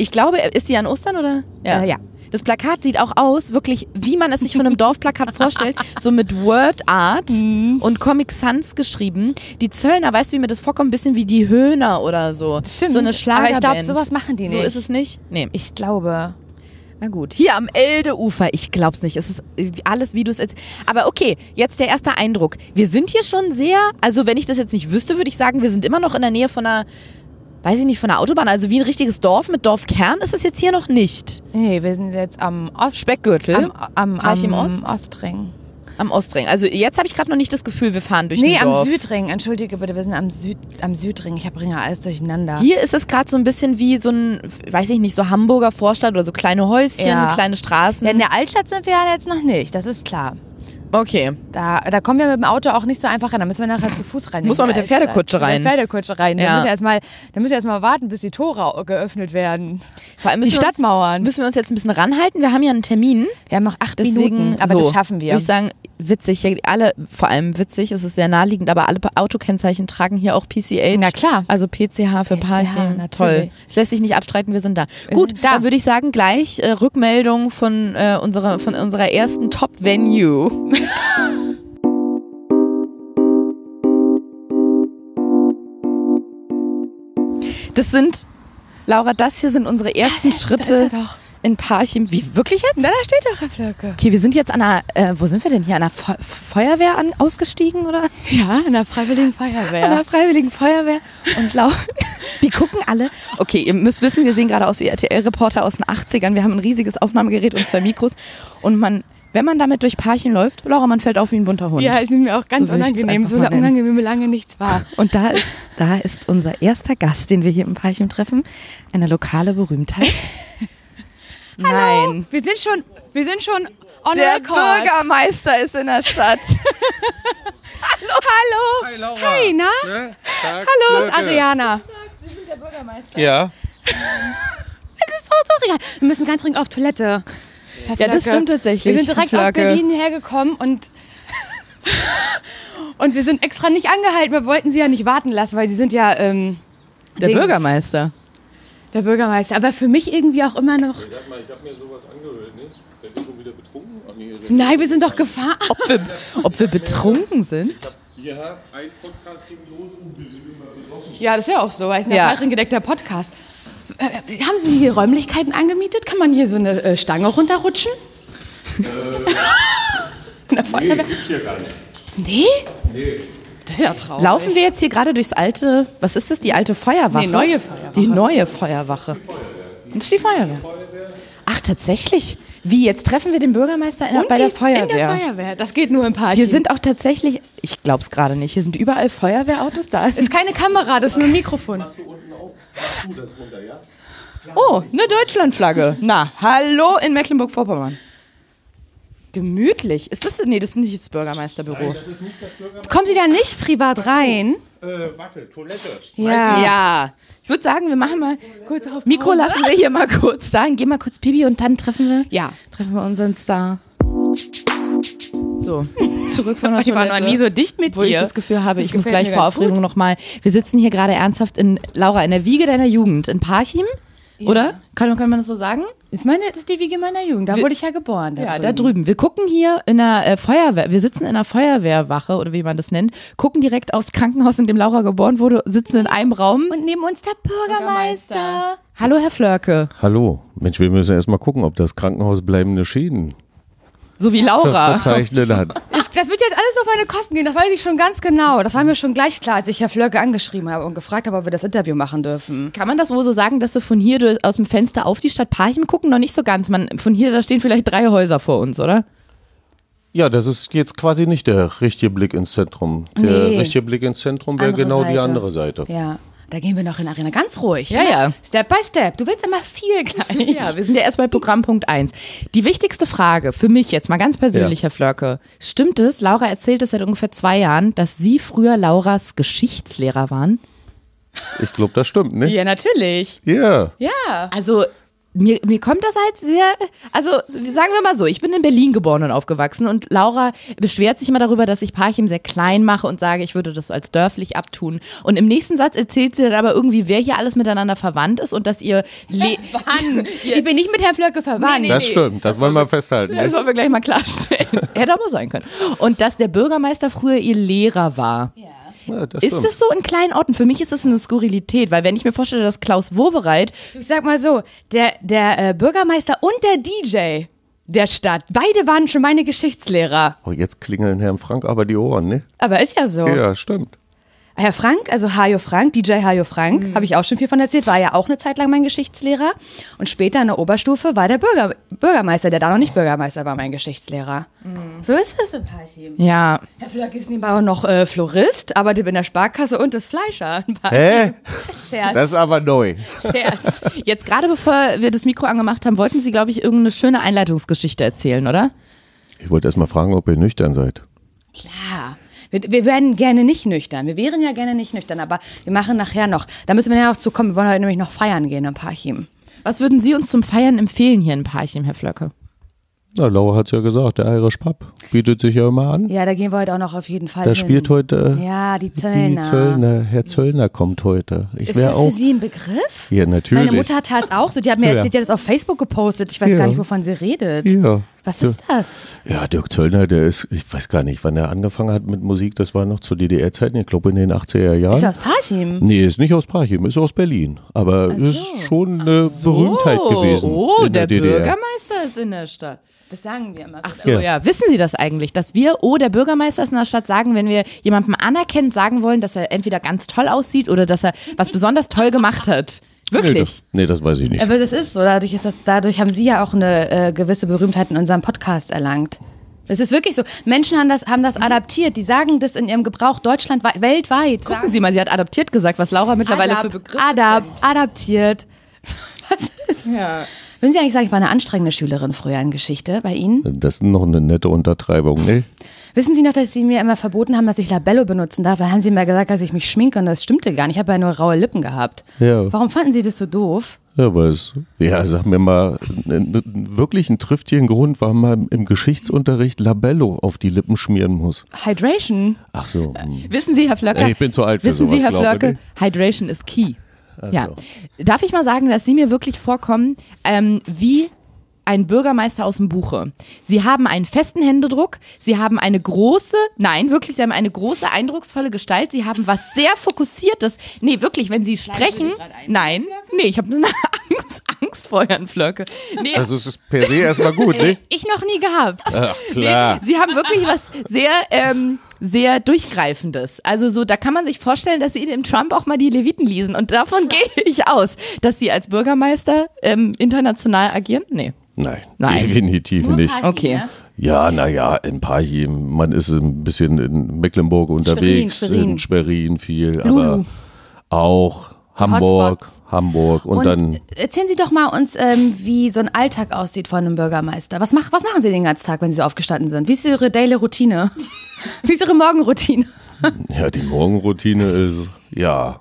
ist die an Ostern, oder? Ja. Das Plakat sieht auch aus, wirklich, wie man es sich von einem Dorfplakat vorstellt, so mit Word Art und Comic Sans geschrieben. Die Zöllner, weißt du, wie mir das vorkommt? Ein bisschen wie die Höhner oder so. Das stimmt. So eine Schlagerband. Aber ich glaube, sowas machen die nicht. So ist es nicht? Nee. Ich glaube. Na gut. Hier am Elde-Ufer, ich glaub's nicht. Es ist alles, wie du es jetzt. Aber okay, jetzt der erste Eindruck. Wir sind hier schon sehr, also wenn ich das jetzt nicht wüsste, würde ich sagen, wir sind immer noch in der Nähe von einer, weiß ich nicht, von einer Autobahn. Also wie ein richtiges Dorf mit Dorfkern ist es jetzt hier noch nicht. Nee, wir sind jetzt am Speckgürtel. am Parchim Ost? Ostring. Am Ostring. Also jetzt habe ich gerade noch nicht das Gefühl, wir fahren durch ein Am Dorf. Südring. Entschuldige bitte, wir sind am Südring. Ich bringe alles durcheinander. Hier ist es gerade so ein bisschen wie so ein, weiß ich nicht, so Hamburger Vorstadt oder so kleine Häuschen, Ja. kleine Straßen. Ja, in der Altstadt sind wir ja jetzt noch nicht, das ist klar. Okay. Da kommen wir mit dem Auto auch nicht so einfach rein. Da müssen wir nachher zu Fuß rein. Muss man mit der Pferdekutsche rein. Mit der Pferdekutsche rein. Ja. Da müssen wir erstmal warten, bis die Tore geöffnet werden. Vor allem Die müssen wir uns- Stadtmauern. Müssen wir uns jetzt ein bisschen ranhalten. Wir haben ja einen Termin. Wir haben noch 8 Deswegen, Minuten, aber so, das schaffen wir. Würde ich sagen, witzig. Hier alle, vor allem witzig, es ist sehr naheliegend, aber alle Autokennzeichen tragen hier auch PCH. Na klar. Also PCH für PCH, Parchim. natürlich. Toll. Es lässt sich nicht abstreiten, wir sind da. Wir Gut, sind da. dann würde ich sagen, gleich Rückmeldung von unserer ersten Top-Venue. Das sind, Laura, das hier sind unsere ersten Schritte in Parchim. Wie, wirklich jetzt? Na, da steht doch Herr Flöcke. Okay, wir sind jetzt an einer, wo sind wir denn hier? An einer Feuerwehr ausgestiegen, oder? Ja, in der Freiwilligen Feuerwehr. An der Freiwilligen Feuerwehr. Und die gucken alle. Okay, ihr müsst wissen, wir sehen gerade aus wie RTL-Reporter aus den 80ern. Wir haben ein riesiges Aufnahmegerät und 2 Mikros. Und wenn man damit durch Parchim läuft, Laura, man fällt auf wie ein bunter Hund. Ja, es ist mir auch ganz unangenehm, so unangenehm, wie lange nichts war. Und da ist unser erster Gast, den wir hier im Parchim treffen, eine lokale Berühmtheit. Hallo, Nein. wir sind schon on Der record. Bürgermeister ist in der Stadt. Hallo. Hi Laura. Hi, na? Ne? Tag, Hallo, ist Flöcke. Ariana. Sie sind der Bürgermeister. Ja. Es ist so real. Wir müssen ganz dringend auf Toilette. Herr Ja, das Flöcke. stimmt tatsächlich. Wir sind direkt aus Flöcke. Berlin hergekommen und wir sind extra nicht angehalten. Wir wollten sie ja nicht warten lassen, weil sie sind ja Der Bürgermeister. Der Bürgermeister. Aber für mich irgendwie auch immer noch... Sag mal, ich habe mir sowas angehört, ne? Seid ihr schon wieder betrunken? Ach nee, ihr seid Nein, wir sind doch gefahren. Ob wir betrunken sind? hier, ein Podcast ging los und wir sind immer besoffen. Ja, das ist ja auch so. Ist ein Ja. gedeckter Podcast. Haben Sie hier Räumlichkeiten angemietet? Kann man hier so eine Stange runterrutschen? In der Feuerwehr? Gibt's hier gar nicht. Nee? Nee. Das ist ja traurig. Laufen wir jetzt hier gerade durchs alte, was ist das, die alte Feuerwache? Nee, neue Feuerwache. Die neue Feuerwache. Das ist die Feuerwehr. Ach, tatsächlich? Wie, jetzt treffen wir den Bürgermeister bei der Feuerwehr? In der Feuerwehr. Das geht nur im Parchim. Hier sind auch tatsächlich, ich glaube es gerade nicht, hier sind überall Feuerwehrautos da. ist keine Kamera, das ist nur ein Mikrofon. Machst du unten auf? Machst du das runter, ja? Oh, eine Deutschlandflagge. Na, hallo in Mecklenburg-Vorpommern. Gemütlich. Ist das, nee, das ist nicht das Bürgermeisterbüro. Das ist nicht das Bürgermeister. Kommen Sie da nicht privat rein? Warte, Toilette. Ja. Ich würde sagen, wir machen mal, Kurz auf Mikro Pause. lassen wir hier mal kurz da, gehen mal kurz Pipi und dann treffen wir unseren Star. So, zurück von der Ich war noch Toilette, nie so dicht mit wo ich dir. das Gefühl habe, ich Das muss gefällt gleich mir vor ganz Aufregung gut. nochmal. Wir sitzen hier gerade ernsthaft in der Wiege deiner Jugend in Parchim, oder? Kann man das so sagen? Das ist die Wiege meiner Jugend. Da wurde ich ja geboren. Ja, da drüben. Wir gucken hier in der Feuerwehr, wir sitzen in der Feuerwehrwache oder wie man das nennt, gucken direkt aufs Krankenhaus, in dem Laura geboren wurde, sitzen in einem Raum. Und neben uns der Bürgermeister. Hallo, Herr Flörke. Hallo. Mensch, wir müssen erst mal gucken, ob das Krankenhaus bleibende Schäden So wie zu Laura. verzeichnen hat. Das wird jetzt alles auf meine Kosten gehen, das weiß ich schon ganz genau. Das war mir schon gleich klar, als ich Herr Flöcke angeschrieben habe und gefragt habe, ob wir das Interview machen dürfen. Kann man das wohl so sagen, dass wir von hier aus dem Fenster auf die Stadt Parchim gucken? Noch nicht so ganz. Von hier, da stehen vielleicht 3 Häuser vor uns, oder? Ja, das ist jetzt quasi nicht der richtige Blick ins Zentrum. Der Nee. richtige Blick ins Zentrum wäre Andere genau die Seite. andere Seite. Ja, da gehen wir noch in Arena ganz ruhig. Ja, ja. Step by Step. Du willst immer viel gleich. Ja, wir sind ja erst bei Programmpunkt 1. Die wichtigste Frage für mich jetzt mal ganz persönlich, Ja. Herr Flörke. Stimmt es, Laura erzählt es seit ungefähr 2 Jahren, dass Sie früher Lauras Geschichtslehrer waren? Ich glaube, das stimmt, ne? Ja, natürlich. Ja. Ja. Also mir kommt das halt sehr, also sagen wir mal so, ich bin in Berlin geboren und aufgewachsen und Laura beschwert sich immer darüber, dass ich Parchim sehr klein mache und sage, ich würde das als dörflich abtun. Und im nächsten Satz erzählt sie dann aber irgendwie, wer hier alles miteinander verwandt ist und dass ihr Mann, ich bin nicht mit Herrn Flöcke verwandt. Das stimmt, das wollen wir festhalten. Das wollen wir gleich mal klarstellen. Hätte aber sein können. Und dass der Bürgermeister früher ihr Lehrer war. Ja, das Ist stimmt. das so in kleinen Orten? Für mich ist das eine Skurrilität, weil wenn ich mir vorstelle, dass Klaus Wowereit, Ich sag mal so, der Bürgermeister und der DJ der Stadt, beide waren schon meine Geschichtslehrer. Oh, jetzt klingeln Herrn Frank aber die Ohren, ne? Aber ist ja so. Ja, stimmt. Herr Frank, also Hajo Frank, DJ Hajo Frank, habe ich auch schon viel von erzählt, war ja auch eine Zeit lang mein Geschichtslehrer. Und später in der Oberstufe war der Bürgermeister, der da noch nicht Bürgermeister war, mein Geschichtslehrer. So ist es in Parchim. ja, Herr Flöck ist nebenbei auch noch Florist, arbeitet in der Sparkasse und ist Fleischer. In Parchim. Hä? Scherz, Das ist aber neu. Scherz. jetzt gerade bevor wir das Mikro angemacht haben, wollten Sie, glaube ich, irgendeine schöne Einleitungsgeschichte erzählen, oder? Ich wollte erst mal fragen, ob ihr nüchtern seid. Klar. Wir werden gerne nicht nüchtern. Wir wären ja gerne nicht nüchtern, aber wir machen nachher noch. Da müssen wir ja auch zu kommen. Wir wollen heute nämlich noch feiern gehen in Parchim. Was würden Sie uns zum Feiern empfehlen hier in Parchim, Herr Flöcke? Na, Laura hat es ja gesagt, der Irish Pub bietet sich ja immer an. Ja, da gehen wir heute auch noch auf jeden Fall Da hin. spielt heute Ja, die Zöllner. die Zöllner. Herr Zöllner kommt heute. Ich Ist wäre das auch. für Sie ein Begriff? Ja, natürlich. Meine Mutter hat es auch so. Die hat mir Ja. erzählt, die hat das auf Facebook gepostet. Ich weiß Ja. gar nicht, wovon sie redet. Ja, Was ist das? Ja, Dirk Zöllner, der ist, ich weiß gar nicht, wann er angefangen hat mit Musik, das war noch zu DDR-Zeiten, ich glaube in den 80er Jahren. Ist er aus Parchim? Nee, ist nicht aus Parchim, ist aus Berlin. Aber ist schon eine Berühmtheit gewesen. Oh, in der DDR. Bürgermeister ist in der Stadt. Das sagen wir immer so. Ach so, ja. Wissen Sie das eigentlich, dass wir, der Bürgermeister ist in der Stadt, sagen, wenn wir jemandem anerkennend sagen wollen, dass er entweder ganz toll aussieht oder dass er was besonders toll gemacht hat? Wirklich? Nee, das weiß ich nicht. Aber das ist so, dadurch haben Sie ja auch eine gewisse Berühmtheit in unserem Podcast erlangt. Es ist wirklich so. Menschen haben das adaptiert. Die sagen das in ihrem Gebrauch deutschlandweit, weltweit. Gucken Sie mal, sie hat adaptiert gesagt, was Laura mittlerweile für Begriffe adaptiert. Was ist? Ja. Würden Sie eigentlich sagen, ich war eine anstrengende Schülerin früher in Geschichte bei Ihnen? Das ist noch eine nette Untertreibung, ne? Wissen Sie noch, dass Sie mir immer verboten haben, dass ich Labello benutzen darf? Weil haben Sie mir gesagt, dass ich mich schminke und das stimmte gar nicht. Ich habe ja nur raue Lippen gehabt. Ja. Warum fanden Sie das so doof? Ja, sag mir mal, wirklich ein triftigen Grund, warum man im Geschichtsunterricht Labello auf die Lippen schmieren muss. Hydration. Ach so. Wissen Sie, Herr Flöcker? Ich bin zu alt für Wissen sowas, Sie, Herr glaube Flöcke, ich. Hydration is key. Ach Ja. so. Darf ich mal sagen, dass Sie mir wirklich vorkommen, wie ein Bürgermeister aus dem Buche. Sie haben einen festen Händedruck, Sie haben Sie haben eine große, eindrucksvolle Gestalt, Sie haben was sehr Fokussiertes. Nee, wirklich, wenn Sie sprechen, ich habe eine Angst vor Herrn Flöcke. Nee, Das ist per se erstmal gut, ne? Ich noch nie gehabt. Ach, klar. Sie haben wirklich was sehr Durchgreifendes. Also so, da kann man sich vorstellen, dass Sie dem Trump auch mal die Leviten lesen. Und davon gehe ich aus, dass Sie als Bürgermeister international agieren. Nee. Nein, Nein. definitiv Nur nicht. Parchim, Okay. ne? Ja, naja, in Parchim, man ist ein bisschen in Mecklenburg unterwegs, Schwerin. in Schwerin viel, Lulu. aber auch Hamburg und dann, erzählen Sie doch mal uns, wie so ein Alltag aussieht von einem Bürgermeister. Was machen Sie den ganzen Tag, wenn Sie so aufgestanden sind? Wie ist Ihre Daily Routine? Wie ist Ihre Morgenroutine? ja, die Morgenroutine ist, ja,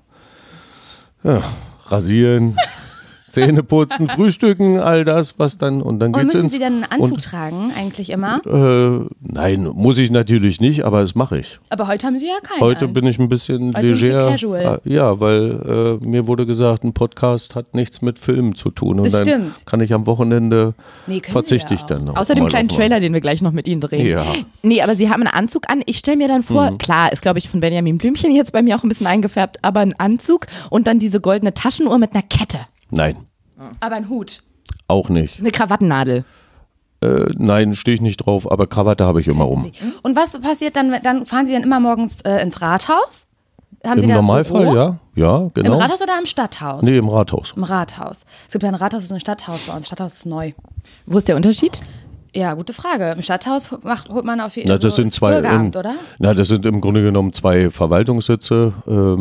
rasieren, Zähne putzen, frühstücken, all das, was dann, und dann Und geht's müssen ins... Sie dann einen Anzug tragen, eigentlich immer? Nein, muss ich natürlich nicht, aber das mache ich. Aber heute haben Sie ja keinen. Heute an. bin ich ein bisschen Heute sind Sie leger. casual. Ja, weil mir wurde gesagt, ein Podcast hat nichts mit Filmen zu tun. Und Das dann stimmt. kann ich am Wochenende Nee, können verzichte Sie ich ja dann noch. Außer dem mal kleinen auf- Trailer, den wir gleich noch mit Ihnen drehen. Ja. Nee, aber Sie haben einen Anzug an. Ich stelle mir dann vor, klar, ist glaube ich von Benjamin Blümchen jetzt bei mir auch ein bisschen eingefärbt, aber ein Anzug und dann diese goldene Taschenuhr mit einer Kette. Nein, Aber ein Hut. auch nicht. Eine Krawattennadel. Nein, stehe ich nicht drauf, aber Krawatte habe ich immer um. Und was passiert dann? Dann fahren Sie dann immer morgens ins Rathaus? Haben Sie Im da ein Normalfall, Büro? ja. Ja, Im genau. Rathaus oder im Stadthaus? Nee, im Rathaus. Im Rathaus. Es gibt ja ein Rathaus und ein Stadthaus bei uns. Stadthaus ist neu. Wo ist der Unterschied? Ja, gute Frage. Im Stadthaus holt man auf jeden Na, Fall das sind zwei, Bürgeramt, oder? Na, das sind im Grunde genommen zwei Verwaltungssitze.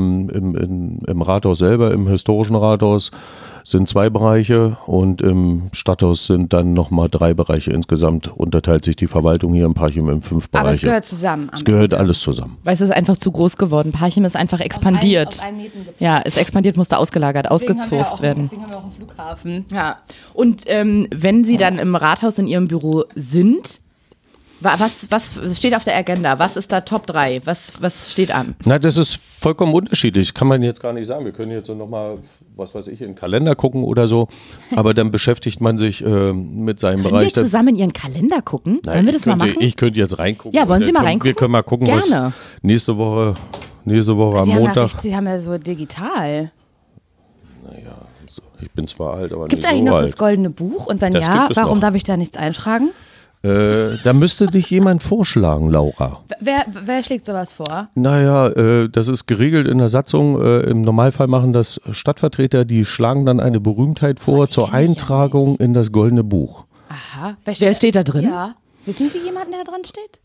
Im Rathaus selber, im historischen Rathaus, sind 2 Bereiche und im Stadthaus sind dann nochmal 3 Bereiche. Insgesamt unterteilt sich die Verwaltung hier in Parchim in 5 Bereiche. Aber es gehört zusammen. Es gehört alles zusammen. Weil es ist einfach zu groß geworden. Parchim ist einfach expandiert. Auf einen Nähten geplant. Ja, ist expandiert, musste ausgelagert, ausgezost werden. Deswegen haben wir auch einen Flughafen. Ja. Und wenn Sie dann im Rathaus in Ihrem Büro sind, was steht auf der Agenda? Was ist da Top 3? Was steht an? Na, das ist vollkommen unterschiedlich. Kann man jetzt gar nicht sagen. Wir können jetzt so nochmal, was weiß ich, in den Kalender gucken oder so. Aber dann beschäftigt man sich mit seinem Können Bereich. wir zusammen in Ihren Kalender gucken? Nein, Wollen wir das mal machen? Ich könnte jetzt reingucken. Ja, wollen Und Sie dann mal können- Wir reingucken? können mal gucken, Gerne. was nächste Woche am Sie Montag. Sie haben ja so digital. Naja, ich bin zwar alt, aber Gibt es nicht eigentlich so noch alt. das goldene Buch? Und wenn Das ja, gibt es warum noch. darf ich da nichts eintragen? Da müsste dich jemand vorschlagen, Laura. Wer schlägt sowas vor? Naja, das ist geregelt in der Satzung. Im Normalfall machen das Stadtvertreter, die schlagen dann eine Berühmtheit vor zur kenn ich ja Eintragung in das Goldene Buch. Aha. Wer steht da drin? Ja. Wissen Sie jemanden, der da dran steht?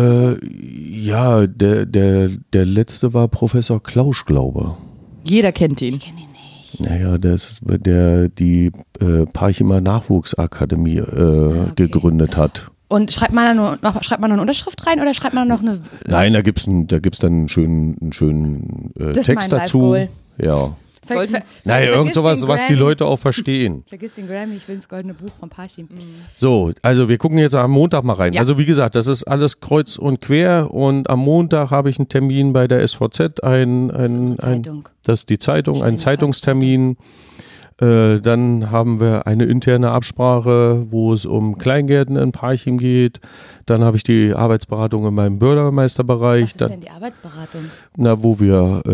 Ja, der letzte war Professor Klausch, glaube Jeder kennt ihn. Naja, das ist die Parchimer Nachwuchsakademie gegründet hat. Und schreibt man da noch eine Unterschrift rein oder schreibt man noch eine. Nein, da gibt's dann einen schönen Das ist Text mein dazu. Live-Goal. Ja. Naja, Naja, irgend sowas, was die Leute auch verstehen. Vergiss den Grammy, ich will ins goldene Buch von Parchim. So, also wir gucken jetzt am Montag mal rein. Ja. Also wie gesagt, das ist alles kreuz und quer und am Montag habe ich einen Termin bei der SVZ, Zeitung. das ist die Zeitung, einen Zeitungstermin. Dann haben wir eine interne Absprache, wo es um Kleingärten in Parchim geht. Dann habe ich die Arbeitsberatung in meinem Bürgermeisterbereich. Was ist denn die Arbeitsberatung? Na, wo wir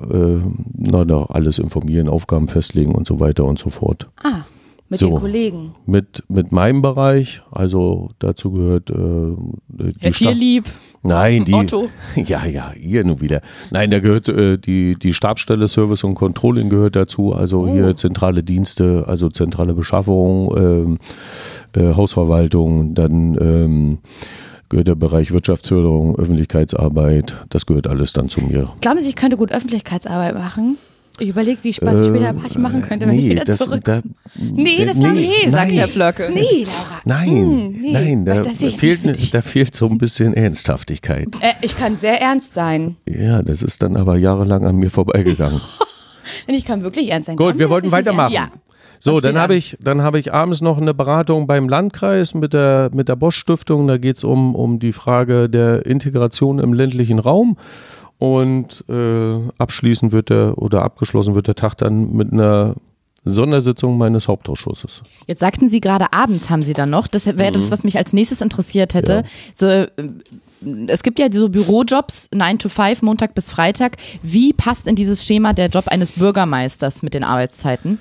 alles informieren, Aufgaben festlegen und so weiter und so fort. Ah, mit So. den Kollegen. Mit meinem Bereich, also dazu gehört Herr Tierlieb, Nein, die. Otto. Ja, ihr nun wieder. Nein, da gehört die Stabsstelle Service und Controlling gehört dazu, also hier zentrale Dienste, also zentrale Beschaffung, Hausverwaltung, dann gehört der Bereich Wirtschaftsförderung, Öffentlichkeitsarbeit, das gehört alles dann zu mir. Glauben Sie, ich könnte gut Öffentlichkeitsarbeit machen? Ich überlege, wie Spaß ich später Parchim machen könnte, wenn ich wieder zurück. Sagt Herr Flöcke. Nee, Laura. Nein, da fehlt so ein bisschen Ernsthaftigkeit. Ich kann sehr ernst sein. Ja, das ist dann aber jahrelang an mir vorbeigegangen. Ich kann wirklich ernst sein. Gut, wir wollten weitermachen. Ja. So, Was dann steht habe ich abends noch eine Beratung beim Landkreis mit der Bosch Stiftung. Da geht es um die Frage der Integration im ländlichen Raum. Und abgeschlossen wird der Tag dann mit einer Sondersitzung meines Hauptausschusses. Jetzt sagten Sie gerade, abends haben Sie dann noch. Das wäre das, was mich als nächstes interessiert hätte. Ja. Es gibt ja so Bürojobs, 9 to 5, Montag bis Freitag. Wie passt in dieses Schema der Job eines Bürgermeisters mit den Arbeitszeiten?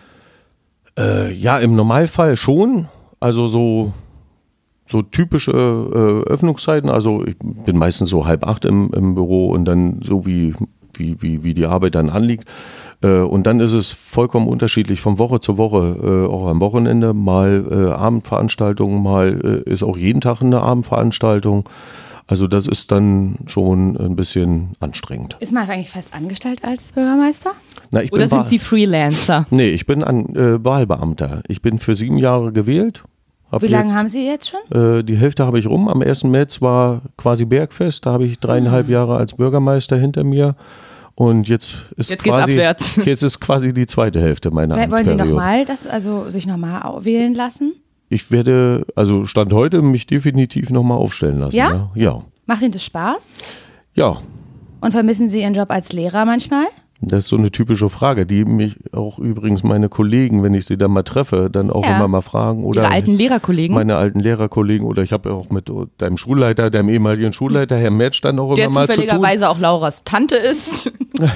Ja, im Normalfall schon. Also so typische Öffnungszeiten. Also ich bin meistens so 7:30 im Büro und dann so wie die Arbeit dann anliegt. Und dann ist es vollkommen unterschiedlich von Woche zu Woche, auch am Wochenende. Mal Abendveranstaltungen, mal ist auch jeden Tag eine Abendveranstaltung. Also das ist dann schon ein bisschen anstrengend. Ist man eigentlich fest angestellt als Bürgermeister? Na, ich Oder bin sind Sie Freelancer? Nee, ich bin Wahlbeamter. Ich bin für 7 Jahre gewählt. Wie lange haben Sie jetzt schon? Die Hälfte habe ich rum. Am 1. März war quasi Bergfest. Da habe ich 3,5 Jahre als Bürgermeister hinter mir. Und jetzt ist quasi die zweite Hälfte meiner Amtsperiode. Wollen Sie sich nochmal wählen lassen? Ich werde, also Stand heute, mich definitiv nochmal aufstellen lassen. Ja? Ja. Macht Ihnen das Spaß? Ja. Und vermissen Sie Ihren Job als Lehrer manchmal? Das ist so eine typische Frage, die mich auch übrigens meine Kollegen, wenn ich sie dann mal treffe, dann auch immer mal fragen. Oder Ihre alten Lehrerkollegen? Meine alten Lehrerkollegen. Oder ich habe ja auch mit deinem Schulleiter, deinem ehemaligen Schulleiter, Herr Metsch, dann auch immer mal zu tun. Der zufälligerweise auch Lauras Tante ist.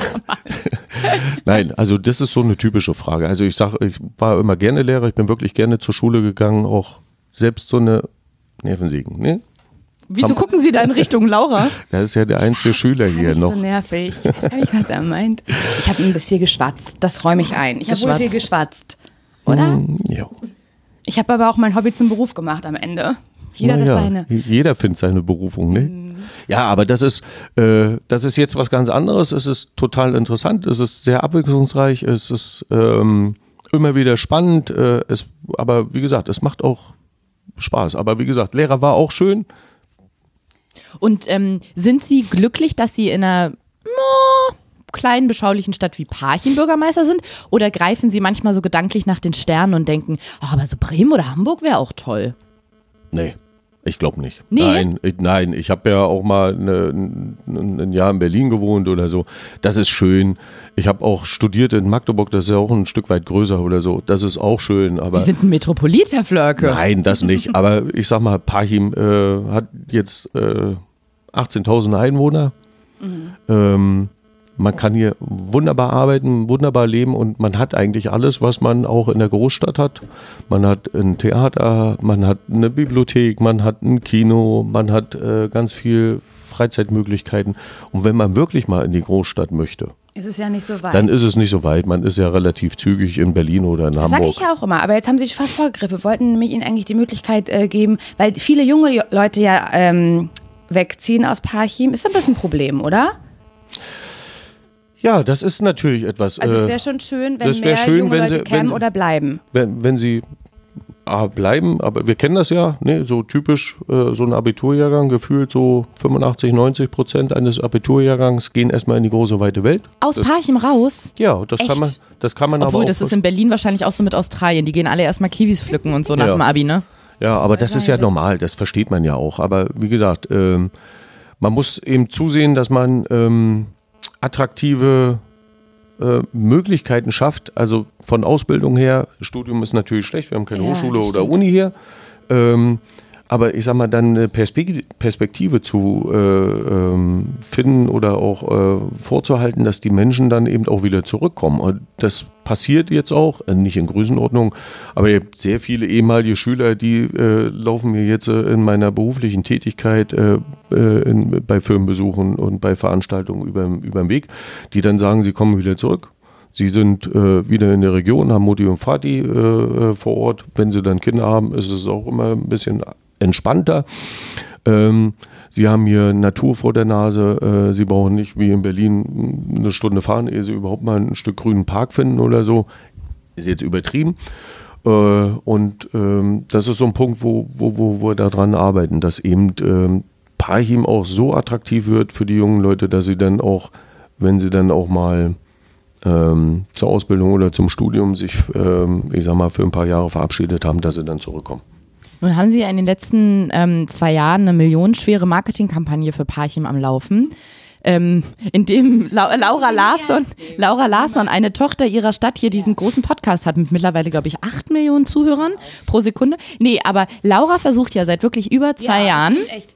Nein, also das ist so eine typische Frage. Also ich war immer gerne Lehrer, ich bin wirklich gerne zur Schule gegangen, auch selbst so eine Nervensägen, ne? Wieso gucken Sie da in Richtung Laura? Das ist ja der einzige Schüler hier noch. So nervig. Ich weiß gar nicht, was er meint. Ich habe ein bisschen viel geschwatzt. Das räume ich ein. Ich habe wohl viel geschwatzt. Oder? Ja. Ich habe aber auch mein Hobby zum Beruf gemacht am Ende. Jeder das seine. Jeder findet seine Berufung, ne? Ja, aber das ist jetzt was ganz anderes. Es ist total interessant. Es ist sehr abwechslungsreich. Es ist immer wieder spannend. Aber wie gesagt, es macht auch Spaß. Aber wie gesagt, Lehrer war auch schön. Und sind Sie glücklich, dass Sie in einer kleinen, beschaulichen Stadt wie Parchim Bürgermeister sind? Oder greifen Sie manchmal so gedanklich nach den Sternen und denken, ach, aber so Bremen oder Hamburg wäre auch toll? Nee, ich glaube nicht. Nee? Nein, ich habe ja auch mal ein Jahr in Berlin gewohnt oder so. Das ist schön. Ich habe auch studiert in Magdeburg, das ist ja auch ein Stück weit größer oder so. Das ist auch schön. Aber Sie sind ein Metropolit, Herr Flörke. Nein, das nicht. Aber ich sag mal, Parchim hat jetzt 18.000 Einwohner. Man kann hier wunderbar arbeiten, wunderbar leben und man hat eigentlich alles, was man auch in der Großstadt hat. Man hat ein Theater, man hat eine Bibliothek, man hat ein Kino, man hat ganz viel Freizeitmöglichkeiten. Und wenn man wirklich mal in die Großstadt möchte, ist es ja nicht so weit. Dann ist es nicht so weit. Man ist ja relativ zügig in Berlin oder in Hamburg. Das sage ich ja auch immer. Aber jetzt haben Sie sich fast vorgegriffen. Wir wollten nämlich Ihnen eigentlich die Möglichkeit geben, weil viele junge Leute ja wegziehen aus Parchim. Ist ein bisschen ein Problem, oder? Ja, das ist natürlich etwas. Also es wäre schon schön, wenn mehr junge Leute kämen oder bleiben. Wenn sie bleiben, aber wir kennen das ja, ne, so typisch so ein Abiturjahrgang, gefühlt so 85-90% eines Abiturjahrgangs gehen erstmal in die große weite Welt. Aus Parchim raus? Ja, das kann man aber auch. Obwohl, das ist in Berlin wahrscheinlich auch so mit Australien. Die gehen alle erstmal Kiwis pflücken und so nach dem Abi, ne? Ja, aber das ist ja normal, das versteht man ja auch. Aber wie gesagt, man muss eben zusehen, dass man attraktive Möglichkeiten schafft, also von Ausbildung her, Studium ist natürlich schlecht, wir haben keine Hochschule oder stimmt. Uni hier, aber ich sag mal, dann eine Perspektive zu finden oder auch vorzuhalten, dass die Menschen dann eben auch wieder zurückkommen. Und das passiert jetzt auch, nicht in Größenordnung, aber ich habe sehr viele ehemalige Schüler, die laufen mir jetzt in meiner beruflichen Tätigkeit bei Firmenbesuchen und bei Veranstaltungen über den Weg, die dann sagen, sie kommen wieder zurück. Sie sind wieder in der Region, haben Mutti und Vati vor Ort. Wenn sie dann Kinder haben, ist es auch immer ein bisschen entspannter. Sie haben hier Natur vor der Nase. Sie brauchen nicht wie in Berlin eine Stunde fahren, ehe sie überhaupt mal ein Stück grünen Park finden oder so. Ist jetzt übertrieben. Und das ist so ein Punkt, wo wir daran arbeiten, dass eben Parchim auch so attraktiv wird für die jungen Leute, dass sie dann auch, wenn sie dann auch mal zur Ausbildung oder zum Studium sich, ich sag mal, für ein paar Jahre verabschiedet haben, dass sie dann zurückkommen. Nun haben Sie ja in den letzten 2 Jahren eine millionenschwere Marketingkampagne für Parchim am Laufen, in dem Laura Larsson, eine Tochter ihrer Stadt, hier diesen großen Podcast hat mit mittlerweile, glaube ich, 8 Millionen Zuhörern pro Sekunde. Nee, aber Laura versucht ja seit wirklich über 2 Jahren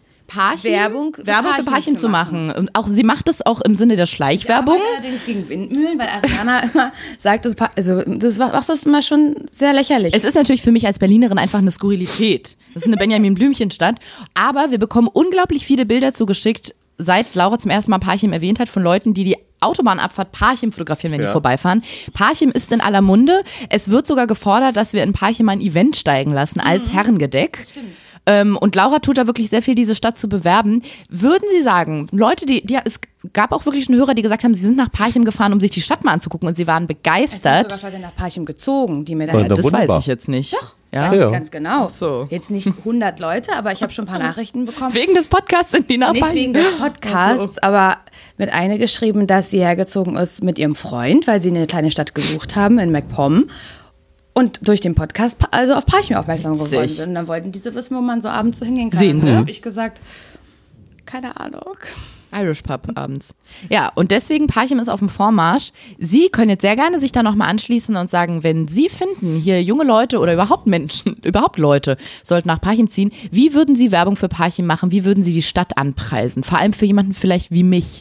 Werbung für Parchim zu machen. Und auch sie macht es auch im Sinne der Schleichwerbung. Ja, allerdings gegen Windmühlen, weil Ariana immer sagt, du machst das immer schon sehr lächerlich. Es ist natürlich für mich als Berlinerin einfach eine Skurrilität. Das ist eine Benjamin-Blümchen-Stadt. Aber wir bekommen unglaublich viele Bilder zugeschickt, seit Laura zum ersten Mal Parchim erwähnt hat, von Leuten, die Autobahnabfahrt Parchim fotografieren, wenn die vorbeifahren. Parchim ist in aller Munde. Es wird sogar gefordert, dass wir in Parchim ein Event steigen lassen als Herrengedeck. Stimmt. Und Laura tut da wirklich sehr viel, diese Stadt zu bewerben. Würden Sie sagen, Leute, es gab auch wirklich schon Hörer, die gesagt haben, sie sind nach Parchim gefahren, um sich die Stadt mal anzugucken und sie waren begeistert. Es sind sogar Leute nach Parchim gezogen, die mir Na, Das wunderbar. weiß ich jetzt nicht. Doch, Ja? weiß Ja. ich ganz genau. Ach so. Jetzt nicht 100 Leute, aber ich habe schon ein paar Nachrichten bekommen. Wegen des Podcasts sind die nach Nicht Parchim. wegen des Podcasts, aber mit einer geschrieben, dass sie hergezogen ist mit ihrem Freund, weil sie eine kleine Stadt gesucht haben in MacPom. Und durch den Podcast also auf Parchim aufmerksam geworden Witzig. sind. Und dann wollten diese wissen, wo man so abends so hingehen kann. Sehen Und Sie. dann habe ich gesagt, keine Ahnung. Irish Pub abends. Ja, und deswegen Parchim ist auf dem Vormarsch. Sie können jetzt sehr gerne sich da nochmal anschließen und sagen, wenn Sie finden, hier junge Leute oder überhaupt Menschen, überhaupt Leute, sollten nach Parchim ziehen, wie würden Sie Werbung für Parchim machen? Wie würden Sie die Stadt anpreisen? Vor allem für jemanden vielleicht wie mich.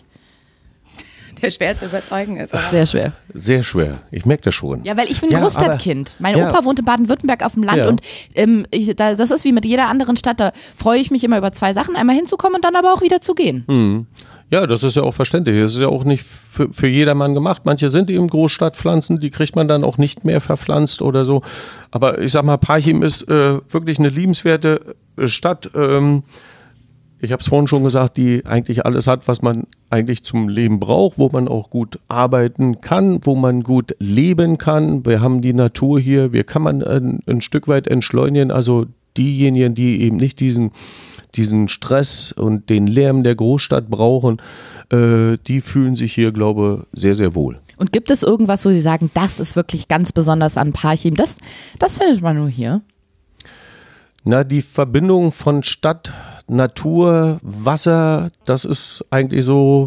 Der schwer zu überzeugen ist. Aber Sehr schwer. Sehr schwer. Ich merke das schon. Ja, weil ich bin Ja, Großstadtkind. Mein ja. Opa wohnt in Baden-Württemberg auf dem Land Ja. und das ist wie mit jeder anderen Stadt. Da freue ich mich immer über 2 Sachen. Einmal hinzukommen und dann aber auch wieder zu gehen. Ja, das ist ja auch verständlich. Das ist ja auch nicht für jedermann gemacht. Manche sind eben Großstadtpflanzen, die kriegt man dann auch nicht mehr verpflanzt oder so. Aber ich sag mal, Parchim ist wirklich eine liebenswerte Stadt. Ich habe es vorhin schon gesagt, die eigentlich alles hat, was man eigentlich zum Leben braucht, wo man auch gut arbeiten kann, wo man gut leben kann. Wir haben die Natur hier, kann man ein Stück weit entschleunigen. Also diejenigen, die eben nicht diesen Stress und den Lärm der Großstadt brauchen, die fühlen sich hier, glaube ich, sehr, sehr wohl. Und gibt es irgendwas, wo Sie sagen, das ist wirklich ganz besonders an Parchim? Das findet man nur hier. Na, die Verbindung von Stadt, Natur, Wasser, das ist eigentlich so,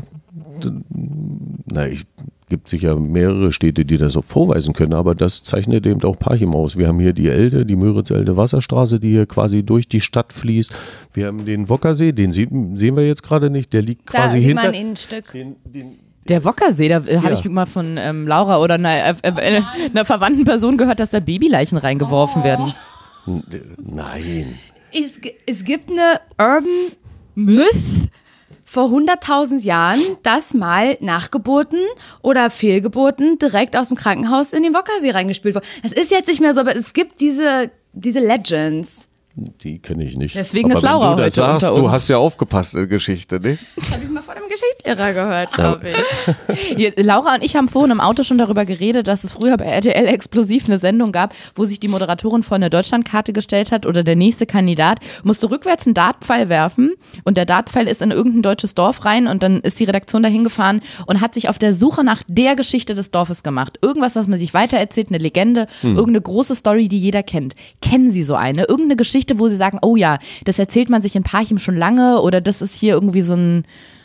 gibt sicher mehrere Städte, die das so vorweisen können, aber das zeichnet eben auch Parchim aus. Wir haben hier die Elde, die Müritz-Elde Wasserstraße, die hier quasi durch die Stadt fließt. Wir haben den Wockersee, den sehen wir jetzt gerade nicht, der liegt da quasi sieht hinter. man ihn ein Stück. Der Wockersee, da habe ich mal von Laura oder einer verwandten Person gehört, dass da Babyleichen reingeworfen werden. Nein. Es gibt eine Urban Myth vor 100.000 Jahren, dass mal Nachgeburten oder Fehlgeburten direkt aus dem Krankenhaus in den Wockersee reingespült wurden. Das ist jetzt nicht mehr so, aber es gibt diese Legends. Die kenne ich nicht. Deswegen aber ist Laura wenn du das heute sagst, unter du uns. hast ja aufgepasst in der Geschichte, ne? Habe ich mal von einem Geschichtslehrer gehört, glaube ich. Laura und ich haben vorhin im Auto schon darüber geredet, dass es früher bei RTL Explosiv eine Sendung gab, wo sich die Moderatorin vor eine Deutschlandkarte gestellt hat oder der nächste Kandidat musste rückwärts einen Dartpfeil werfen und der Dartpfeil ist in irgendein deutsches Dorf rein und dann ist die Redaktion dahin gefahren und hat sich auf der Suche nach der Geschichte des Dorfes gemacht. Irgendwas, was man sich weitererzählt, eine Legende, irgendeine große Story, die jeder kennt. Kennen Sie so eine? Irgendeine Geschichte, wo Sie sagen, oh ja, das erzählt man sich in Parchim schon lange oder das ist hier irgendwie so ein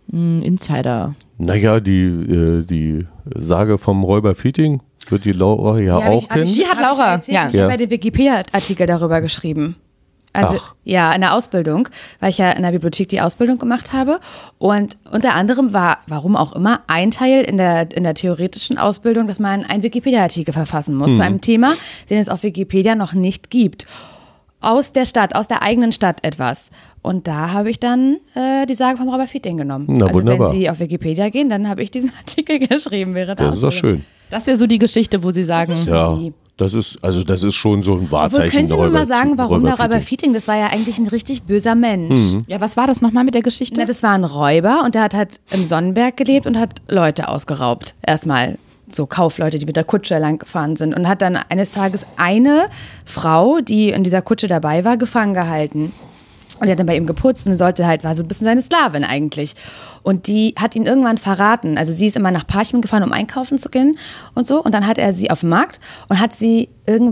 Insider. Naja, die Sage vom Räuber Feeding wird die Laura ja auch kennen. Die hat Laura. Ich habe den Wikipedia-Artikel darüber geschrieben. Also ja, in der Ausbildung, weil ich ja in der Bibliothek die Ausbildung gemacht habe. Und unter anderem war, warum auch immer, ein Teil in der theoretischen Ausbildung, dass man einen Wikipedia-Artikel verfassen muss zu einem Thema, den es auf Wikipedia noch nicht gibt. Aus der Stadt, aus der eigenen Stadt etwas. Und da habe ich dann die Sage vom Räuber Feeding genommen. Na, also wunderbar. wenn Sie auf Wikipedia gehen, dann habe ich diesen Artikel geschrieben während der Das ist doch Ausbildung. schön. Das wäre so die Geschichte, wo sie sagen, Ja, das ist schon so ein Obwohl, Wahrzeichen. können Sie mir mal Räuber- sagen, warum der Räuber Räuber Feeding, das war ja eigentlich ein richtig böser Mensch. ja, was war das nochmal mit der Geschichte? Na, das war ein Räuber und der hat halt im Sonnenberg gelebt und hat Leute ausgeraubt. Erstmal so Kaufleute, die mit der Kutsche lang gefahren sind. Und hat dann eines Tages eine Frau, die in dieser Kutsche dabei war, gefangen gehalten. Und die hat dann bei ihm geputzt und war so ein bisschen seine Sklavin eigentlich. Und die hat ihn irgendwann verraten. Also sie ist immer nach Parchim gefahren, um einkaufen zu gehen und so. Und dann hat er sie auf dem Markt und hat sie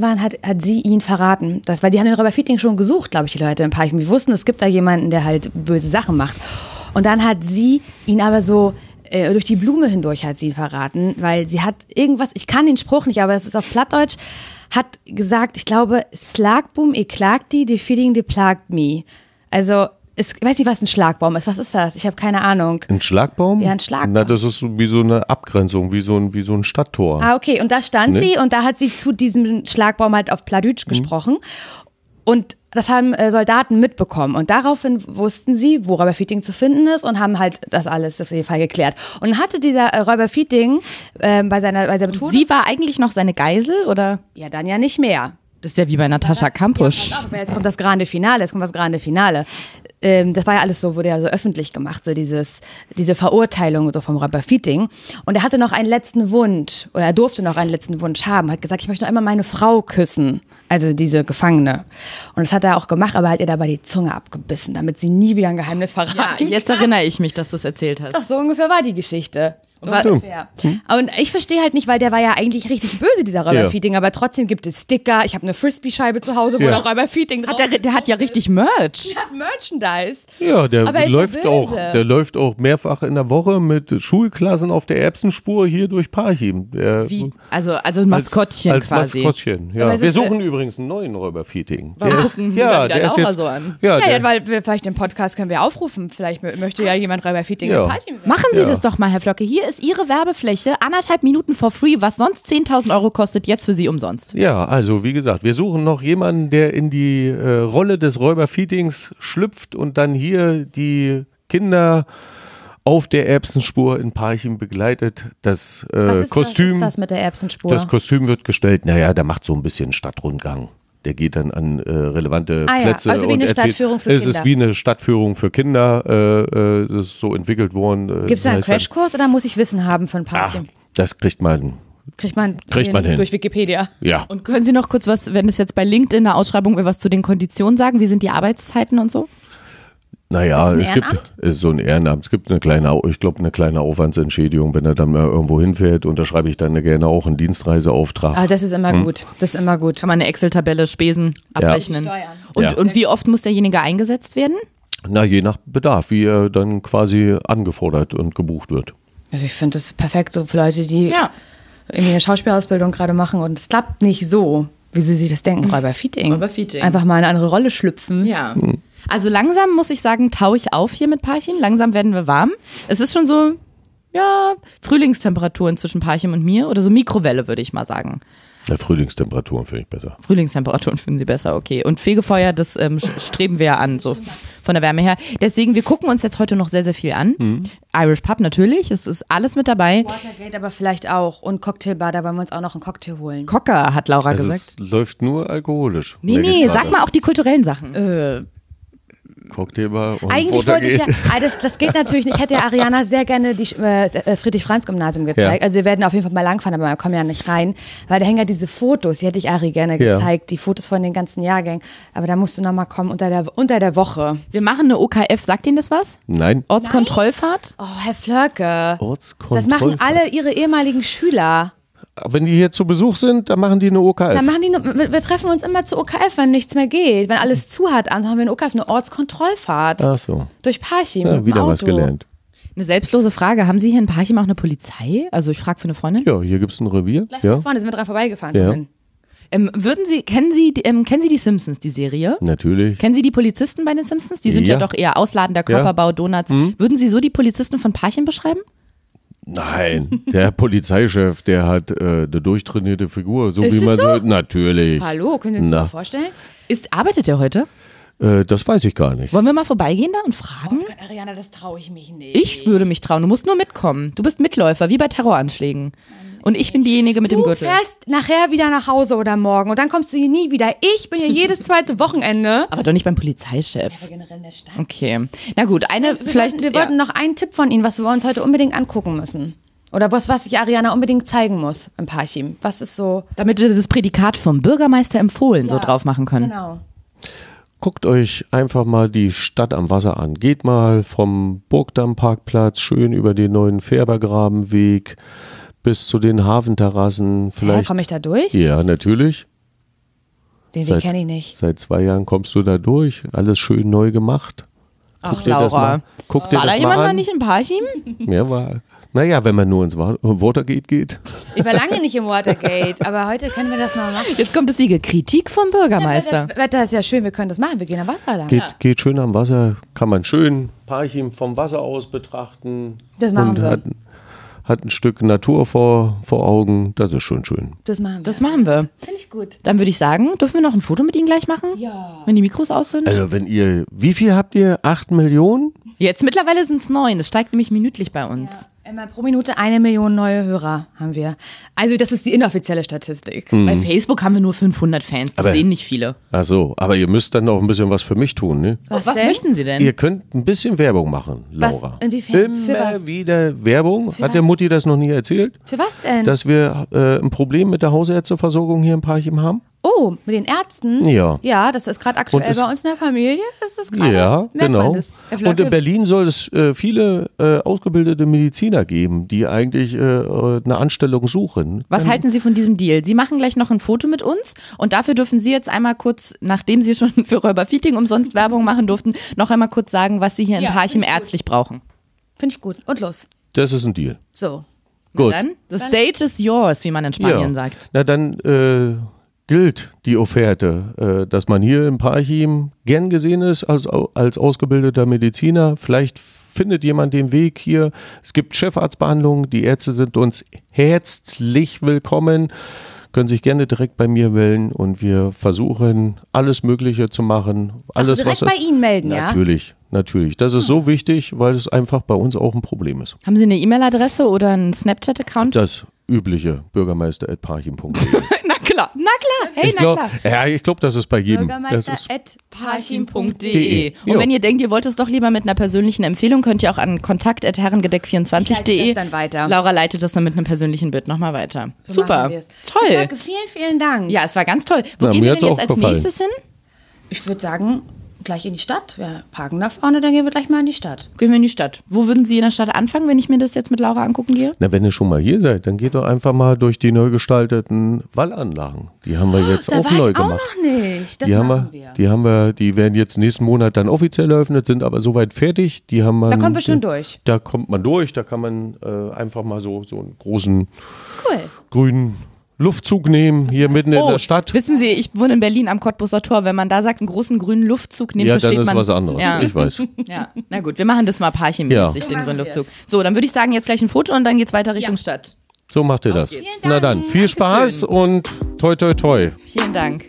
ihn verraten. Weil die haben den Räuber Feeding schon gesucht, glaube ich, die Leute in Parchim. Wir wussten, es gibt da jemanden, der halt böse Sachen macht. Und dann hat sie ihn aber so durch die Blume hindurch hat sie ihn verraten, weil sie hat irgendwas, ich kann den Spruch nicht, aber es ist auf Plattdeutsch, hat gesagt, ich glaube, Slagboom, e klagt die Feeding, die plagt me. Also, ich weiß nicht, was ein Schlagbaum ist. Was ist das? Ich habe keine Ahnung. Ein Schlagbaum? Ja, ein Schlagbaum. Na, das ist so wie so eine Abgrenzung, wie so ein Stadttor. Ah, okay. Und da stand sie und da hat sie zu diesem Schlagbaum halt auf Plattdeutsch gesprochen. Und das haben Soldaten mitbekommen. Und daraufhin wussten sie, wo Räuber Feeding zu finden ist und haben halt das auf jeden Fall geklärt. Und dann hatte dieser Räuber Feeding bei seinem Tod. Sie war eigentlich noch seine Geisel, oder? Ja, dann ja nicht mehr. Das ist ja wie bei Natascha Kampusch. Ja, aber jetzt kommt das Grande Finale, das war ja alles so, wurde ja so öffentlich gemacht, so diese Verurteilung so vom Räuber Feeding. Und er hatte noch einen letzten Wunsch, oder er durfte noch einen letzten Wunsch haben, hat gesagt, ich möchte noch einmal meine Frau küssen, also diese Gefangene. Und das hat er auch gemacht, aber hat ihr dabei die Zunge abgebissen, damit sie nie wieder ein Geheimnis verraten. Jetzt erinnere ich mich, dass du es erzählt hast. Doch, so ungefähr war die Geschichte. Ungefähr. Und ich verstehe halt nicht, weil der war ja eigentlich richtig böse, dieser Räuber Feeding, aber trotzdem gibt es Sticker. Ich habe eine Frisbee-Scheibe zu Hause, wo der Räuber Feeding drauf Der hat ja richtig Merch. Der hat Merchandise. Ja, der Aber er ist läuft ja auch, böse. der läuft auch mehrfach in der Woche mit Schulklassen auf der Erbsenspur hier durch Parchim. Wie? Also ein Maskottchen als quasi. Maskottchen, ja. Aber es Wir ist, suchen übrigens einen neuen Räuber Feeding. Warum gucken Sie dann wieder Laura so an? Ja, Ja, der, weil wir vielleicht den Podcast können wir aufrufen. Vielleicht möchte ja jemand Räuber Feeding Ja. in Parchim werden. Machen Sie das doch mal, Herr Flocke. Hier ist Ihre Werbefläche, 1,5 Minuten for free, was sonst 10.000 Euro kostet, jetzt für Sie umsonst. ja, also wie gesagt, wir suchen noch jemanden, der in die Rolle des Räuber Feedings schlüpft und dann hier die Kinder auf der Erbsenspur in Parchim begleitet. Das Kostüm, Was ist das mit der Erbsenspur? das Kostüm wird gestellt. Naja, der macht so ein bisschen Stadtrundgang. Der geht dann an relevante Ah ja, Plätze also wie und eine erzählt. Stadtführung für Es Kinder. ist wie eine Stadtführung für Kinder. Das ist so entwickelt worden. Gibt es da einen das heißt dann- Crashkurs oder muss ich Wissen haben von Parchim? Das kriegt man. Kriegt man hin. durch Wikipedia. Ja. Und können Sie noch kurz was, wenn es jetzt bei LinkedIn eine Ausschreibung wäre, was zu den Konditionen sagen? Wie sind die Arbeitszeiten und so? Naja, Ist es es ein gibt Ehrenamt? es ist so ein Ehrenamt. Es gibt eine kleine Aufwandsentschädigung, wenn er dann mal irgendwo hinfährt. Unterschreibe ich dann gerne auch einen Dienstreiseauftrag. Ah, das ist immer gut. Das ist immer gut. Kann man eine Excel-Tabelle, Spesen abrechnen. Und, Ja. und wie oft muss derjenige eingesetzt werden? Na, je nach Bedarf, wie er dann quasi angefordert und gebucht wird. Also ich finde das perfekt so für Leute, die irgendwie eine Schauspielausbildung gerade machen und es klappt nicht so, wie sie sich das denken. Räuber Feeding. Räuber Feeding. Einfach mal eine andere Rolle schlüpfen. Ja. Also langsam muss ich sagen, taue ich auf hier mit Parchim. Langsam werden wir warm. Es ist schon so, ja, Frühlingstemperaturen zwischen Parchim und mir oder so Mikrowelle, würde ich mal sagen. Ja, Frühlingstemperaturen finde ich besser. Frühlingstemperaturen finden Sie besser, okay. Und Fegefeuer, das streben wir ja an, so von der Wärme her. Deswegen, wir gucken uns jetzt heute noch sehr, sehr viel an. Irish Pub natürlich, es ist alles mit dabei. Watergate aber vielleicht auch und Cocktailbar, da wollen wir uns auch noch einen Cocktail holen. Cocker, hat Laura Also gesagt. es läuft nur alkoholisch. Nee, merke ich nee, gerade. sag mal auch die kulturellen Sachen. Cocktailbar und Eigentlich wollte ich Watergate. ja, das geht natürlich nicht. Ich hätte ja Ariana sehr gerne das Friedrich-Franz-Gymnasium gezeigt. Ja. Also wir werden auf jeden Fall mal langfahren, aber wir kommen ja nicht rein. Weil da hängen ja diese Fotos, die hätte ich Ari gerne Ja. gezeigt, die Fotos von den ganzen Jahrgängen. Aber da musst du nochmal kommen unter der Woche. Wir machen eine OKF, sagt Ihnen das was? Nein. Ortskontrollfahrt? Oh, Herr Flörke. Ortskontroll. Das machen alle ihre ehemaligen Schüler. Wenn die hier zu Besuch sind, dann machen die eine OKF. Da machen die wir treffen uns immer zu OKF, wenn nichts mehr geht. Wenn alles zu hat, abends haben wir eine OKF, eine Ortskontrollfahrt. Ach so. Durch Parchim. Ja, mit dem wieder was Auto. gelernt. Eine selbstlose Frage, haben Sie hier in Parchim auch eine Polizei? Also ich frage für eine Freundin. Ja, hier gibt es ein Revier. Gleich Ja, da vorne sind wir dran vorbeigefahren. Ja. vorhin. Kennen Sie die Simpsons, die Serie? natürlich. Kennen Sie die Polizisten bei den Simpsons? Die sind ja, Ja. doch eher ausladender Körperbau, Donuts. Würden Sie so die Polizisten von Parchim beschreiben? Nein, der Polizeichef, der hat eine durchtrainierte Figur, so Ist wie es man so? so. Natürlich. Hallo, können Sie uns Na. mal vorstellen? Arbeitet er heute? Das weiß ich gar nicht. Wollen wir mal vorbeigehen da und fragen? Ariana, das traue ich mich nicht. Ich würde mich trauen. Du musst nur mitkommen. Du bist Mitläufer, wie bei Terroranschlägen. Und ich bin diejenige mit dem Du Gürtel. fährst nachher wieder nach Hause oder morgen und dann kommst du hier nie wieder. Ich bin hier jedes zweite Wochenende. Aber doch nicht beim Polizeichef. Aber generell in der Stadt. Okay. Na gut, Wir wollten noch einen Tipp von Ihnen, was wir uns heute unbedingt angucken müssen. Oder was ich Ariana unbedingt zeigen muss im Parchim. Was ist so... damit wir das Prädikat vom Bürgermeister empfohlen so drauf machen können. Genau. Guckt euch einfach mal die Stadt am Wasser an. Geht mal vom Burgdammparkplatz schön über den neuen Färbergrabenweg bis zu den Hafenterrassen. Vielleicht. Komme ich da durch? Ja, natürlich. Den Weg kenne ich nicht. Seit 2 Jahren kommst du da durch. Alles schön neu gemacht. Ach, dir das Laura. mal, guck dir War das da jemand mal mal an. nicht in Parchim? Ja, war. Naja, wenn man nur ins Watergate geht. Ich war lange nicht im Watergate, aber heute können wir das mal machen. Jetzt kommt das Siegel. Kritik vom Bürgermeister. Das Wetter ist ja schön, wir können das machen. Wir gehen am Wasser lang. Geht schön am Wasser. Kann man schön Parchim vom Wasser aus betrachten. Das machen und wir. Hat ein Stück Natur vor Augen. Das ist schon schön. Das machen wir. Das machen wir. finde ich gut. Dann würde ich sagen, dürfen wir noch ein Foto mit Ihnen gleich machen? Ja. Wenn die Mikros aus sind? Also wie viel habt ihr? 8 Millionen? Jetzt mittlerweile sind es 9. Das steigt nämlich minütlich bei uns. Immer pro Minute 1 Million neue Hörer haben wir. Also das ist die inoffizielle Statistik. Bei Facebook haben wir nur 500 Fans. Das Aber- sehen nicht viele. Ach so, aber ihr müsst dann auch ein bisschen was für mich tun, ne? Was denn? möchten Sie denn? Ihr könnt ein bisschen Werbung machen, Laura. Inwiefern? Immer Für was? wieder Werbung. Hat was? der Mutti das noch nie erzählt? Für was denn? Dass wir ein Problem mit der Hausärzteversorgung hier im Parchim haben? Oh, mit den Ärzten? Ja. Ja, das ist gerade aktuell Und es- bei uns in der Familie. Das ist gerade, Ja, merkt man genau. das. Herr Und Flöcke, in Berlin soll es viele ausgebildete Mediziner geben, die eigentlich eine Anstellung suchen. Was halten Sie von diesem Deal? Sie machen gleich noch ein Foto mit uns und dafür dürfen Sie jetzt einmal kurz, nachdem Sie schon für Räuber-Feeding umsonst Werbung machen durften, noch einmal kurz sagen, was Sie hier in Ja, Parchim finde ich gut. ärztlich brauchen. Finde ich gut. Und los. Das ist ein Deal. So. Gut. Dann, the stage is yours, wie man in Spanien sagt. Na dann gilt die Offerte, dass man hier in Parchim gern gesehen ist als ausgebildeter Mediziner. Vielleicht findet jemand den Weg hier. Es gibt Chefarztbehandlungen. Die Ärzte sind uns herzlich willkommen. Können sich gerne direkt bei mir melden und wir versuchen, alles Mögliche zu machen. Alles, direkt was bei Ihnen melden, ja? Natürlich. Das ist so wichtig, weil es einfach bei uns auch ein Problem ist. Haben Sie eine E-Mail-Adresse oder einen Snapchat-Account? Das übliche bürgermeister@parchim.de. Na klar, hey, Ich glaube, das ist bei jedem. Das ist parchim.de. Und Jo. wenn ihr denkt, ihr wollt es doch lieber mit einer persönlichen Empfehlung, könnt ihr auch an kontakt@herrengedeck24.de. Ich leite das dann weiter. Laura leitet das dann mit einem persönlichen Bild nochmal weiter. So Super. machen wir es. Toll. Flöcke, vielen, vielen Dank. Ja, es war ganz toll. Wo Na, gehen mir wir hat's denn auch jetzt als gefallen. nächstes hin? Ich würde sagen, gleich in die Stadt. Wir parken da vorne, dann gehen wir gleich mal in die Stadt. Gehen wir in die Stadt. Wo würden Sie in der Stadt anfangen, wenn ich mir das jetzt mit Laura angucken gehe? Na, wenn ihr schon mal hier seid, dann geht doch einfach mal durch die neu gestalteten Wallanlagen. Die haben wir jetzt Da auch war neu ich auch gemacht. noch nicht. Das Die haben machen wir. die werden jetzt nächsten Monat dann offiziell eröffnet, sind aber soweit fertig. Die haben man, Da kommen wir schon durch. Da kommt man durch, da kann man einfach mal so einen großen Cool. grünen Luftzug nehmen, hier mitten in der Stadt. Wissen Sie, ich wohne in Berlin am Cottbuser Tor. Wenn man da sagt, einen großen grünen Luftzug nehmen, Ja, versteht dann ist man. was anderes. Ja. Ich weiß. Ja, na gut, wir machen das mal parchimmäßig, Ja. den So grünen machen Luftzug. So, dann würde ich sagen, jetzt gleich ein Foto und dann geht's weiter Richtung Stadt. So macht ihr das. geht's. Na dann, viel Spaß und toi toi toi. Vielen Dank.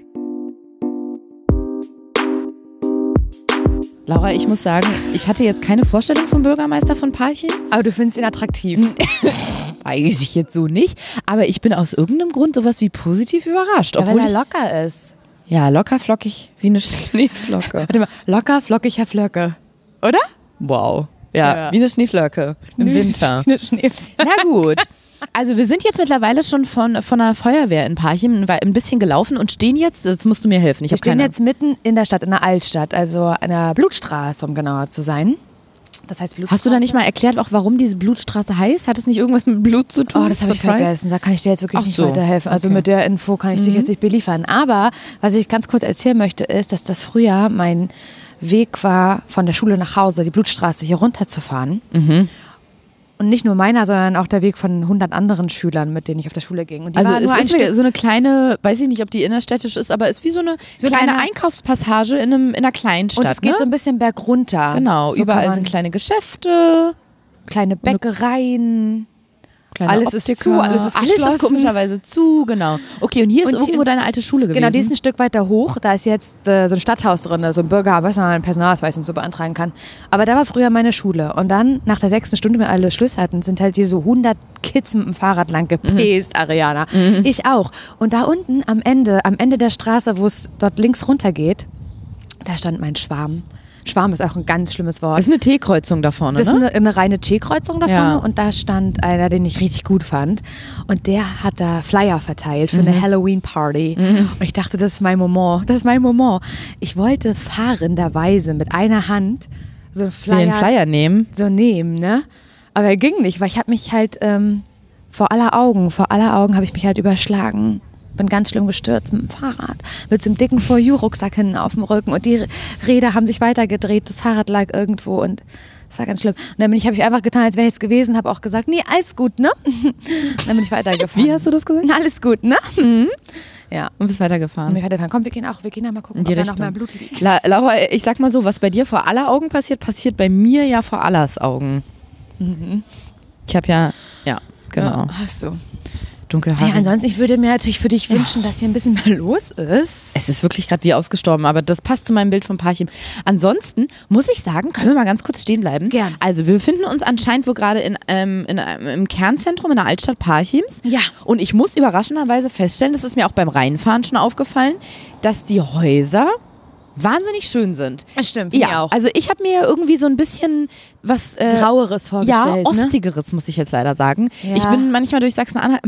Laura, ich muss sagen, ich hatte jetzt keine Vorstellung vom Bürgermeister von Parchim. Aber du findest ihn attraktiv. Weiß ich jetzt so nicht. Aber ich bin aus irgendeinem Grund sowas wie positiv überrascht. Ja, Obwohl weil er ich, locker ist. ja, locker flockig wie eine Schneeflocke. Warte mal, locker, flockig, Herr Flöcke. Oder? Wow. Ja, Ja. wie eine Schneeflocke im Winter. Eine Schnee. Na gut. Also wir sind jetzt mittlerweile schon von der Feuerwehr in Parchim ein bisschen gelaufen und stehen jetzt, jetzt musst du mir helfen. Ich Wir habe stehen keine jetzt mitten in der Stadt, in der Altstadt, also an der Blutstraße, um genauer zu sein. Das heißt Blutstraße. Hast du da nicht mal erklärt, auch warum diese Blutstraße heißt? Hat es nicht irgendwas mit Blut zu tun? Oh, das habe ich Surprise? vergessen. Da kann ich dir jetzt wirklich Ach nicht so, weiterhelfen. Also okay. mit der Info kann ich dich jetzt nicht beliefern. Aber was ich ganz kurz erzählen möchte, ist, dass das früher mein Weg war, von der Schule nach Hause die Blutstraße hier runterzufahren. Und nicht nur meiner, sondern auch der Weg von 100 anderen Schülern, mit denen ich auf der Schule ging. Und die Also war nur es ein ist Stück, so eine kleine, weiß ich nicht, ob die innerstädtisch ist, aber ist wie so eine kleine Einkaufspassage in einer Kleinstadt. und es geht so ein bisschen bergunter. Genau, so überall sind kleine Geschäfte, kleine Bäckereien. kleine Alles ist Optiker. zu, alles ist geschlossen. komischerweise zu, genau. Okay, und hier ist Und irgendwo deine alte Schule gewesen. Genau, die ist ein Stück weiter hoch. Da ist jetzt so ein Stadthaus drin, so ein Bürgerhaus, was man einen Personalausweis und so beantragen kann. Aber da war früher meine Schule. Und dann, nach der 6. Stunde, wenn alle Schluss hatten, sind halt hier so 100 Kids mit dem Fahrrad lang gepäst, Ariana. Ich auch. Und da unten am Ende der Straße, wo es dort links runter geht, da stand mein Schwarm. Schwarm ist auch ein ganz schlimmes Wort. Das ist eine T-Kreuzung da vorne, Das ne? ist eine reine T-Kreuzung da vorne und da stand einer, den ich richtig gut fand und der hat da Flyer verteilt für eine Halloween-Party und ich dachte, das ist mein Moment, Ich wollte fahrenderweise mit einer Hand so einen Den Flyer nehmen. so nehmen, ne? Aber er ging nicht, weil ich habe mich halt vor aller Augen habe ich mich halt überschlagen. Bin ganz schlimm gestürzt mit dem Fahrrad, mit so einem dicken For You-Rucksack hinten auf dem Rücken und die Räder haben sich weitergedreht, das Fahrrad lag irgendwo und das war ganz schlimm. Und dann habe ich einfach getan, als wäre ich es gewesen, habe auch gesagt, nee, alles gut, ne? Dann bin ich weitergefahren. Wie hast du das gesagt? Na, alles gut, ne? Ja. Und bist weitergefahren. Und ich weitergefahren. Komm, wir gehen da mal gucken, In die ob da noch Richtung. mehr Blut liegt. Laura, ich sag mal so, was bei dir vor aller Augen passiert, passiert bei mir ja vor Allahs Augen. Ich habe ja, genau, Ja, hast du. dunkle Haare. Ja, ansonsten, ich würde mir natürlich für dich wünschen, dass hier ein bisschen mehr los ist. Es ist wirklich gerade wie ausgestorben, aber das passt zu meinem Bild von Parchim. Ansonsten muss ich sagen, können wir mal ganz kurz stehen bleiben? Gern. Also wir befinden uns anscheinend wohl gerade im Kernzentrum in der Altstadt Parchims. Ja. Und ich muss überraschenderweise feststellen, das ist mir auch beim Reinfahren schon aufgefallen, dass die Häuser wahnsinnig schön sind. Das stimmt, Ja, also ich habe mir irgendwie so ein bisschen was Graueres vorgestellt, ja, ne? ostigeres, muss ich jetzt leider sagen. Ja. Ich bin manchmal durch Sachsen-Anhalt,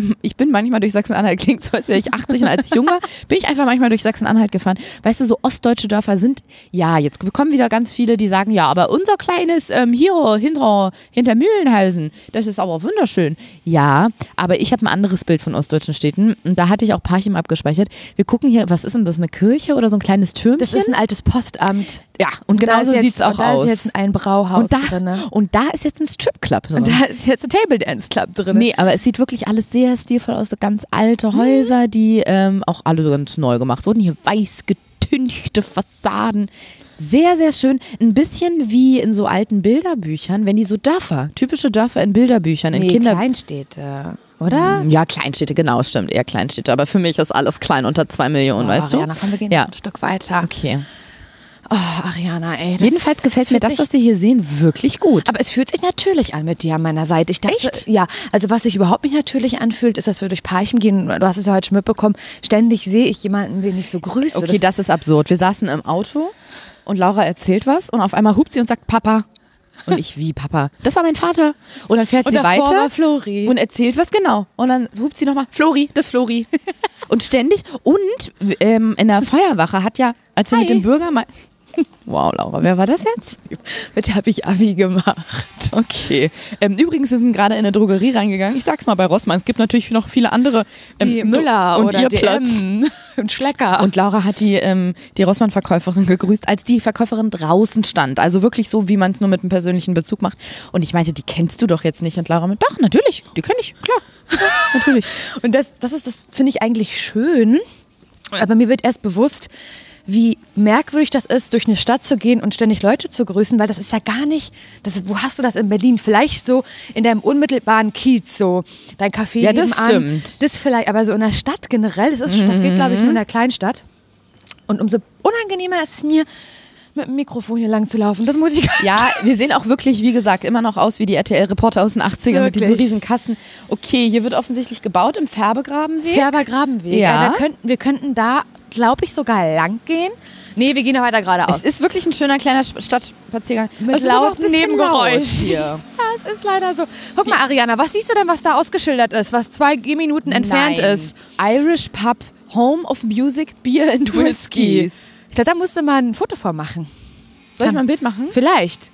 klingt so, als wäre ich 80 und als Junge bin ich einfach manchmal durch Sachsen-Anhalt gefahren. Weißt du, so ostdeutsche Dörfer sind, ja, jetzt bekommen wieder ganz viele, die sagen, ja, aber unser kleines hier hinter Mühlenhausen, das ist aber wunderschön. Ja, aber ich habe ein anderes Bild von ostdeutschen Städten und da hatte ich auch Parchim abgespeichert. Wir gucken hier, was ist denn das, eine Kirche oder so ein kleines Türmchen? Das ist ein altes Postamt. Ja, und genau so sieht es auch da aus. Da ist jetzt ein Brauhaus drin. Und da ist jetzt ein Stripclub drin. Und da ist jetzt ein Table Dance Club drin. Nee, aber es sieht wirklich alles sehr stilvoll aus. So ganz alte Häuser, die auch alle ganz neu gemacht wurden. Hier weiß getünchte Fassaden. Sehr, sehr schön. Ein bisschen wie in so alten Bilderbüchern, wenn die so typische Dörfer in Bilderbüchern, in Kleinstädte, oder? Ja, Kleinstädte, genau, stimmt, eher Kleinstädte. Aber für mich ist alles klein unter 2 Millionen, weißt du? Ariana, komm, wir gehen Ja. ein Stück weiter. Okay. Oh, Ariana, ey. Jedenfalls gefällt mir das, was wir hier sehen, wirklich gut. Aber es fühlt sich natürlich an mit dir an meiner Seite. Ich dachte, Echt? Ja, also was sich überhaupt nicht natürlich anfühlt, ist, dass wir durch Parchim gehen. Du hast es ja heute schon mitbekommen. Ständig sehe ich jemanden, den ich so grüße. Okay, das ist absurd. Wir saßen im Auto und Laura erzählt was und auf einmal hupt sie und sagt Papa. Und ich, wie Papa? Das war mein Vater. Und dann fährt Und sie davor weiter war Flori. und erzählt was genau. Und dann hupt sie nochmal, Flori, das ist Flori. Und ständig. Und in der Feuerwache hat ja, als wir mit dem Bürgermeister... Wow, Laura, wer war das jetzt? Mit der habe ich Abi gemacht. Okay. Übrigens, wir sind gerade in eine Drogerie reingegangen. Ich sag's mal bei Rossmann. Es gibt natürlich noch viele andere. Wie Müller und oder ihr DM und Schlecker. Und Laura hat die Rossmann-Verkäuferin gegrüßt, als die Verkäuferin draußen stand. Also wirklich so, wie man es nur mit einem persönlichen Bezug macht. Und ich meinte, die kennst du doch jetzt nicht. Und Laura mit, doch, natürlich, die kenne ich, klar. Ja, natürlich. Und das finde ich eigentlich schön. Aber mir wird erst bewusst, wie merkwürdig das ist, durch eine Stadt zu gehen und ständig Leute zu grüßen, weil das ist ja gar nicht, wo hast du das in Berlin? Vielleicht so in deinem unmittelbaren Kiez, so dein Café Ja, das nebenan. stimmt. Das vielleicht, aber so in der Stadt generell, das geht, glaube ich, nur in der Kleinstadt. Und umso unangenehmer ist es mir, mit dem Mikrofon hier lang zu laufen. Das muss ich Ja, wir sehen auch wirklich, wie gesagt, immer noch aus wie die RTL-Reporter aus den 80ern mit diesen Wirklich? riesen Kassen. Okay, hier wird offensichtlich gebaut im Färbegrabenweg. Färbergrabenweg. Ja. Wir könnten da, glaube ich, sogar lang gehen. Nee, wir gehen da weiter geradeaus. Es ist wirklich ein schöner kleiner Stadtspaziergang. Mit Es ist aber auch lauten ein bisschen Nebengeräusch. laut hier. Ja, es ist leider so. Guck mal, Ariana, was siehst du denn, was da ausgeschildert ist, was 2 Gehminuten entfernt Nein. ist? Irish Pub, Home of Music, Beer and Whiskies. Ich glaube, da musst du mal ein Foto von machen. Soll ich mal ein Bild machen? Vielleicht.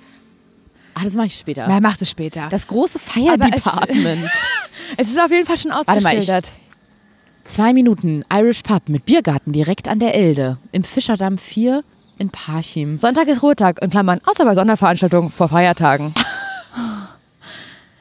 Das mache ich später. Ja, mach es später. Das große Aber Fire-Department. Es ist auf jeden Fall schon Warte mal, ausgeschildert. 2 Minuten, Irish Pub mit Biergarten direkt an der Elde. Im Fischerdamm 4 in Parchim. Sonntag ist Ruhetag, in Klammern, außer bei Sonderveranstaltungen vor Feiertagen.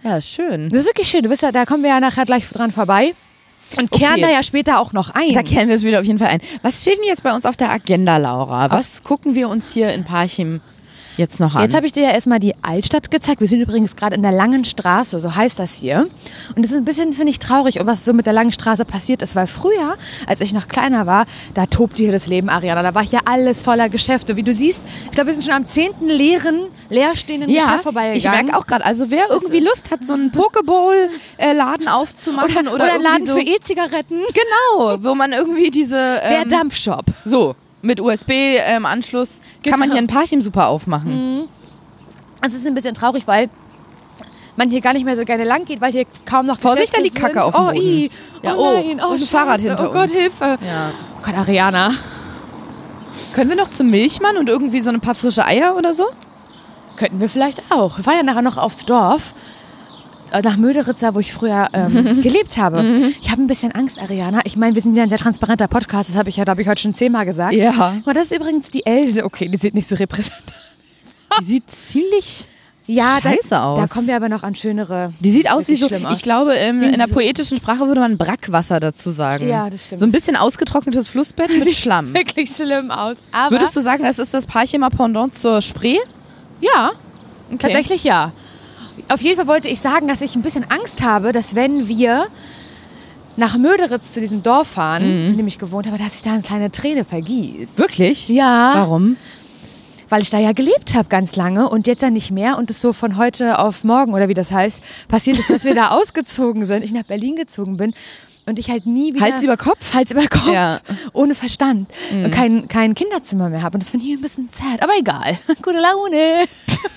Ja, schön. Das ist wirklich schön. Du wirst ja, da kommen wir ja nachher gleich dran vorbei. Und kehren da ja später auch noch ein. Da kehren wir es wieder auf jeden Fall ein. Was steht denn jetzt bei uns auf der Agenda, Laura? Was gucken wir uns hier in Parchim jetzt noch an? Jetzt habe ich dir ja erstmal die Altstadt gezeigt. Wir sind übrigens gerade in der Langen Straße, so heißt das hier. Und das ist ein bisschen, finde ich, traurig, was so mit der Langen Straße passiert ist. Weil früher, als ich noch kleiner war, da tobte hier das Leben, Ariana. Da war hier alles voller Geschäfte. Wie du siehst, ich glaube, wir sind schon am 10. leerstehenden Geschäft vorbeigegangen. Ich merke auch gerade, also wer irgendwie Lust hat, so einen Pokeball-Laden aufzumachen oder einen Laden so, für E-Zigaretten. Genau, wo man irgendwie diese... Der Dampfshop. So, mit USB-Anschluss kann man hier ein Parchim super aufmachen. Es ist ein bisschen traurig, weil man hier gar nicht mehr so gerne lang geht, weil hier kaum noch Vorsicht, Geschäfte da liegt Kacke auf dem Boden. Oh nein, und ein Fahrrad hinter uns. Oh Gott, Hilfe. Ja. Oh Gott, Ariana. Können wir noch zum Milchmann und irgendwie so ein paar frische Eier oder so? Könnten wir vielleicht auch. Wir fahren ja nachher noch aufs Dorf, nach Möderitzer, wo ich früher gelebt habe. Ich habe ein bisschen Angst, Ariana. Ich meine, wir sind ja ein sehr transparenter Podcast, das habe ich ja, glaube ich, heute schon 10-mal gesagt. Ja. Aber das ist übrigens die Else. Okay, die sieht nicht so repräsentativ. Die sieht ziemlich scheiße aus. Da kommen wir aber noch an schönere. Die sieht aus wie so, schlimm aus. ich glaube, in der poetischen Sprache würde man Brackwasser dazu sagen. Ja, das stimmt. So ein bisschen ausgetrocknetes Flussbett mit Schlamm. Wirklich schlimm aus. Aber Würdest du sagen, das ist das Parchimer Pendant zur Spree? Ja, Okay. tatsächlich ja. Auf jeden Fall wollte ich sagen, dass ich ein bisschen Angst habe, dass wenn wir nach Möderitz zu diesem Dorf fahren, in dem ich gewohnt habe, dass ich da eine kleine Träne vergieße. Wirklich? Ja. Warum? Weil ich da ja gelebt habe ganz lange und jetzt ja nicht mehr und es so von heute auf morgen oder wie das heißt, passiert ist, dass wir da ausgezogen sind, ich nach Berlin gezogen bin und ich halt nie wieder... Hals über Kopf? Hals über Kopf, Ja. ohne Verstand und kein Kinderzimmer mehr habe und das finde ich ein bisschen sad, aber egal, gute Laune.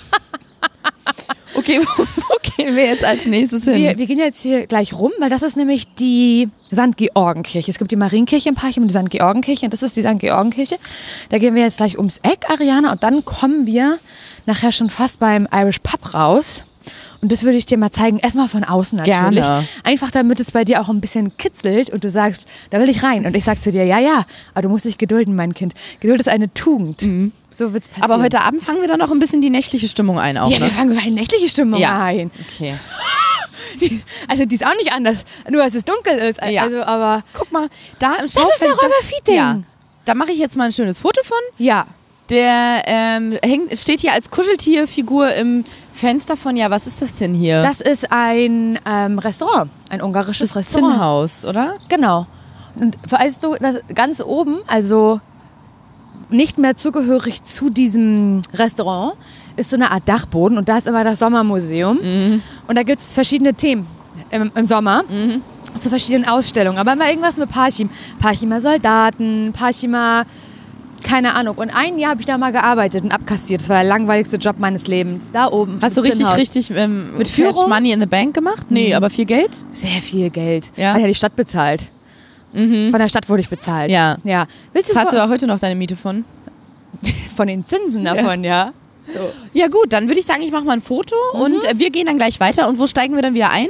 Okay, wo gehen wir jetzt als nächstes hin? Wir gehen jetzt hier gleich rum, weil das ist nämlich die St. Georgenkirche. Es gibt die Marienkirche im Parchim und die St. Georgenkirche und das ist die St. Georgenkirche. Da gehen wir jetzt gleich ums Eck, Ariana, und dann kommen wir nachher schon fast beim Irish Pub raus. Und das würde ich dir mal zeigen, erstmal von außen natürlich. Gerne. Einfach damit es bei dir auch ein bisschen kitzelt und du sagst, da will ich rein. Und ich sag zu dir, ja, aber du musst dich gedulden, mein Kind. Geduld ist eine Tugend. So wird's passieren. Aber heute Abend fangen wir dann noch ein bisschen die nächtliche Stimmung ein auch, Ja, wir ne? fangen eine nächtliche Stimmung ein. Okay. Also die ist auch nicht anders, nur dass es dunkel ist. Ja. Also, aber Guck mal, da im das ist der Schaufenster. Räuber-Feeding. Ja, da mache ich jetzt mal ein schönes Foto von. Ja. Der steht hier als Kuscheltierfigur im Fenster von, ja, was ist das denn hier? Das ist ein Restaurant, ein ungarisches Restaurant. Zinnhaus, oder? Genau. Und weißt du, das ganz oben, also nicht mehr zugehörig zu diesem Restaurant, ist so eine Art Dachboden und da ist immer das Sommermuseum. Und da gibt es verschiedene Themen im Sommer zu verschiedenen Ausstellungen. Aber immer irgendwas mit Parchim. Parchimer Soldaten, Parchimer, keine Ahnung. Und ein Jahr habe ich da mal gearbeitet und abkassiert. Das war der langweiligste Job meines Lebens. Da oben. Hast du im Zinnhaus. richtig Mit Cash Führung? Money in the Bank gemacht? Nee, aber viel Geld? Sehr viel Geld. Ja? Hat ja die Stadt bezahlt. Von der Stadt wurde ich bezahlt. Ja. Willst du Zahlst du da heute noch deine Miete von? von den Zinsen davon, ja? Ja gut, dann würde ich sagen, ich mache mal ein Foto und wir gehen dann gleich weiter. Und wo steigen wir dann wieder ein?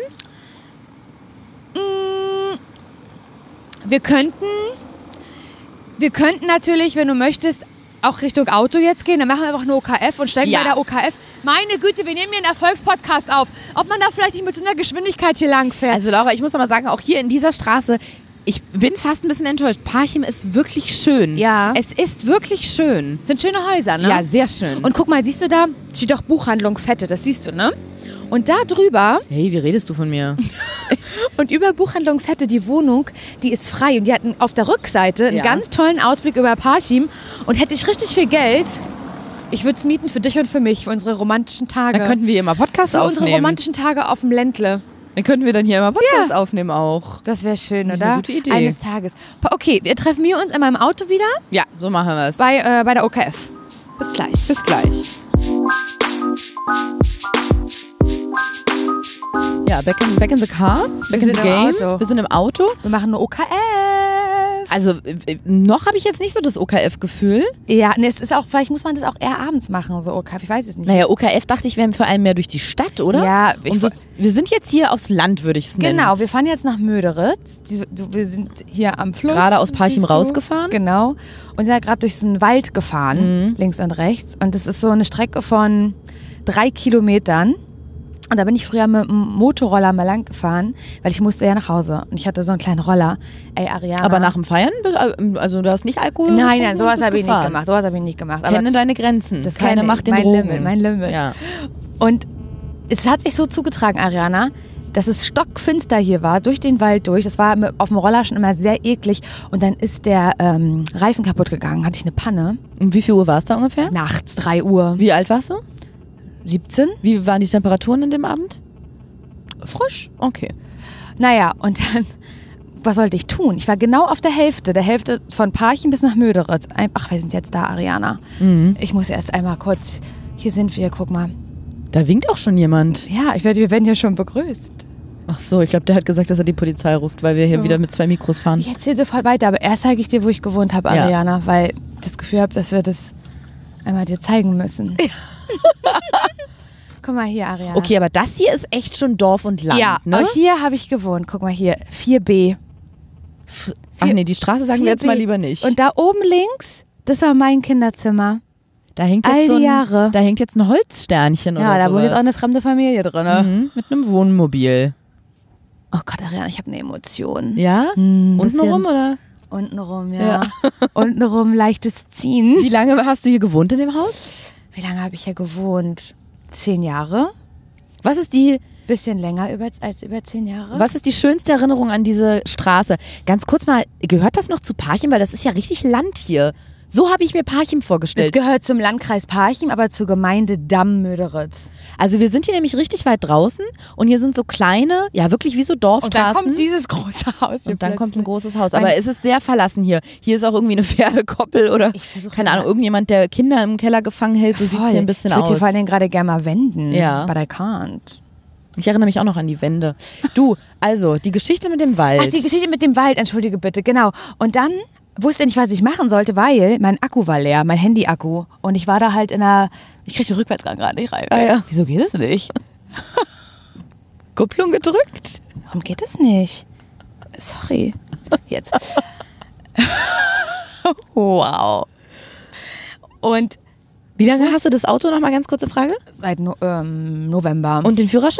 Wir könnten natürlich, wenn du möchtest, auch Richtung Auto jetzt gehen. Dann machen wir einfach eine OKF und steigen Ja. bei der OKF. Meine Güte, wir nehmen hier einen Erfolgspodcast auf. Ob man da vielleicht nicht mit so einer Geschwindigkeit hier lang fährt. Also Laura, ich muss noch mal sagen, auch hier in dieser Straße, ich bin fast ein bisschen enttäuscht. Parchim ist wirklich schön. Ja. Es ist wirklich schön. sind schöne Häuser, ne? Ja, sehr schön. Und guck mal, siehst du da? Steht doch Buchhandlung Fette, das siehst du, ne? Und da drüber hey, wie redest du von mir? und über Buchhandlung Fette, die Wohnung, die ist frei. Und die hatten auf der Rückseite einen Ja. ganz tollen Ausblick über Parchim. Und hätte ich richtig viel Geld, ich würde es mieten für dich und für mich, für unsere romantischen Tage. Dann könnten wir hier mal Podcast für unsere aufnehmen. romantischen Tage auf dem Ländle. Dann könnten wir dann hier mal Podcast aufnehmen auch. Das wäre schön, Das ist oder? eine gute Idee. Eines Tages. Okay, wir treffen wir uns in meinem Auto wieder Ja, so machen wir es. bei der OKF. Bis gleich. Bis gleich. Ja, back in the car, back in sind the im game. Auto. Wir sind im Auto. Wir machen eine OKF. Also noch habe ich jetzt nicht so das OKF-Gefühl. Ja, ne, es ist auch, vielleicht muss man das auch eher abends machen, so OKF. Ich weiß es nicht. Naja, OKF dachte ich, wären vor allem mehr durch die Stadt, oder? Ja, Und wir sind jetzt hier aufs Land, würde ich es nennen. Genau, wir fahren jetzt nach Möderitz. Wir sind hier am Fluss. Gerade aus Parchim siehst du? rausgefahren. Genau. Und sind ja gerade durch so einen Wald gefahren, links und rechts. Und das ist so eine Strecke von 3 Kilometern. Und da bin ich früher mit dem Motorroller mal lang gefahren, weil ich musste ja nach Hause. Und ich hatte so einen kleinen Roller. Ey, Ariana. Aber nach dem Feiern? Also du hast nicht Alkohol? Nein, sowas habe ich nicht gemacht. Sowas habe ich nicht gemacht. Kenne deine Grenzen. Das Keine macht den Drogen. Mein Limit. Ja. Und es hat sich so zugetragen, Ariana, dass es stockfinster hier war, durch den Wald durch. Das war auf dem Roller schon immer sehr eklig. Und dann ist der Reifen kaputt gegangen. Hatte ich eine Panne. Und wie viel Uhr war es da ungefähr? Nachts, 3 Uhr. Wie alt warst du? 17. Wie waren die Temperaturen an dem Abend? Frisch. Okay. Naja, und dann, was sollte ich tun? Ich war genau auf der Hälfte von Parchim bis nach Möderitz. Ach, wir sind jetzt da, Ariana. Mhm. Ich muss erst einmal kurz, hier sind wir, guck mal. Da winkt auch schon jemand. Ja, wir werden hier schon begrüßt. Ach so, ich glaube, der hat gesagt, dass er die Polizei ruft, weil wir hier wieder mit 2 Mikros fahren. Ich erzähle sofort weiter, aber erst zeige ich dir, wo ich gewohnt habe, Ariana, weil ich das Gefühl habe, dass wir das einmal dir zeigen müssen. Ja. Guck mal hier, Ariana. Okay, aber das hier ist echt schon Dorf und Land, ja, ne? Und hier habe ich gewohnt. Guck mal hier, 4B. Ach nee, die Straße sagen wir jetzt mal lieber nicht. Und da oben links, das war mein Kinderzimmer. Da hängt jetzt da hängt jetzt ein Holzsternchen oder sowas. Ja, da wohnt jetzt auch eine fremde Familie drin. Mhm, mit einem Wohnmobil. Oh Gott, Ariana, ich habe eine Emotion. Ja? Untenrum oder? Untenrum, ja. Untenrum leichtes Ziehen. Wie lange hast du hier gewohnt in dem Haus? Wie lange habe ich hier gewohnt? 10 Jahre. Was ist die Bisschen länger als über 10 Jahre. Was ist die schönste Erinnerung an diese Straße? Ganz kurz mal, gehört das noch zu Parchim? Weil das ist ja richtig Land hier. So habe ich mir Parchim vorgestellt. Es gehört zum Landkreis Parchim, aber zur Gemeinde Damm-Möderitz. Also wir sind hier nämlich richtig weit draußen und hier sind so kleine, ja wirklich wie so Dorfstraßen. Und dann kommt dieses große Haus hier. Und dann kommt ein großes Haus. Aber es ist sehr verlassen hier. Hier ist auch irgendwie eine Pferdekoppel oder, keine Ahnung, irgendjemand, der Kinder im Keller gefangen hält. So sieht es hier ein bisschen aus. Ich würde hier vor allem gerade gerne mal wenden. Ja. But I can't. Ich erinnere mich auch noch an die Wände. Du, also, die Geschichte mit dem Wald. Ach, die Geschichte mit dem Wald, entschuldige bitte, genau. Und dann wusste ich nicht, was ich machen sollte, weil mein Akku war leer, mein Handy-Akku. Und ich war da halt ich kriege den Rückwärtsgang gerade nicht rein. Ah, ja. Wieso geht es nicht? Kupplung gedrückt? Warum geht es nicht? Sorry. Jetzt. Wow. Und wie lange hast du das Auto? Noch mal ganz kurze Frage. Seit November. Und den Führerschein?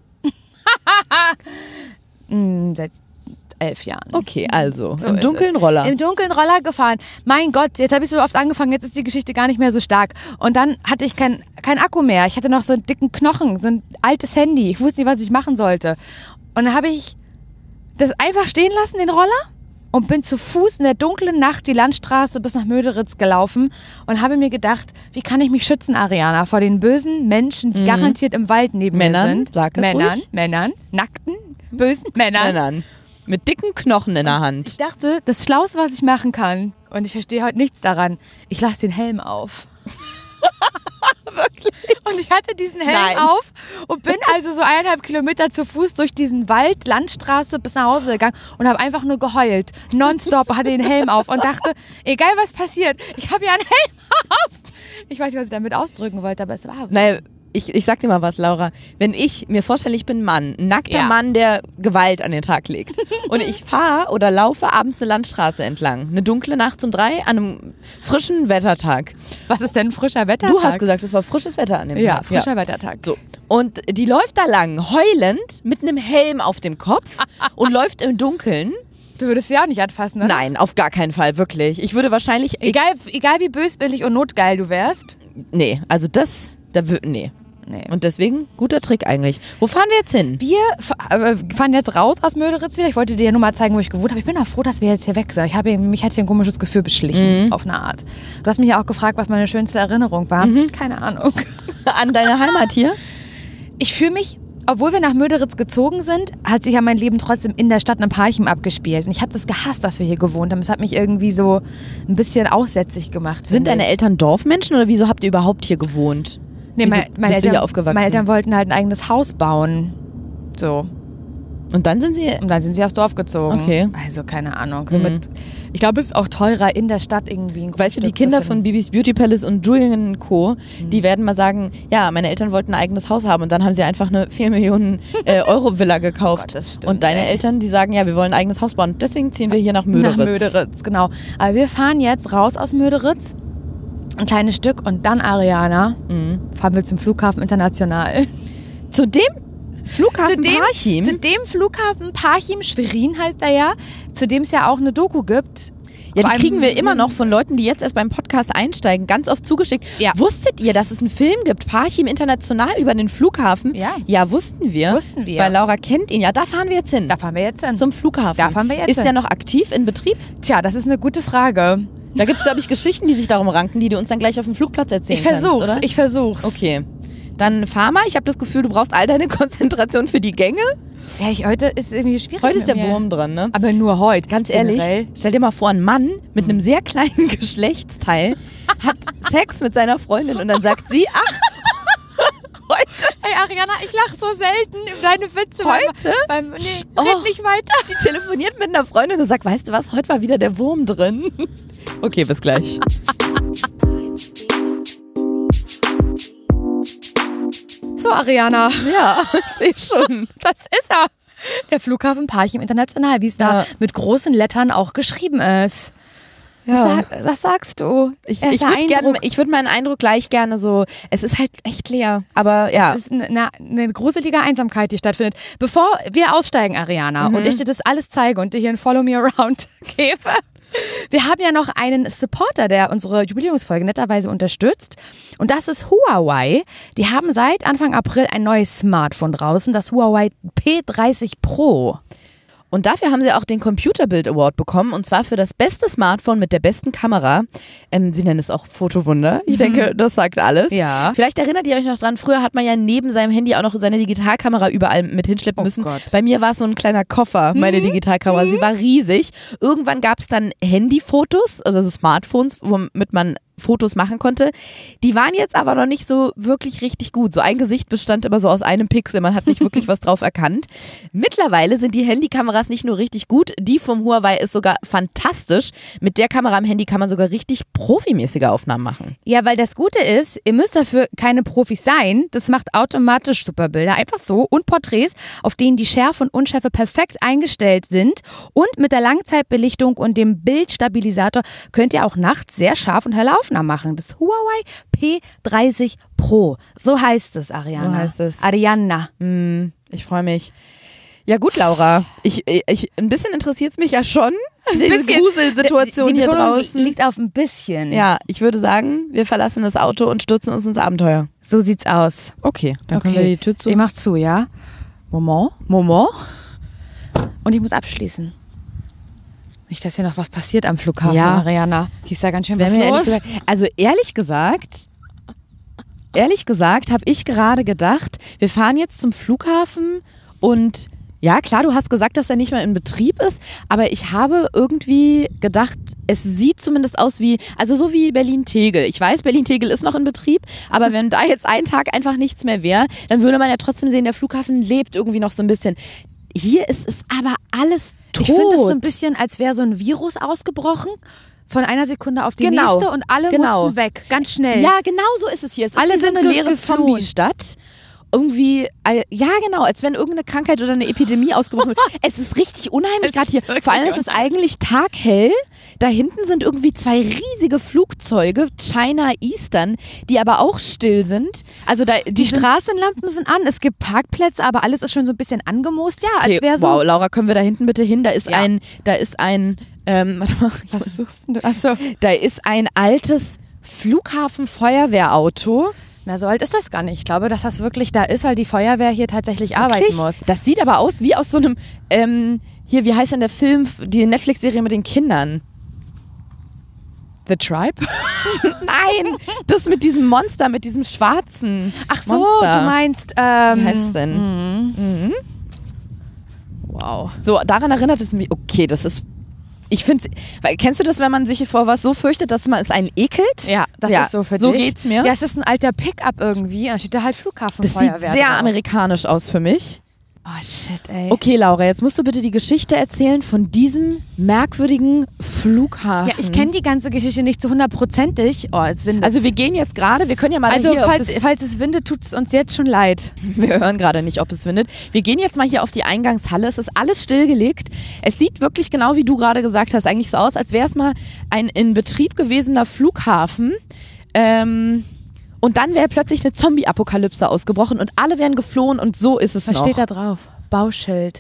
Seit 11 Jahren. Okay, also So im dunklen Roller. Im dunklen Roller gefahren. Mein Gott, jetzt habe ich so oft angefangen, jetzt ist die Geschichte gar nicht mehr so stark. Und dann hatte ich kein Akku mehr. Ich hatte noch so einen dicken Knochen, so ein altes Handy. Ich wusste nicht, was ich machen sollte. Und dann habe ich das einfach stehen lassen, den Roller, und bin zu Fuß in der dunklen Nacht die Landstraße bis nach Möderitz gelaufen und habe mir gedacht, wie kann ich mich schützen, Ariana, vor den bösen Menschen, die garantiert im Wald neben mir sind. Sag es ruhig. Männern, nackten, bösen Männern. Mit dicken Knochen in der Hand. Ich dachte, das Schlauste, was ich machen kann, und ich verstehe heute nichts daran, ich lasse den Helm auf. Wirklich? Und ich hatte diesen Helm auf und bin also so 1,5 Kilometer zu Fuß durch diesen Wald, Landstraße bis nach Hause gegangen und habe einfach nur geheult. Nonstop, hatte den Helm auf und dachte, egal was passiert, ich habe ja einen Helm auf. Ich weiß nicht, was ich damit ausdrücken wollte, aber es war so. Naja, ich sag dir mal was, Laura. Wenn ich mir vorstelle, ich bin ein Mann, ein nackter Mann, der Gewalt an den Tag legt und ich fahre oder laufe abends eine Landstraße entlang, eine dunkle Nacht um 3 an einem frischen Wettertag. Was ist denn ein frischer Wettertag? Du hast gesagt, es war frisches Wetter an dem Tag. Ja, frischer Wettertag. So. Und die läuft da lang, heulend, mit einem Helm auf dem Kopf und läuft im Dunkeln. Du würdest sie auch nicht anfassen, oder? Nein, auf gar keinen Fall, wirklich. Ich würde wahrscheinlich... Egal wie böswillig und notgeil du wärst. Nee, also nee. Und deswegen, guter Trick eigentlich. Wo fahren wir jetzt hin? Wir fahren jetzt raus aus Möderitz wieder. Ich wollte dir ja nur mal zeigen, wo ich gewohnt habe. Ich bin auch froh, dass wir jetzt hier weg sind. Mich hat hier ein komisches Gefühl beschlichen, auf eine Art. Du hast mich ja auch gefragt, was meine schönste Erinnerung war. Keine Ahnung. An deine Heimat hier? Ich fühle mich, obwohl wir nach Möderitz gezogen sind, hat sich ja mein Leben trotzdem in der Stadt in Parchim abgespielt. Und ich habe das gehasst, dass wir hier gewohnt haben. Es hat mich irgendwie so ein bisschen aussätzig gemacht. Sind deine Eltern Dorfmenschen oder wieso habt ihr überhaupt hier gewohnt? Nee, meine aufgewachsen? Eltern wollten halt ein eigenes Haus bauen. So. Und dann sind sie aufs Dorf gezogen. Okay. Also keine Ahnung. Ich glaube, es ist auch teurer in der Stadt irgendwie. Weißt du, die Kinder von Bibis Beauty Palace und Julian Co., die werden mal sagen, ja, meine Eltern wollten ein eigenes Haus haben und dann haben sie einfach eine 4 Millionen Euro Villa gekauft. Gott, das stimmt, und deine Eltern, die sagen, ja, wir wollen ein eigenes Haus bauen. Deswegen ziehen wir hier nach Möderitz. Nach Möderitz, genau. Aber wir fahren jetzt raus aus Möderitz. Ein kleines Stück und dann, Ariana, fahren wir zum Flughafen international. Zu dem Flughafen Parchim? Zu dem Flughafen Parchim, Schwerin heißt er ja, zu dem es ja auch eine Doku gibt. Ja, die kriegen wir immer noch von Leuten, die jetzt erst beim Podcast einsteigen, ganz oft zugeschickt. Ja. Wusstet ihr, dass es einen Film gibt, Parchim international über den Flughafen? Ja, wussten wir. Weil Laura kennt ihn. Ja, da fahren wir jetzt hin. Zum Flughafen. Da fahren wir jetzt hin. Ist der noch aktiv in Betrieb? Tja, das ist eine gute Frage. Da gibt es, glaube ich, Geschichten, die sich darum ranken, die du uns dann gleich auf dem Flugplatz erzählen kannst, oder? Ich versuch's. Okay. Dann fahr mal. Ich habe das Gefühl, du brauchst all deine Konzentration für die Gänge. Ja, heute ist irgendwie schwierig. Heute ist der Wurm dran, ne? Aber nur heute. Ganz ehrlich, stell dir mal vor, ein Mann mit einem sehr kleinen Geschlechtsteil hat Sex mit seiner Freundin und dann sagt sie, heute. Hey Ariana, ich lache so selten über deine Witze. Heute? Red nicht weiter. Die telefoniert mit einer Freundin und sagt, weißt du was, heute war wieder der Wurm drin. Okay, bis gleich. So, Ariana. Ja, ich sehe schon. Das ist er. Der Flughafen Parchim International, wie es da mit großen Lettern auch geschrieben ist. Ja. Was sagst du? Ich würde meinen Eindruck gleich gerne so, es ist halt echt leer, aber ja. Es ist eine gruselige Einsamkeit, die stattfindet. Bevor wir aussteigen, Ariana, und ich dir das alles zeige und dir hier ein Follow Me Around gebe, wir haben ja noch einen Supporter, der unsere Jubiläumsfolge netterweise unterstützt. Und das ist Huawei. Die haben seit Anfang April ein neues Smartphone draußen, das Huawei P30 Pro. Und dafür haben sie auch den Computer Build Award bekommen, und zwar für das beste Smartphone mit der besten Kamera. Sie nennen es auch Fotowunder. Ich denke, das sagt alles. Ja. Vielleicht erinnert ihr euch noch dran, früher hat man ja neben seinem Handy auch noch seine Digitalkamera überall mit hinschleppen müssen. Gott. Bei mir war es so ein kleiner Koffer, meine Digitalkamera. Sie war riesig. Irgendwann gab es dann Handyfotos, also Smartphones, womit man Fotos machen konnte. Die waren jetzt aber noch nicht so wirklich richtig gut. So ein Gesicht bestand immer so aus einem Pixel. Man hat nicht wirklich was drauf erkannt. Mittlerweile sind die Handykameras nicht nur richtig gut, die vom Huawei ist sogar fantastisch. Mit der Kamera am Handy kann man sogar richtig profimäßige Aufnahmen machen. Ja, weil das Gute ist, ihr müsst dafür keine Profis sein. Das macht automatisch super Bilder, einfach so. Und Porträts, auf denen die Schärfe und Unschärfe perfekt eingestellt sind. Und mit der Langzeitbelichtung und dem Bildstabilisator könnt ihr auch nachts sehr scharf und helle Aufnahmen machen. Das Huawei P30 Pro. So heißt es, Ariana. So heißt es. Ariana. Ich freue mich. Ja gut, Laura. Ein bisschen interessiert es mich ja schon, diese Gruselsituation hier draußen. Liegt auf ein bisschen. Ja, ich würde sagen, wir verlassen das Auto und stürzen uns ins Abenteuer. So sieht's aus. Okay, dann können wir die Tür zu. Ich mach zu, ja? Moment. Und ich muss abschließen. Nicht, dass hier noch was passiert am Flughafen, Ariana. Hier ist ja ganz schön was los. Ehrlich gesagt habe ich gerade gedacht, wir fahren jetzt zum Flughafen und ja, klar, du hast gesagt, dass er nicht mehr in Betrieb ist, aber ich habe irgendwie gedacht, es sieht zumindest aus wie, also so wie Berlin-Tegel. Ich weiß, Berlin-Tegel ist noch in Betrieb, aber wenn da jetzt ein Tag einfach nichts mehr wäre, dann würde man ja trotzdem sehen, der Flughafen lebt irgendwie noch so ein bisschen. Hier ist es aber alles tot. Ich finde es so ein bisschen, als wäre so ein Virus ausgebrochen. Von einer Sekunde auf die nächste und alle mussten weg. Ganz schnell. Ja, genau so ist es hier. Es ist alle so eine leere Zombie-Stadt. Irgendwie, ja genau, als wenn irgendeine Krankheit oder eine Epidemie ausgebrochen wird. Es ist richtig unheimlich gerade hier. Vor allem ist es eigentlich taghell. Da hinten sind irgendwie 2 riesige Flugzeuge, China Eastern, die aber auch still sind. Also die Straßenlampen sind an, es gibt Parkplätze, aber alles ist schon so ein bisschen angemoost. Ja, als wäre so. Wow, Laura, können wir da hinten bitte hin? Da ist ein, warte mal. Was suchst du? Achso. Da ist ein altes Flughafen-Feuerwehrauto. Na, so alt ist das gar nicht. Ich glaube, dass das wirklich da ist, weil die Feuerwehr hier tatsächlich arbeiten muss. Das sieht aber aus wie aus so einem, hier, wie heißt denn der Film, die Netflix-Serie mit den Kindern? The Tribe? Nein, das mit diesem Monster, mit diesem schwarzen Ach so, Monster. Du meinst, wie heißt es denn? Wow. So, daran erinnert es mich, okay, das ist, ich finde, kennst du das, wenn man sich vor was so fürchtet, dass man es einen ekelt? Ja, das ist so für dich. So geht's mir. Ja, es ist ein alter Pickup irgendwie, da steht da halt Flughafenfeuerwehr. Das sieht sehr amerikanisch aus für mich. Oh shit, ey. Okay, Laura, jetzt musst du bitte die Geschichte erzählen von diesem merkwürdigen Flughafen. Ja, ich kenne die ganze Geschichte nicht zu 100%. Oh, es windet. Also wir gehen jetzt gerade, wir können ja mal also hier falls es windet, tut es uns jetzt schon leid. Wir hören gerade nicht, ob es windet. Wir gehen jetzt mal hier auf die Eingangshalle. Es ist alles stillgelegt. Es sieht wirklich genau, wie du gerade gesagt hast, eigentlich so aus, als wäre es mal ein in Betrieb gewesener Flughafen. Und dann wäre plötzlich eine Zombie-Apokalypse ausgebrochen und alle wären geflohen und so ist es Was noch. steht da drauf? Bauschild.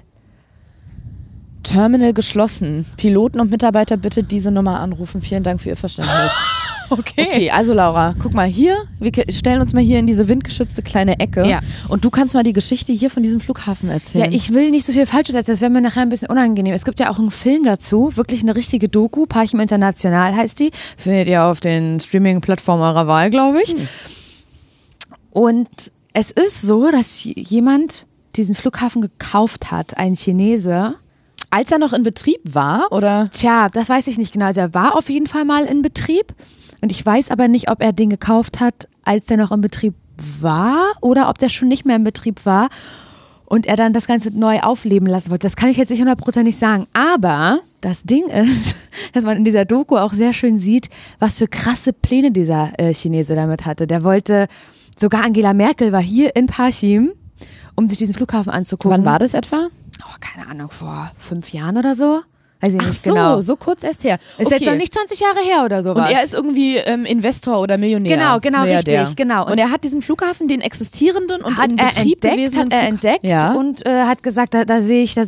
Terminal geschlossen. Piloten und Mitarbeiter bitte diese Nummer anrufen. Vielen Dank für Ihr Verständnis. Okay, also Laura, guck mal hier. Wir stellen uns mal hier in diese windgeschützte kleine Ecke. Ja. Und du kannst mal die Geschichte hier von diesem Flughafen erzählen. Ja, ich will nicht so viel Falsches erzählen, das wäre mir nachher ein bisschen unangenehm. Es gibt ja auch einen Film dazu, wirklich eine richtige Doku, Parchim International heißt die. Findet ihr auf den Streaming-Plattformen eurer Wahl, glaube ich. Und es ist so, dass jemand diesen Flughafen gekauft hat, ein Chinese. Als er noch in Betrieb war, oder? Tja, das weiß ich nicht genau. Also er war auf jeden Fall mal in Betrieb. Und ich weiß aber nicht, ob er den gekauft hat, als der noch im Betrieb war oder ob der schon nicht mehr im Betrieb war und er dann das Ganze neu aufleben lassen wollte. Das kann ich jetzt nicht 100% sagen. Aber das Ding ist, dass man in dieser Doku auch sehr schön sieht, was für krasse Pläne dieser Chinese damit hatte. Der wollte, sogar Angela Merkel war hier in Parchim, um sich diesen Flughafen anzugucken. Wann war das etwa? Oh, keine Ahnung, vor 5 Jahren oder so. Weiß ich Ach nicht so, genau. so kurz erst her. Ist jetzt noch nicht 20 Jahre her oder sowas. Und er ist irgendwie Investor oder Millionär. Genau, richtig, genau. Und er hat diesen Flughafen, den existierenden und in hat Betrieb gewesenen er entdeckt ja. und hat gesagt, da sehe ich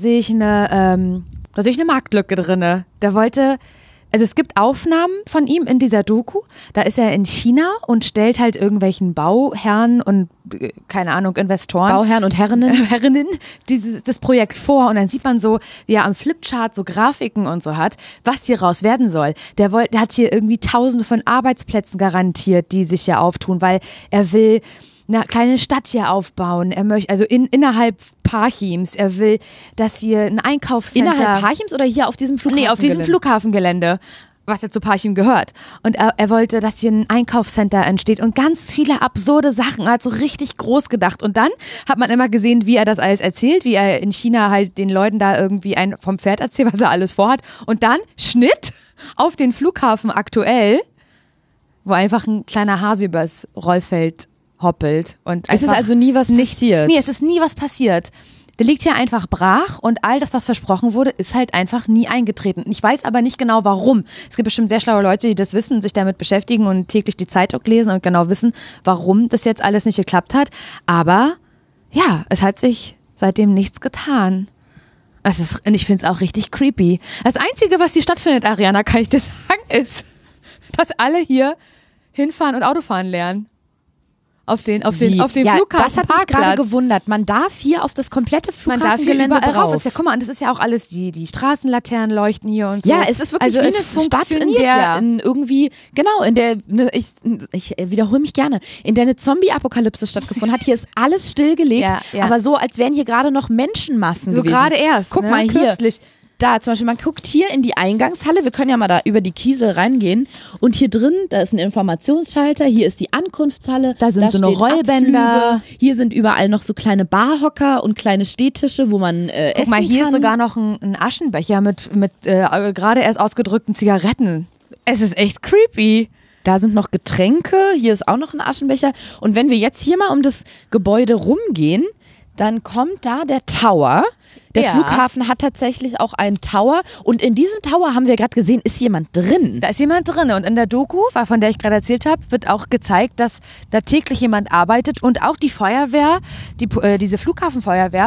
eine Marktlücke drinne. Der wollte, also es gibt Aufnahmen von ihm in dieser Doku. Da ist er in China und stellt halt irgendwelchen Bauherren und keine Ahnung, Investoren. Bauherren und Herrinnen. Das Projekt vor und dann sieht man so, wie er am Flipchart so Grafiken und so hat, was hier raus werden soll. Der hat hier irgendwie Tausende von Arbeitsplätzen garantiert, die sich hier auftun, weil er will eine kleine Stadt hier aufbauen. Er möchte, also innerhalb Parchims, er will, dass hier ein Einkaufscenter... Innerhalb Parchims oder hier auf diesem Flughafen? Nee, auf diesem Flughafengelände, was ja zu Parchim gehört. Und er wollte, dass hier ein Einkaufscenter entsteht und ganz viele absurde Sachen. Er hat so richtig groß gedacht. Und dann hat man immer gesehen, wie er das alles erzählt, wie er in China halt den Leuten da irgendwie vom Pferd erzählt, was er alles vorhat. Und dann Schnitt auf den Flughafen aktuell, wo einfach ein kleiner Hase übers Rollfeld hoppelt. Und es ist also nie was passiert? Nee, es ist nie was passiert. Der liegt hier einfach brach und all das, was versprochen wurde, ist halt einfach nie eingetreten. Ich weiß aber nicht genau, warum. Es gibt bestimmt sehr schlaue Leute, die das wissen, sich damit beschäftigen und täglich die Zeitung lesen und genau wissen, warum das jetzt alles nicht geklappt hat. Aber ja, es hat sich seitdem nichts getan. Und ich finde es auch richtig creepy. Das Einzige, was hier stattfindet, Ariana, kann ich dir sagen, ist, dass alle hier hinfahren und Autofahren lernen. Auf den Flughafen. Das hat mich gerade gewundert. Man darf hier auf das komplette Flughafengelände drauf. Ist ja, guck mal, das ist ja auch alles, die Straßenlaternen leuchten hier und so. Ja, es ist wirklich wie eine Stadt, in der ich wiederhole mich gerne, in der eine Zombie-Apokalypse stattgefunden hat. Hier ist alles stillgelegt, aber so, als wären hier gerade noch Menschenmassen gewesen. So gerade erst, guck mal hier. Kürzlich. Da zum Beispiel, man guckt hier in die Eingangshalle, wir können ja mal da über die Kiesel reingehen und hier drin, da ist ein Informationsschalter, hier ist die Ankunftshalle. Da sind so eine Rollbänder. Abflüge. Hier sind überall noch so kleine Barhocker und kleine Stehtische, wo man essen kann. Guck mal, hier ist sogar noch ein Aschenbecher mit gerade erst ausgedrückten Zigaretten. Es ist echt creepy. Da sind noch Getränke, hier ist auch noch ein Aschenbecher und wenn wir jetzt hier mal um das Gebäude rumgehen, dann kommt da der Tower. Der Flughafen hat tatsächlich auch einen Tower und in diesem Tower, haben wir gerade gesehen, ist jemand drin. Da ist jemand drin und in der Doku, von der ich gerade erzählt habe, wird auch gezeigt, dass da täglich jemand arbeitet und auch die Feuerwehr, diese Flughafenfeuerwehr,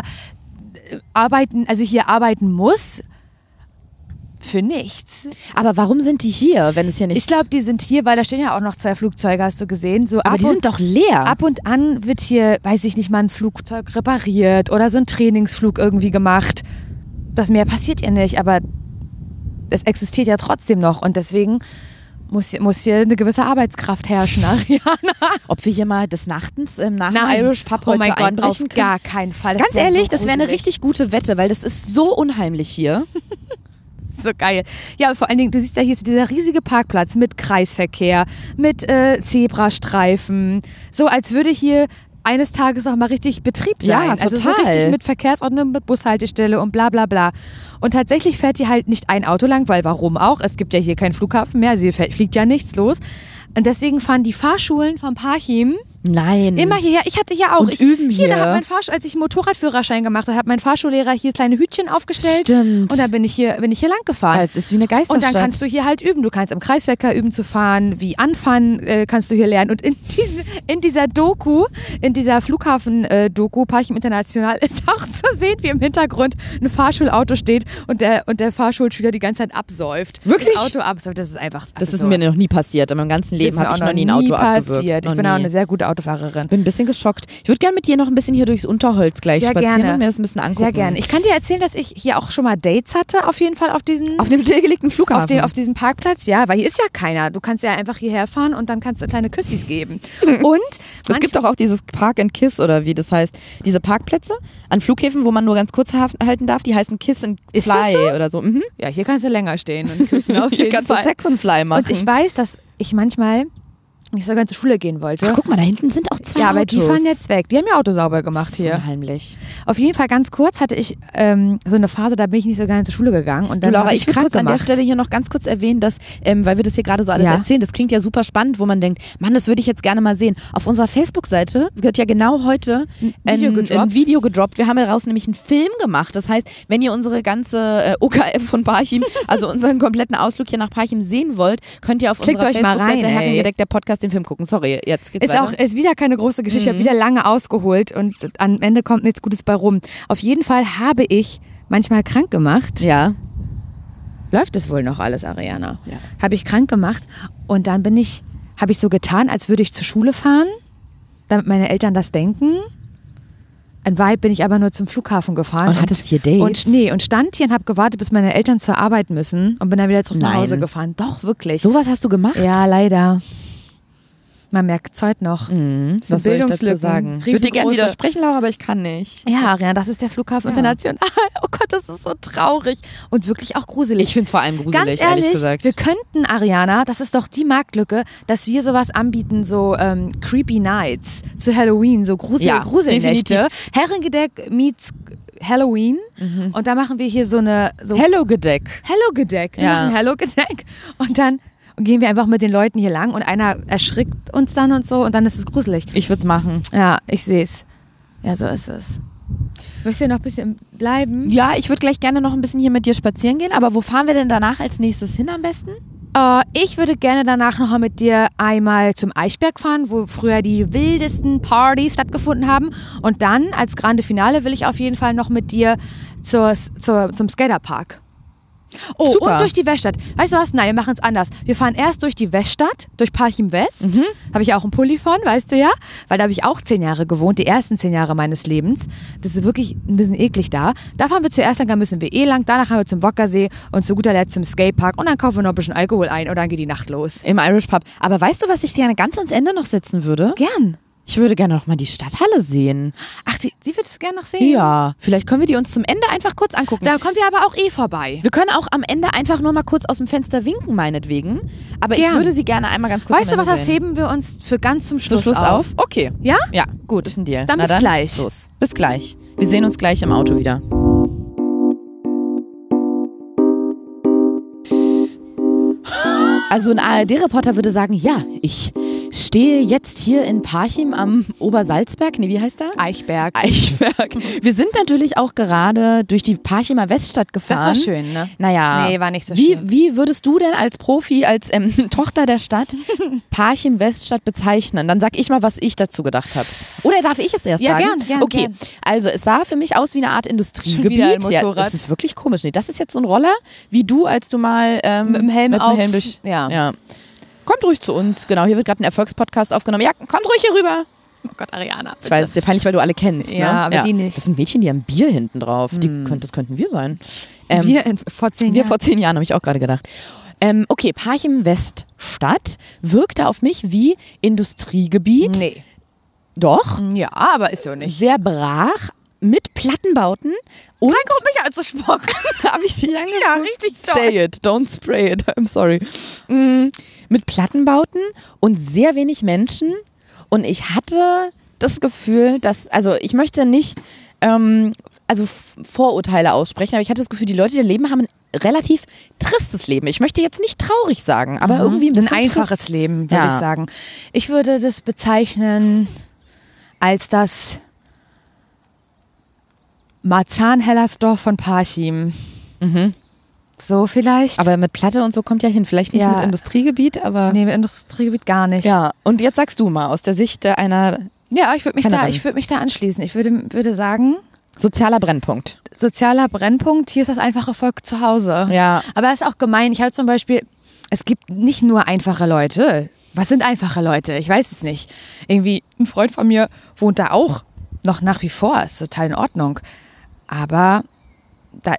hier arbeiten muss. Für nichts. Aber warum sind die hier, wenn es hier nicht... Ich glaube, die sind hier, weil da stehen ja auch noch 2 Flugzeuge, hast du gesehen. So aber die sind doch leer. Ab und an wird hier, weiß ich nicht, mal ein Flugzeug repariert oder so ein Trainingsflug irgendwie gemacht. Das mehr passiert ja nicht, aber es existiert ja trotzdem noch und deswegen muss hier eine gewisse Arbeitskraft herrschen, Ariana. Ob wir hier mal des Nachtens nach dem Irish Pub heute einbrechen können? Gar keinen Fall. Ganz ehrlich, das wäre eine richtig gute Wette, weil das ist so unheimlich hier. So geil. Ja, vor allen Dingen, du siehst ja, hier ist dieser riesige Parkplatz mit Kreisverkehr, mit Zebrastreifen. So, als würde hier eines Tages noch mal richtig Betrieb sein. Ja, also so richtig mit Verkehrsordnung, mit Bushaltestelle und bla bla bla. Und tatsächlich fährt hier halt nicht ein Auto lang, weil warum auch? Es gibt ja hier keinen Flughafen mehr, also hier fliegt ja nichts los. Und deswegen fahren die Fahrschulen von Parchim Nein. Immer hierher. Ich hatte ja auch. Und üben hier. Da hat mein Fahrstuhl, als ich einen Motorradführerschein gemacht habe, hat mein Fahrschullehrer hier kleine Hütchen aufgestellt. Stimmt. Und dann bin ich hier lang gefahren. Es ist wie eine Geisterstadt. Und dann kannst du hier halt üben. Du kannst im Kreisverkehr üben zu fahren, wie anfahren kannst du hier lernen. Und in dieser Doku, in dieser Flughafen-Doku, Parchim International, ist auch zu sehen, wie im Hintergrund ein Fahrschulauto steht und der Fahrschulschüler die ganze Zeit absäuft. Wirklich? Das Auto absäuft, das ist einfach absurd. Das ist mir noch nie passiert. In meinem ganzen Leben habe ich noch nie ein Auto abgewürgt. Ich bin auch eine sehr gute Autofahrerin. Bin ein bisschen geschockt. Ich würde gerne mit dir noch ein bisschen hier durchs Unterholz gleich Sehr spazieren gerne. und mir das ein bisschen angucken. Sehr gerne. Ich kann dir erzählen, dass ich hier auch schon mal Dates hatte, auf jeden Fall auf Auf dem stillgelegten Flughafen. auf diesem Parkplatz, ja, weil hier ist ja keiner. Du kannst ja einfach hierher fahren und dann kannst du kleine Küssis geben. Und es gibt doch auch dieses Park and Kiss oder wie das heißt. Diese Parkplätze an Flughäfen, wo man nur ganz kurz halten darf, die heißen Kiss and Ist das Fly so? oder so. Mhm. ja, hier kannst du länger stehen und küssen auf Hier jeden kannst du Fall. Sex and Fly machen. Und ich weiß, dass ich manchmal nicht sogar zur Schule gehen wollte. Ach, guck mal, da hinten sind auch zwei ja, Autos. aber die fahren jetzt weg. Die haben ihr Auto sauber gemacht Das ist hier. unheimlich. Auf jeden Fall ganz kurz hatte ich so eine Phase, da bin ich nicht so gerne zur Schule gegangen. Und Du, dann Laura, habe ich will krank kurz an der gemacht. Stelle hier noch ganz kurz erwähnen, dass, weil wir das hier gerade so alles Ja. erzählen, das klingt ja super spannend, wo man denkt, Mann, das würde ich jetzt gerne mal sehen. Auf unserer Facebook-Seite wird ja genau heute ein Video gedroppt. Wir haben daraus nämlich einen Film gemacht. Das heißt, wenn ihr unsere ganze OKF von Parchim, also unseren kompletten Ausflug hier nach Parchim sehen wollt, könnt ihr auf Klickt unserer euch mal Facebook-Seite rein, ey. Herrengedeckt, der Podcast, den Film gucken. Sorry, jetzt geht's weiter. Ist wieder keine große Geschichte, ich habe wieder lange ausgeholt und am Ende kommt nichts Gutes bei rum. Auf jeden Fall habe ich manchmal krank gemacht. Ja. Läuft es wohl noch alles, Ariana? Ja. Habe ich krank gemacht und dann habe ich so getan, als würde ich zur Schule fahren, damit meine Eltern das denken. In Wahrheit bin ich aber nur zum Flughafen gefahren. Und hattest hier Dates? Und stand hier und habe gewartet, bis meine Eltern zur Arbeit müssen und bin dann wieder zurück nach Nein. Hause gefahren. Doch, wirklich. Sowas hast du gemacht? Ja, leider. Man merkt es heute noch. Was soll ich dazu Bildungslücken, sagen? Ich würde dir gerne riesengroße. widersprechen, Laura, aber ich kann nicht. Ja, Ariana, das ist der Flughafen International. Oh Gott, das ist so traurig und wirklich auch gruselig. Ich finde es vor allem gruselig, Ganz ehrlich ehrlich, gesagt. wir könnten, Ariana, das ist doch die Marktlücke, dass wir sowas anbieten, so Creepy Nights zu Halloween, so Gruselnächte. Herrengedeck meets Halloween und da machen wir hier so Hello-Gedeck. Hello-Gedeck. Wir Ja. machen Hello-Gedeck und dann gehen wir einfach mit den Leuten hier lang und einer erschrickt uns dann und so und dann ist es gruselig. Ich würde es machen. Ja, ich sehe es. Ja, so ist es. Möchtest du noch ein bisschen bleiben? Ja, ich würde gleich gerne noch ein bisschen hier mit dir spazieren gehen, aber wo fahren wir denn danach als nächstes hin am besten? Ich würde gerne danach noch mal mit dir einmal zum Eichberg fahren, wo früher die wildesten Partys stattgefunden haben. Und dann als Grande Finale will ich auf jeden Fall noch mit dir zum Skaterpark. Oh, Super. und durch die Weststadt. Weißt du was? Nein, wir machen es anders. Wir fahren erst durch die Weststadt, durch Parchim West. Habe ich auch einen Pulli von, weißt du ja? Weil da habe ich auch 10 Jahre gewohnt, die ersten 10 Jahre meines Lebens. Das ist wirklich ein bisschen eklig da. Da fahren wir zuerst, dann müssen wir lang. Danach haben wir zum Wockersee und zu guter Letzt zum Skatepark. Und dann kaufen wir noch ein bisschen Alkohol ein und dann geht die Nacht los. Im Irish Pub. Aber weißt du, was ich gerne ganz ans Ende noch setzen würde? Gern. Ich würde gerne noch mal die Stadthalle sehen. Ach, sie würdest du gerne noch sehen? Ja, vielleicht können wir die uns zum Ende einfach kurz angucken. Da kommt ihr aber auch vorbei. Wir können auch am Ende einfach nur mal kurz aus dem Fenster winken, meinetwegen. Aber ich Gern. würde sie gerne einmal ganz kurz Weißt du am was, Ende das sehen. heben wir uns für ganz zum Schluss, Zum Schluss auf? Okay. Ja? Ja, Gut. Ist ein Deal. Dann Na bis gleich. Los. Bis gleich. Wir sehen uns gleich im Auto wieder. Also ein ARD-Reporter würde sagen, ja, ich stehe jetzt hier in Parchim am Obersalzberg. Nee, wie heißt der? Eichberg. Eichberg. Wir sind natürlich auch gerade durch die Parchimer Weststadt gefahren. Das war schön, ne? Naja. Nee, war nicht so schön. Wie würdest du denn als Profi, als Tochter der Stadt Parchim Weststadt bezeichnen? Dann sag ich mal, was ich dazu gedacht habe. Oder darf ich es erst Ja, sagen? gern, Okay, gern. also es sah für mich aus wie eine Art Industriegebiet. Schon wieder ein Ja, Motorrad. das ist wirklich komisch. Nee, das ist jetzt so ein Roller, wie du, als du mal Mit dem Helm durch... Ja. Kommt ruhig zu uns. Genau, hier wird gerade ein Erfolgspodcast aufgenommen. Ja, kommt ruhig hier rüber. Oh Gott, Ariana. Ich weiß, es ist dir peinlich, weil du alle kennst. Ja, ne? aber die nicht. Das sind Mädchen, die haben Bier hinten drauf. Das könnten wir sein. Vor 10 Wir Jahren. vor 10 Jahren, habe ich auch gerade gedacht. Okay, Parchim Weststadt wirkte auf mich wie Industriegebiet. Nee. Doch, Ja, aber ist so nicht. sehr brach, mit Plattenbauten. Und Guck mich anzusprochen. habe ich die lange Ja, richtig toll. Say it, don't spray it, I'm sorry. Mit Plattenbauten und sehr wenig Menschen. Und ich hatte das Gefühl, dass, also ich möchte nicht also Vorurteile aussprechen, aber ich hatte das Gefühl, die Leute, die da leben, haben ein relativ tristes Leben. Ich möchte jetzt nicht traurig sagen, aber irgendwie ein bisschen einfaches trist. Leben, würde ich sagen. Ich würde das bezeichnen als das Marzahn-Hellersdorf von Parchim. So vielleicht. Aber mit Platte und so kommt ja hin. Vielleicht nicht mit Industriegebiet, aber... Nee, mit Industriegebiet gar nicht. Ja, und jetzt sagst du mal, aus der Sicht einer... Ja, ich würde mich da anschließen. Ich würde sagen... Sozialer Brennpunkt. Sozialer Brennpunkt, hier ist das einfache Volk zu Hause. Ja. Aber es ist auch gemein. Ich habe zum Beispiel, es gibt nicht nur einfache Leute. Was sind einfache Leute? Ich weiß es nicht. Irgendwie ein Freund von mir wohnt da auch noch nach wie vor. Ist total in Ordnung. Aber da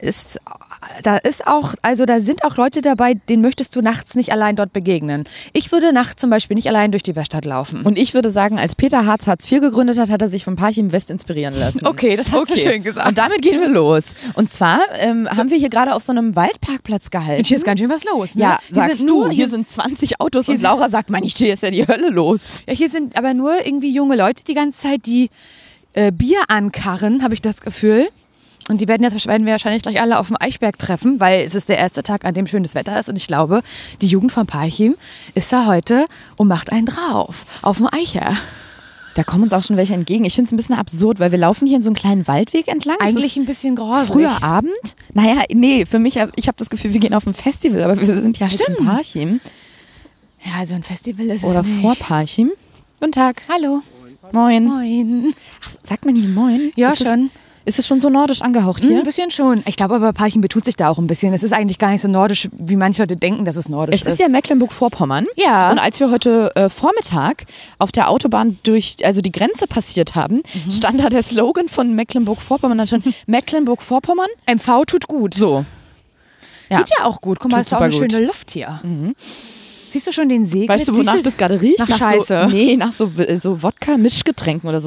sind auch Leute dabei, denen möchtest du nachts nicht allein dort begegnen. Ich würde nachts zum Beispiel nicht allein durch die Werkstatt laufen. Und ich würde sagen, als Peter Hartz IV gegründet hat, hat er sich von Parchim West inspirieren lassen. Okay, das hast du schön gesagt. Und damit gehen wir los. Und zwar haben wir hier gerade auf so einem Waldparkplatz gehalten. Und hier ist ganz schön was los. Ne? Ja, hier sind 20 Autos und Laura sagt, Mann, hier ist ja die Hölle los. Ja, hier sind aber nur irgendwie junge Leute die ganze Zeit, die Bier ankarren, habe ich das Gefühl. Und die werden wir wahrscheinlich gleich alle auf dem Eichberg treffen, weil es ist der erste Tag, an dem schönes Wetter ist. Und ich glaube, die Jugend von Parchim ist da heute und macht einen drauf auf dem Eicher. Da kommen uns auch schon welche entgegen. Ich finde es ein bisschen absurd, weil wir laufen hier in so einen kleinen Waldweg entlang. Eigentlich ein bisschen grausig. Früher Abend? Naja, nee, für mich, ich habe das Gefühl, wir gehen auf ein Festival, aber wir sind ja halt in Parchim. Ja, also ein Festival ist oder es nicht. Vor Parchim. Guten Tag. Hallo. Moin. Moin. Ach, sagt man hier Moin? Ja, schon. Ist es schon so nordisch angehaucht hier? Ein bisschen schon. Ich glaube aber, Parchim betut sich da auch ein bisschen. Es ist eigentlich gar nicht so nordisch, wie manche Leute denken, dass es nordisch ist. Es ist ja Mecklenburg-Vorpommern. Ja. Und als wir heute Vormittag auf der Autobahn also die Grenze passiert haben, stand da der Slogan von Mecklenburg-Vorpommern. Da stand Mecklenburg-Vorpommern. MV tut gut. So. Ja. Tut ja auch gut. Guck mal, es ist auch eine schöne Luft hier. Siehst du schon den See? Weißt du, wonach das gerade riecht? Nach Scheiße. Nach so Wodka-Mischgetränken oder so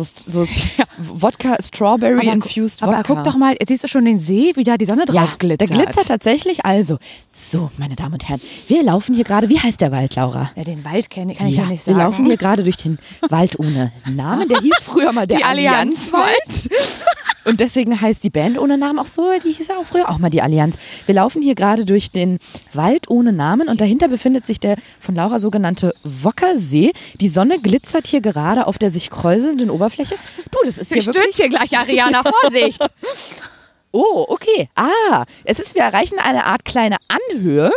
Wodka-Strawberry-infused Wodka. Aber guck doch mal, jetzt siehst du schon den See, wie da die Sonne drauf glitzert. Der glitzert tatsächlich. Also, so, meine Damen und Herren, wir laufen hier gerade, wie heißt der Wald, Laura? Ja, den Wald kann ich ja nicht sagen. Wir laufen hier gerade durch den Wald ohne Namen. Der hieß früher mal der Allianzwald. Und deswegen heißt die Band ohne Namen auch so, die hieß ja auch früher auch mal die Allianz. Wir laufen hier gerade durch den Wald ohne Namen und dahinter befindet sich der von Laura sogenannte Wockersee. Die Sonne glitzert hier gerade auf der sich kräuselnden Oberfläche. Du, das ist hier wirklich... Stürzt hier gleich, Ariana, Vorsicht! Oh, okay. Wir erreichen eine Art kleine Anhöhe.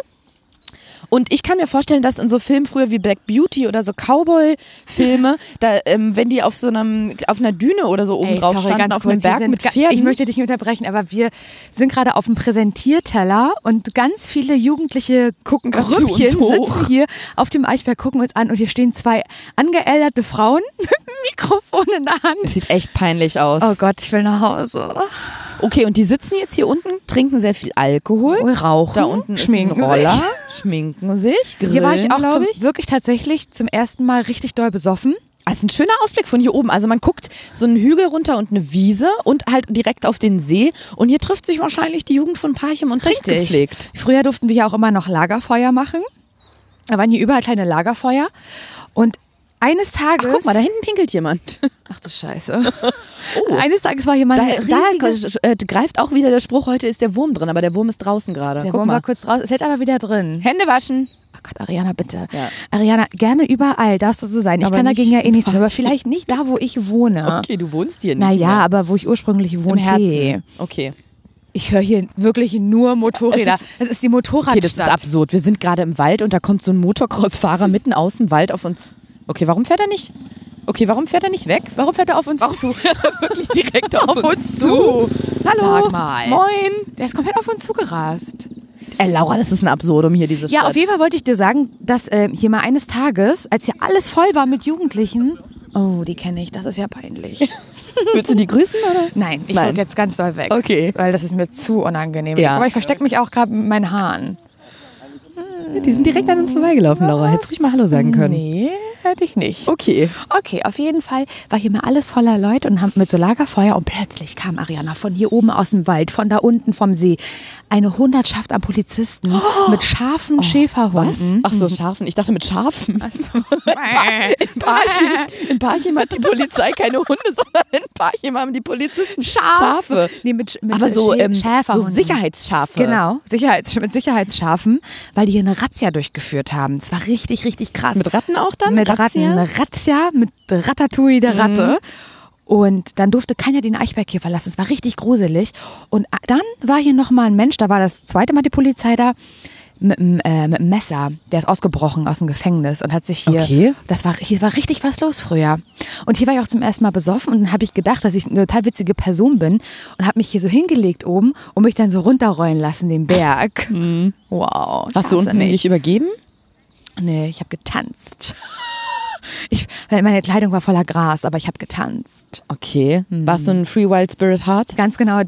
Und ich kann mir vorstellen, dass in so Filmen früher wie Black Beauty oder so Cowboy-Filme, da, wenn die auf einer Düne oder so oben drauf standen, auf einem Berg mit Pferden. Ich möchte dich nicht unterbrechen, aber wir sind gerade auf dem Präsentierteller und ganz viele jugendliche Grüppchen sitzen hier auf dem Eichberg, gucken uns an und hier stehen 2 angeälterte Frauen mit einem Mikrofon in der Hand. Es sieht echt peinlich aus. Oh Gott, ich will nach Hause. Okay, und die sitzen jetzt hier unten, trinken sehr viel Alkohol, rauchen, da unten schminken ist ein Roller, schminken sich, grillen, hier war ich auch wirklich tatsächlich zum ersten Mal richtig doll besoffen. Das ist ein schöner Ausblick von hier oben. Also man guckt so einen Hügel runter und eine Wiese und halt direkt auf den See. Und hier trifft sich wahrscheinlich die Jugend von Parchim und trinkt gepflegt. Früher durften wir ja auch immer noch Lagerfeuer machen. Da waren hier überall kleine Lagerfeuer. Und eines Tages... Ach, guck mal, da hinten pinkelt jemand. Ach du Scheiße. Eines Tages war hier mal eine riesige... Da greift auch wieder der Spruch, heute ist der Wurm drin, aber der Wurm ist draußen gerade. Der Wurm war kurz draußen, ist jetzt aber wieder drin. Hände waschen. Oh Gott, Ariana, bitte. Ja. Ariana, gerne überall darfst du so sein. Ich kann dagegen ja eh nichts, aber vielleicht nicht da, wo ich wohne. Okay, du wohnst hier nicht. Naja, aber wo ich ursprünglich wohnte. Im Herzen. Okay. Ich höre hier wirklich nur Motorräder. Es ist die Motorradstadt. Okay, das ist absurd. Wir sind gerade im Wald und da kommt so ein Motocross-Fahrer mitten aus dem Wald auf uns. Okay, warum fährt er nicht? Warum fährt er nicht weg? Warum fährt er auf uns zu? Wirklich direkt auf uns zu. Hallo. Sag mal. Moin. Der ist komplett auf uns zugerast. Laura, das ist ein Absurdum hier, diese Stadt. Ja, auf jeden Fall wollte ich dir sagen, dass hier mal eines Tages, als hier alles voll war mit Jugendlichen, oh, die kenne ich, das ist ja peinlich. Willst du die grüßen, oder? Nein, ich gucke jetzt ganz doll weg. Okay. Weil das ist mir zu unangenehm. Ja. Aber ich verstecke mich auch gerade mit meinen Haaren. Die sind direkt an uns vorbeigelaufen, Laura. Hättest du ruhig mal Hallo sagen können. Nee. hätte ich nicht. Okay. Okay, auf jeden Fall war hier mal alles voller Leute und haben mit so Lagerfeuer und plötzlich kam Ariana von hier oben aus dem Wald, von da unten vom See, eine Hundertschaft an Polizisten mit scharfen Schäferhunden. Ach so, Schafen. Ich dachte mit Schafen. Also, In Parchim hat die Polizei keine Hunde, sondern in Parchim haben die Polizisten Schafe. Nee, mit Aber so, so Schäferhunden. Sicherheitsschafe. Genau, mit Sicherheitsschafen, weil die hier eine Razzia durchgeführt haben. Das war richtig, richtig krass. Mit Ratten auch dann? Mit Ratten, eine Razzia mit Ratatouille der Ratte. Und dann durfte keiner den Eichberg hier verlassen. Es war richtig gruselig. Und dann war hier nochmal ein Mensch, da war das zweite Mal die Polizei da, mit einem Messer. Der ist ausgebrochen aus dem Gefängnis und hat sich hier, Okay. Hier war richtig was los früher. Und hier war ich auch zum ersten Mal besoffen und dann habe ich gedacht, dass ich eine total witzige Person bin und habe mich hier so hingelegt oben und mich dann so runterrollen lassen, den Berg. Wow. Hast du unten dich übergeben? Nee, ich habe getanzt. Meine Kleidung war voller Gras, aber ich habe getanzt. Okay. Warst du ein Free Wild Spirit Heart? Ganz genau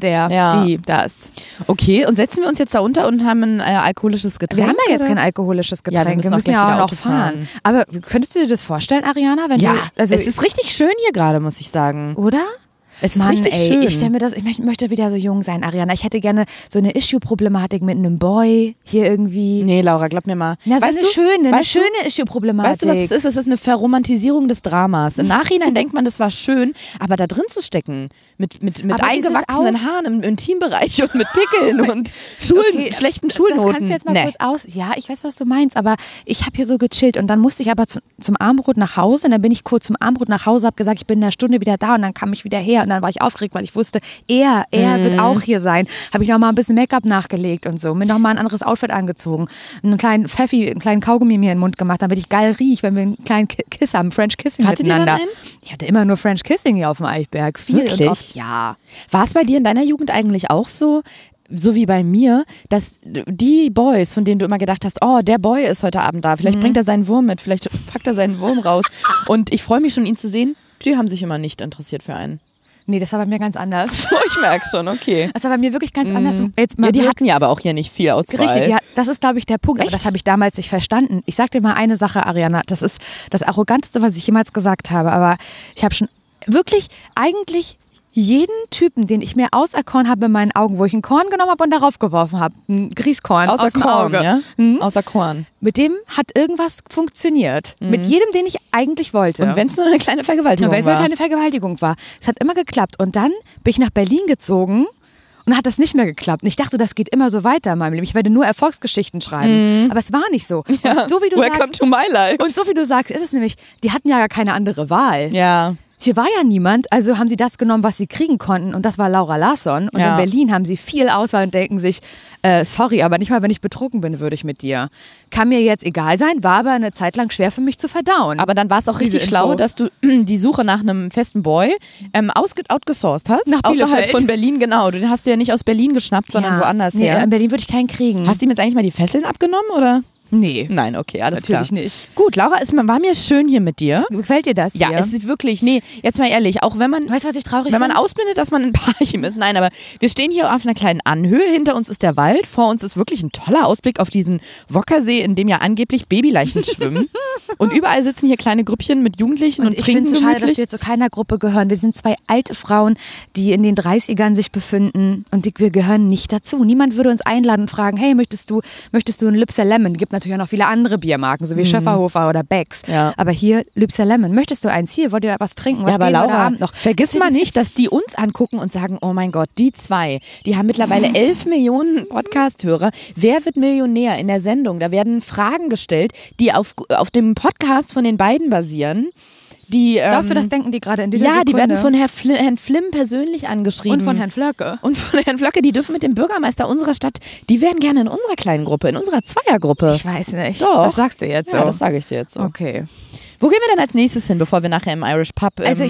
das. Okay, und setzen wir uns jetzt da unter und haben ein alkoholisches Getränk? Wir haben ja jetzt oder? kein alkoholisches Getränk. Ja, wir müssen wir auch müssen gleich ja wieder auch Auto noch fahren. Aber könntest du dir das vorstellen, Ariana? Wenn Ja, du, also es ist richtig schön hier gerade, muss ich sagen. oder? Es ist Mann, richtig ey, schön. ich stelle mir das, ich möchte wieder so jung sein, Ariana. Ich hätte gerne so eine Issue-Problematik mit einem Boy hier irgendwie. Nee, Laura, glaub mir mal. Ja, so eine schöne Weißt Issue-Problematik. du, was es ist? Es ist eine Verromantisierung des Dramas. Im Nachhinein denkt man, das war schön, aber da drin zu stecken, mit Aber eingewachsenen dieses Haaren im Intimbereich und mit Pickeln und schlechten Schulnoten. Das kannst du jetzt mal kurz aus. Ja, ich weiß, was du meinst, aber ich habe hier so gechillt und dann musste ich aber zum Abendbrot nach Hause und dann bin ich kurz zum Abendbrot nach Hause, habe gesagt, ich bin in einer Stunde wieder da und dann kam ich wieder her und dann war ich aufgeregt, weil ich wusste, er wird auch hier sein. Habe ich noch mal ein bisschen Make-up nachgelegt und so, mir noch mal ein anderes Outfit angezogen, einen kleinen Kaugummi mir in den Mund gemacht, damit ich geil riech, wenn wir einen kleinen Kiss haben, French Kissing Hattet ihr dann miteinander. einen? Ich hatte immer nur French Kissing hier auf dem Eichberg. Viel Wirklich? und oft. Ja. War es bei dir in deiner Jugend eigentlich auch so wie bei mir, dass die Boys, von denen du immer gedacht hast, oh, der Boy ist heute Abend da, vielleicht bringt er seinen Wurm mit, vielleicht packt er seinen Wurm raus und ich freue mich schon, ihn zu sehen, die haben sich immer nicht interessiert für einen. Nee, das war bei mir ganz anders. Ich merke schon, okay. Das war bei mir wirklich ganz anders. Jetzt mal Ja, die wirklich- hatten ja aber auch hier nicht viel Auswahl. Richtig, ja, das ist, glaube ich, der Punkt. Aber Echt? das habe ich damals nicht verstanden. Ich sag dir mal eine Sache, Ariana. Das ist das Arroganteste, was ich jemals gesagt habe. Aber ich habe schon wirklich eigentlich jeden Typen, den ich mir auserkoren habe in meinen Augen, wo ich ein Korn genommen habe und darauf geworfen habe, ein Grießkorn Außer aus dem Korn, Auge. ja? Hm? Außer Korn. Mit dem hat irgendwas funktioniert. Mit jedem, den ich eigentlich wollte. Und wenn es nur eine kleine Vergewaltigung Wenn es eine war. kleine Vergewaltigung war. Es hat immer geklappt. Und dann bin ich nach Berlin gezogen und dann hat das nicht mehr geklappt. Und ich dachte, das geht immer so weiter in meinem Leben. Ich werde nur Erfolgsgeschichten schreiben. Aber es war nicht so. Und so wie du Welcome sagst, to my life. und so wie du sagst, ist es nämlich, die hatten ja gar keine andere Wahl. Ja. Hier war ja niemand, also haben sie das genommen, was sie kriegen konnten und das war Laura Larsson. Und Ja. in Berlin haben sie viel Auswahl und denken sich, sorry, aber nicht mal, wenn ich betrunken bin, würde ich mit dir. Kann mir jetzt egal sein, war aber eine Zeit lang schwer für mich zu verdauen. Aber dann war es auch Diese richtig schlau, Info. dass du die Suche nach einem festen Boy outgesourced hast. Nach Außerhalb Bielefeld. von Berlin, genau. Den hast du ja nicht aus Berlin geschnappt, sondern woanders nee, her. in Berlin würde ich keinen kriegen. Hast du ihm jetzt eigentlich mal die Fesseln abgenommen, oder? Nee, Nein, okay, alles natürlich klar. nicht. Gut, Laura, war mir schön hier mit dir. Gefällt dir das Ja, hier? es ist wirklich, nee, jetzt mal ehrlich, auch wenn man Weißt du, was ich traurig wenn man finde? ausblendet, dass man in Parchim ist. Nein, aber wir stehen hier auf einer kleinen Anhöhe. Hinter uns ist der Wald. Vor uns ist wirklich ein toller Ausblick auf diesen Wockersee, in dem ja angeblich Babyleichen schwimmen. Und überall sitzen hier kleine Grüppchen mit Jugendlichen und ich trinken finde es so schade, dass gemütlich. wir zu keiner Gruppe gehören. Wir sind zwei alte Frauen, die in den 30ern sich befinden und wir gehören nicht dazu. Niemand würde uns einladen und fragen, hey, möchtest du ein Lübser Lemon? Gibt natürlich auch noch viele andere Biermarken, so wie Schöfferhofer oder Becks. Ja. Aber hier Lübser Lemon. Möchtest du eins? Hier, wollt ihr was trinken? Was Ja, aber gehen wir heute Laura, Abend noch? vergiss mal nicht, dass die uns angucken und sagen, oh mein Gott, die zwei, die haben mittlerweile 11 Millionen Podcast-Hörer. Wer wird Millionär in der Sendung? Da werden Fragen gestellt, die auf dem Podcast von den beiden basieren. Glaubst du, das denken die gerade in dieser Ja, Sekunde? die werden von Herrn Flimm persönlich angeschrieben. Und von Herrn Flöcke. Und von Herrn Flöcke, die dürfen mit dem Bürgermeister unserer Stadt, die wären gerne in unserer kleinen Gruppe, in unserer Zweiergruppe. Ich weiß nicht. Doch. Das sagst du jetzt so. Ja, das sage ich dir jetzt so. Okay. Wo gehen wir denn als nächstes hin, bevor wir nachher im Irish Pub Also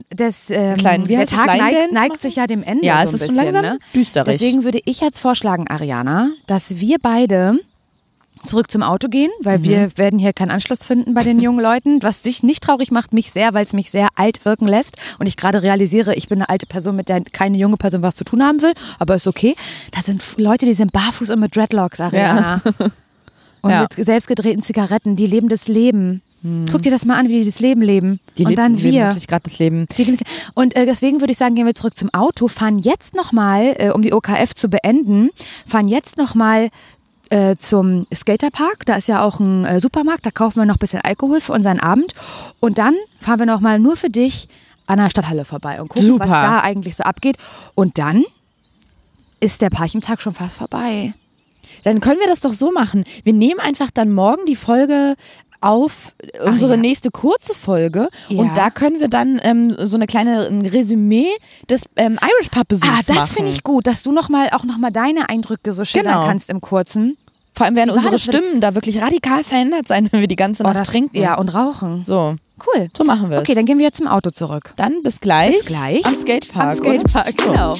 kleinen- wie der heißt das, Tag Line Dance neigt machen? sich ja dem Ende Ja, so es ein ist bisschen. schon langsam ne? düsterig. Deswegen würde ich jetzt vorschlagen, Ariana, dass wir beide zurück zum Auto gehen, weil wir werden hier keinen Anschluss finden bei den jungen Leuten, was dich nicht traurig macht, mich sehr, weil es mich sehr alt wirken lässt und ich gerade realisiere, ich bin eine alte Person, mit der keine junge Person was zu tun haben will, aber ist okay. Da sind Leute, die sind barfuß und mit Dreadlocks, Ariana. Und Ja. mit selbstgedrehten Zigaretten, die leben das Leben. Guck dir das mal an, wie die das Leben leben. Und dann leben wir. wirklich gerade das Leben. Und deswegen würde ich sagen, gehen wir zurück zum Auto, fahren jetzt nochmal, um die OKF zu beenden, fahren jetzt nochmal zum Skaterpark. Da ist ja auch ein Supermarkt, da kaufen wir noch ein bisschen Alkohol für unseren Abend. Und dann fahren wir nochmal nur für dich an der Stadthalle vorbei und gucken, was da eigentlich so abgeht. Und dann ist der Parchimtag schon fast vorbei. Dann können wir das doch so machen. Wir nehmen einfach dann morgen die Folge auf, unsere nächste kurze Folge. Ja. Und da können wir dann so eine kleine Resümee des Irish Pub Besuchs machen. Das finde ich gut, dass du auch nochmal deine Eindrücke so schildern kannst im Kurzen. Vor allem werden unsere Stimmen da wirklich radikal verändert sein, wenn wir die ganze Nacht trinken. Ja, und rauchen. So. Cool. So machen wir es. Okay, dann gehen wir jetzt zum Auto zurück. Dann bis gleich. Am Skatepark. Am Skatepark, genau.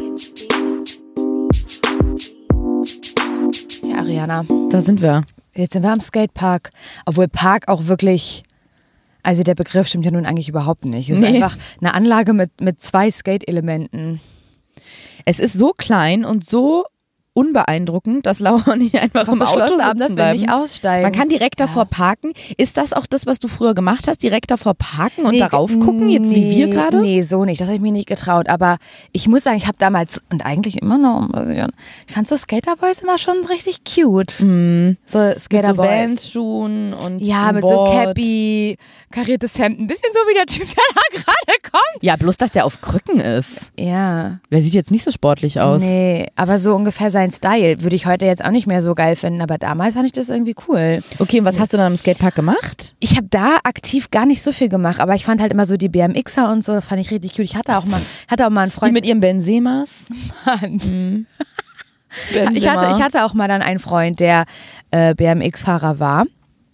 Ja, Ariana. Da sind wir. Jetzt sind wir am Skatepark. Obwohl Park auch wirklich, also der Begriff stimmt ja nun eigentlich überhaupt nicht. Es ist einfach eine Anlage mit 2 Skate-Elementen. Es ist so klein und so unbeeindruckend, dass Laura nicht einfach im Auto sitzen haben, dass wir nicht aussteigen. Man kann direkt davor parken. Ist das auch das, was du früher gemacht hast? Direkt davor parken und darauf gucken, jetzt wie wir gerade? Nee, so nicht. Das habe ich mir nicht getraut. Aber ich muss sagen, ich habe damals und eigentlich immer noch, ich fand so Skaterboys immer schon richtig cute. So Skaterboys. Mit so Vans-Schuhen und ja, mit Board. so Cappy, kariertes Hemd. Ein bisschen so wie der Typ, der da gerade kommt. Ja, bloß, dass der auf Krücken ist. Ja. Der sieht jetzt nicht so sportlich aus. Nee, aber so ungefähr sein Style würde ich heute jetzt auch nicht mehr so geil finden, aber damals fand ich das irgendwie cool. Okay, und was hast du dann am Skatepark gemacht? Ich habe da aktiv gar nicht so viel gemacht, aber ich fand halt immer so die BMXer und so, das fand ich richtig cute. Ich hatte auch mal einen Freund. Die mit ihrem Benzemas? Mann. Ich hatte auch mal dann einen Freund, der BMX-Fahrer war.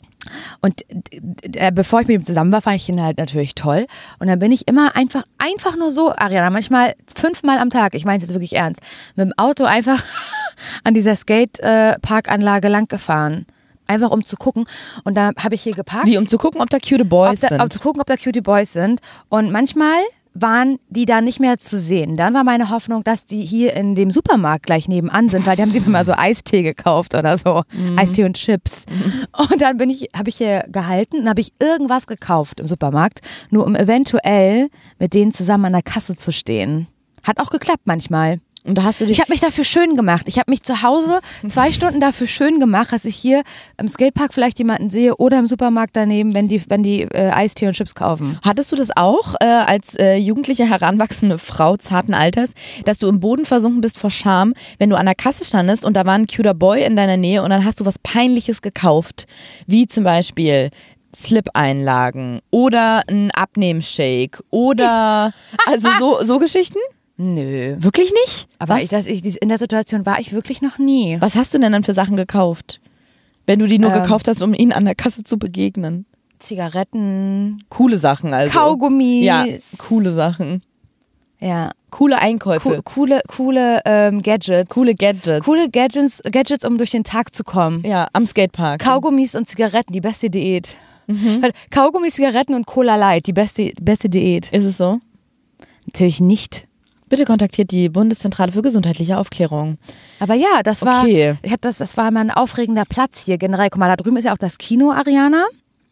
Und bevor ich mit ihm zusammen war, fand ich ihn halt natürlich toll. Und dann bin ich immer einfach nur so, Ariana, manchmal 5-mal am Tag, ich meine es jetzt wirklich ernst, mit dem Auto einfach an dieser Skateparkanlage lang gefahren. Einfach um zu gucken. Und da habe ich hier geparkt. Wie, um zu gucken, ob da cute Boys sind? Um zu gucken, ob da cutie Boys sind. Und manchmal waren die da nicht mehr zu sehen. Dann war meine Hoffnung, dass die hier in dem Supermarkt gleich nebenan sind, weil die haben sich immer so Eistee gekauft oder so. Eistee und Chips. Und dann habe ich hier gehalten und habe ich irgendwas gekauft im Supermarkt, nur um eventuell mit denen zusammen an der Kasse zu stehen. Hat auch geklappt manchmal. Und da hast du ich habe mich dafür schön gemacht. Ich habe mich zu Hause 2 Stunden dafür schön gemacht, dass ich hier im Skatepark vielleicht jemanden sehe oder im Supermarkt daneben, wenn die Eistee und Chips kaufen. Hattest du das auch als jugendliche, heranwachsende Frau zarten Alters, dass du im Boden versunken bist vor Scham, wenn du an der Kasse standest und da war ein cuter Boy in deiner Nähe und dann hast du was Peinliches gekauft, wie zum Beispiel Slip-Einlagen oder ein Abnehmshake oder also so Geschichten? Nö. Wirklich nicht? Aber in der Situation war ich wirklich noch nie. Was hast du denn dann für Sachen gekauft? Wenn du die nur gekauft hast, um ihnen an der Kasse zu begegnen. Zigaretten. Coole Sachen also. Kaugummis. Ja, coole Sachen. Ja. Coole Einkäufe. Coole Gadgets. Coole Gadgets. Coole Gadgets, um durch den Tag zu kommen. Ja, am Skatepark. Kaugummis und Zigaretten, die beste Diät. Kaugummis, Zigaretten und Cola Light, die beste Diät. Ist es so? Natürlich nicht. Bitte kontaktiert die Bundeszentrale für gesundheitliche Aufklärung. Aber ja, das war, okay. Das war mal ein aufregender Platz hier generell. Guck mal, da drüben ist ja auch das Kino, Ariana.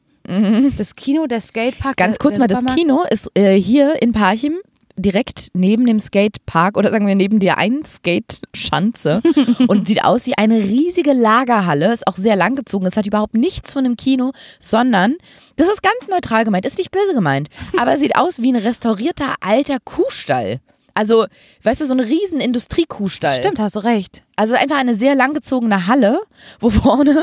Das Kino, der Skatepark. Ganz kurz mal, das Kino ist hier in Parchim direkt neben dem Skatepark oder sagen wir neben der einen Skate-Schanze und sieht aus wie eine riesige Lagerhalle, ist auch sehr langgezogen, es hat überhaupt nichts von einem Kino, sondern, das ist ganz neutral gemeint, ist nicht böse gemeint, aber es sieht aus wie ein restaurierter alter Kuhstall. Also, weißt du, so ein riesen Industriekuhstall. Stimmt, hast du recht. Also einfach eine sehr langgezogene Halle, wo vorne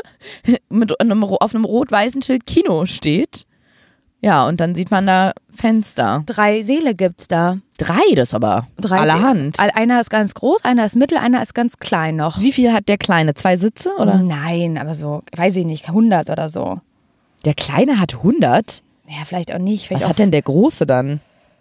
auf einem rot-weißen Schild Kino steht. Ja, und dann sieht man da Fenster. 3 Säle gibt's da. 3, das aber 3 allerhand. Einer ist ganz groß, einer ist mittel, einer ist ganz klein noch. Wie viel hat der Kleine? 2 Sitze, oder? Nein, aber so, weiß ich nicht, 100 oder so. Der Kleine hat 100? Ja, vielleicht auch nicht. Was hat denn der Große dann?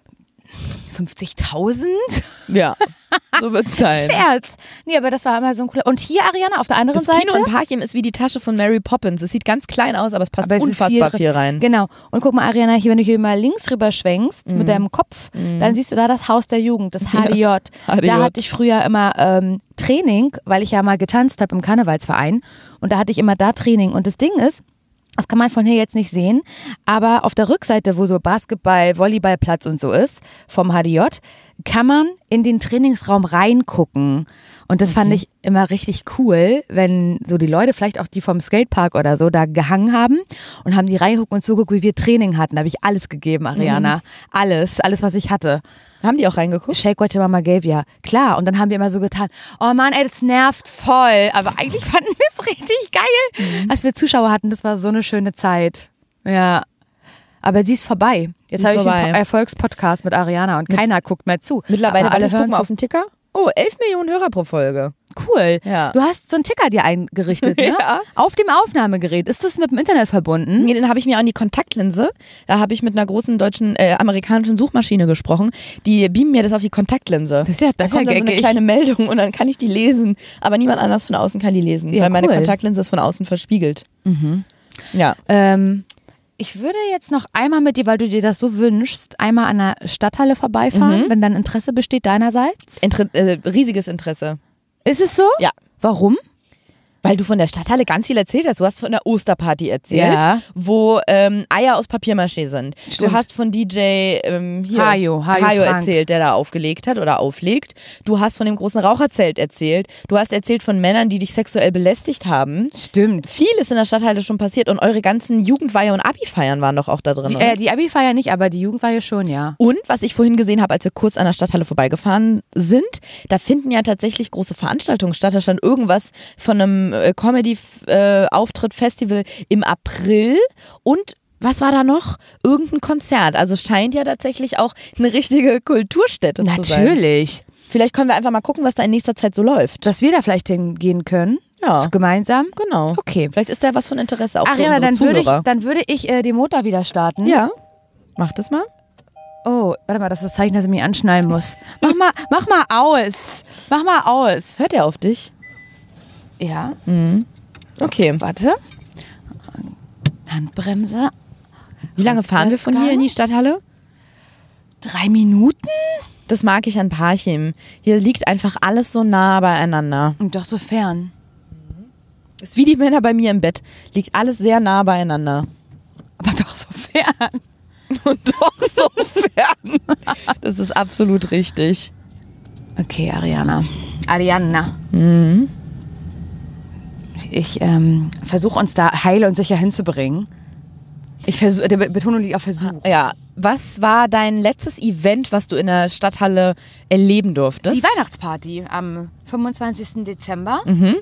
50.000? Ja, so wird's sein. Scherz. Nee, aber das war immer so ein cooler. Und hier, Ariana, auf der anderen Seite. Das Kino in Parchim ist wie die Tasche von Mary Poppins. Es sieht ganz klein aus, aber es passt unfassbar viel rein. Genau. Und guck mal, Ariana, hier, wenn du hier mal links rüber schwenkst mit deinem Kopf, dann siehst du da das Haus der Jugend, das HDJ. Ja, HDJ. Da hatte ich früher immer Training, weil ich ja mal getanzt habe im Karnevalsverein. Und da hatte ich immer da Training. Und das Ding ist, Das kann man von hier jetzt nicht sehen, aber auf der Rückseite, wo so Basketball, Volleyballplatz und so ist, vom HDJ, kann man in den Trainingsraum reingucken. Und das fand ich immer richtig cool, wenn so die Leute, vielleicht auch die vom Skatepark oder so, da gehangen haben und haben die reingeguckt und zugeguckt, wie wir Training hatten. Da habe ich alles gegeben, Ariana. Alles, was ich hatte. Haben die auch reingeguckt? Shake What Your Mama Gave Ya. Klar, und dann haben wir immer so getan, oh Mann, ey, das nervt voll. Aber eigentlich fanden wir es richtig geil. Als wir Zuschauer hatten, das war so eine schöne Zeit. Ja. Aber sie ist vorbei. Jetzt habe ich einen Erfolgspodcast mit Ariana und keiner guckt mehr zu. Mittlerweile aber alle hören mal auf den Ticker. Oh, 11 Millionen Hörer pro Folge. Cool. Ja. Du hast so einen Ticker dir eingerichtet, ne? Ja. Auf dem Aufnahmegerät. Ist das mit dem Internet verbunden? Nee, den habe ich mir an die Kontaktlinse. Da habe ich mit einer großen deutschen, amerikanischen Suchmaschine gesprochen. Die beamen mir das auf die Kontaktlinse. Das ist ja da kommt dann so eine kleine Meldung und dann kann ich die lesen. Aber niemand anders von außen kann die lesen, Ja, weil meine cool. Kontaktlinse ist von außen verspiegelt. Mhm. Ja. Ich würde jetzt noch einmal mit dir, weil du dir das so wünschst, einmal an der Stadthalle vorbeifahren, wenn dann Interesse besteht deinerseits. Riesiges Interesse. Ist es so? Ja. Warum? Weil du von der Stadthalle ganz viel erzählt hast. Du hast von der Osterparty erzählt, Ja. wo Eier aus Papiermaché sind. Stimmt. Du hast von DJ Hajo Frank erzählt, der da aufgelegt hat oder auflegt. Du hast von dem großen Raucherzelt erzählt. Du hast erzählt von Männern, die dich sexuell belästigt haben. Stimmt. Viel ist in der Stadthalle schon passiert und eure ganzen Jugendweihe und Abi-Feiern waren doch auch da drin, oder? Die Abi-Feier nicht, aber die Jugendfeier schon, ja. Und was ich vorhin gesehen habe, als wir kurz an der Stadthalle vorbeigefahren sind, da finden ja tatsächlich große Veranstaltungen statt. Da stand irgendwas von einem Comedy-Auftritt, Festival im April und was war da noch? Irgendein Konzert. Also scheint ja tatsächlich auch eine richtige Kulturstätte zu sein. Natürlich. Vielleicht können wir einfach mal gucken, was da in nächster Zeit so läuft. Dass wir da vielleicht hingehen können. Ja. Gemeinsam. Genau. Okay. Vielleicht ist da was von Interesse auch Ariana, für unsere Zuhörer. dann würde ich den Motor wieder starten. Ja. Mach das mal. Oh, warte mal, das ist das Zeichen, dass ich mich anschnallen muss. Mach mal aus. Mach mal aus. Hört er auf dich? Ja. Okay. Warte. Handbremse. Wie lange fahren wir von hier in die Stadthalle? 3 Minuten? Das mag ich an Parchim. Hier liegt einfach alles so nah beieinander. Und doch so fern. Ist wie die Männer bei mir im Bett. Liegt alles sehr nah beieinander. Aber doch so fern. Und doch so fern. Das ist absolut richtig. Okay, Ariana. Ich versuche uns da heil und sicher hinzubringen. Der Betonung liegt auf Versuch. Ja. Was war dein letztes Event, was du in der Stadthalle erleben durftest? Die Weihnachtsparty am 25. Dezember.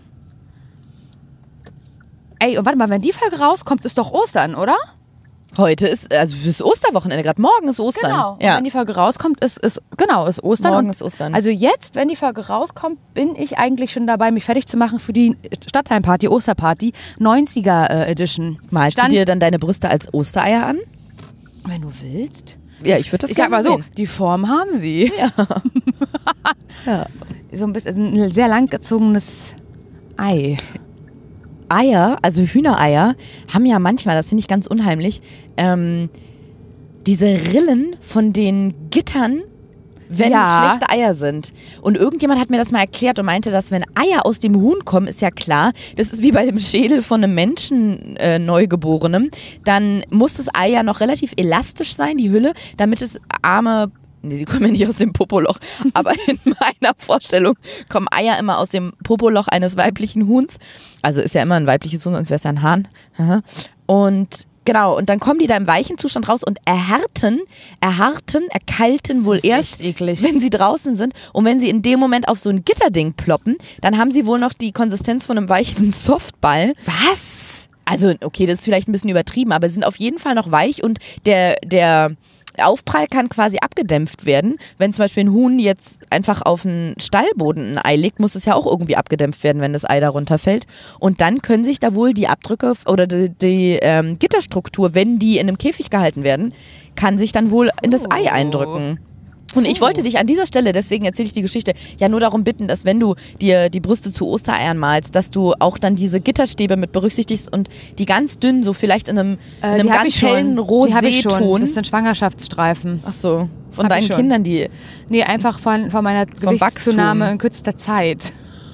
Ey, und warte mal, wenn die Folge rauskommt, ist doch Ostern, oder? Heute ist Osterwochenende, gerade morgen ist Ostern. Genau. Und Ja. wenn die Folge rauskommt, ist Ostern. Morgen Und ist Ostern. Also jetzt, wenn die Folge rauskommt, bin ich eigentlich schon dabei, mich fertig zu machen für die Stadtteilparty, Osterparty, 90er Edition. Malst du dir dann deine Brüste als Ostereier an? Wenn du willst. Ja, ich würde das Ich sag gerne mal so, sehen. die Form haben sie. Ja. So ein bisschen ein sehr langgezogenes Ei. Eier, also Hühnereier, haben ja manchmal, das finde ich ganz unheimlich, diese Rillen von den Gittern, wenn Ja. es schlechte Eier sind. Und irgendjemand hat mir das mal erklärt und meinte, dass wenn Eier aus dem Huhn kommen, ist ja klar, das ist wie bei dem Schädel von einem Menschen, Neugeborenem, dann muss das Ei ja noch relativ elastisch sein, die Hülle, damit es nee, sie kommen ja nicht aus dem Popoloch, aber in meiner Vorstellung kommen Eier immer aus dem Popoloch eines weiblichen Huhns. Also ist ja immer ein weibliches Huhn, sonst wäre es ja ein Hahn. Aha. Und genau, und dann kommen die da im weichen Zustand raus und erkalten wohl erst, echt eklig. wenn sie draußen sind. Und wenn sie in dem Moment auf so ein Gitterding ploppen, dann haben sie wohl noch die Konsistenz von einem weichen Softball. Was? Also, okay, das ist vielleicht ein bisschen übertrieben, aber sie sind auf jeden Fall noch weich und der Aufprall kann quasi abgedämpft werden. Wenn zum Beispiel ein Huhn jetzt einfach auf einen Stallboden ein Ei legt, muss es ja auch irgendwie abgedämpft werden, wenn das Ei da runterfällt. Und dann können sich da wohl die Abdrücke oder die Gitterstruktur, wenn die in einem Käfig gehalten werden, kann sich dann wohl in das Ei eindrücken. Und ich wollte dich an dieser Stelle, deswegen erzähle ich die Geschichte, ja nur darum bitten, dass wenn du dir die Brüste zu Ostereiern malst, dass du auch dann diese Gitterstäbe mit berücksichtigst und die ganz dünn, so vielleicht in einem ganz hellen Die hab ich schon. Roséton. Das sind Schwangerschaftsstreifen. Ach so, von Hab deinen ich schon. Kindern, die... Nee, einfach von meiner Gewichtszunahme in kürzester Zeit.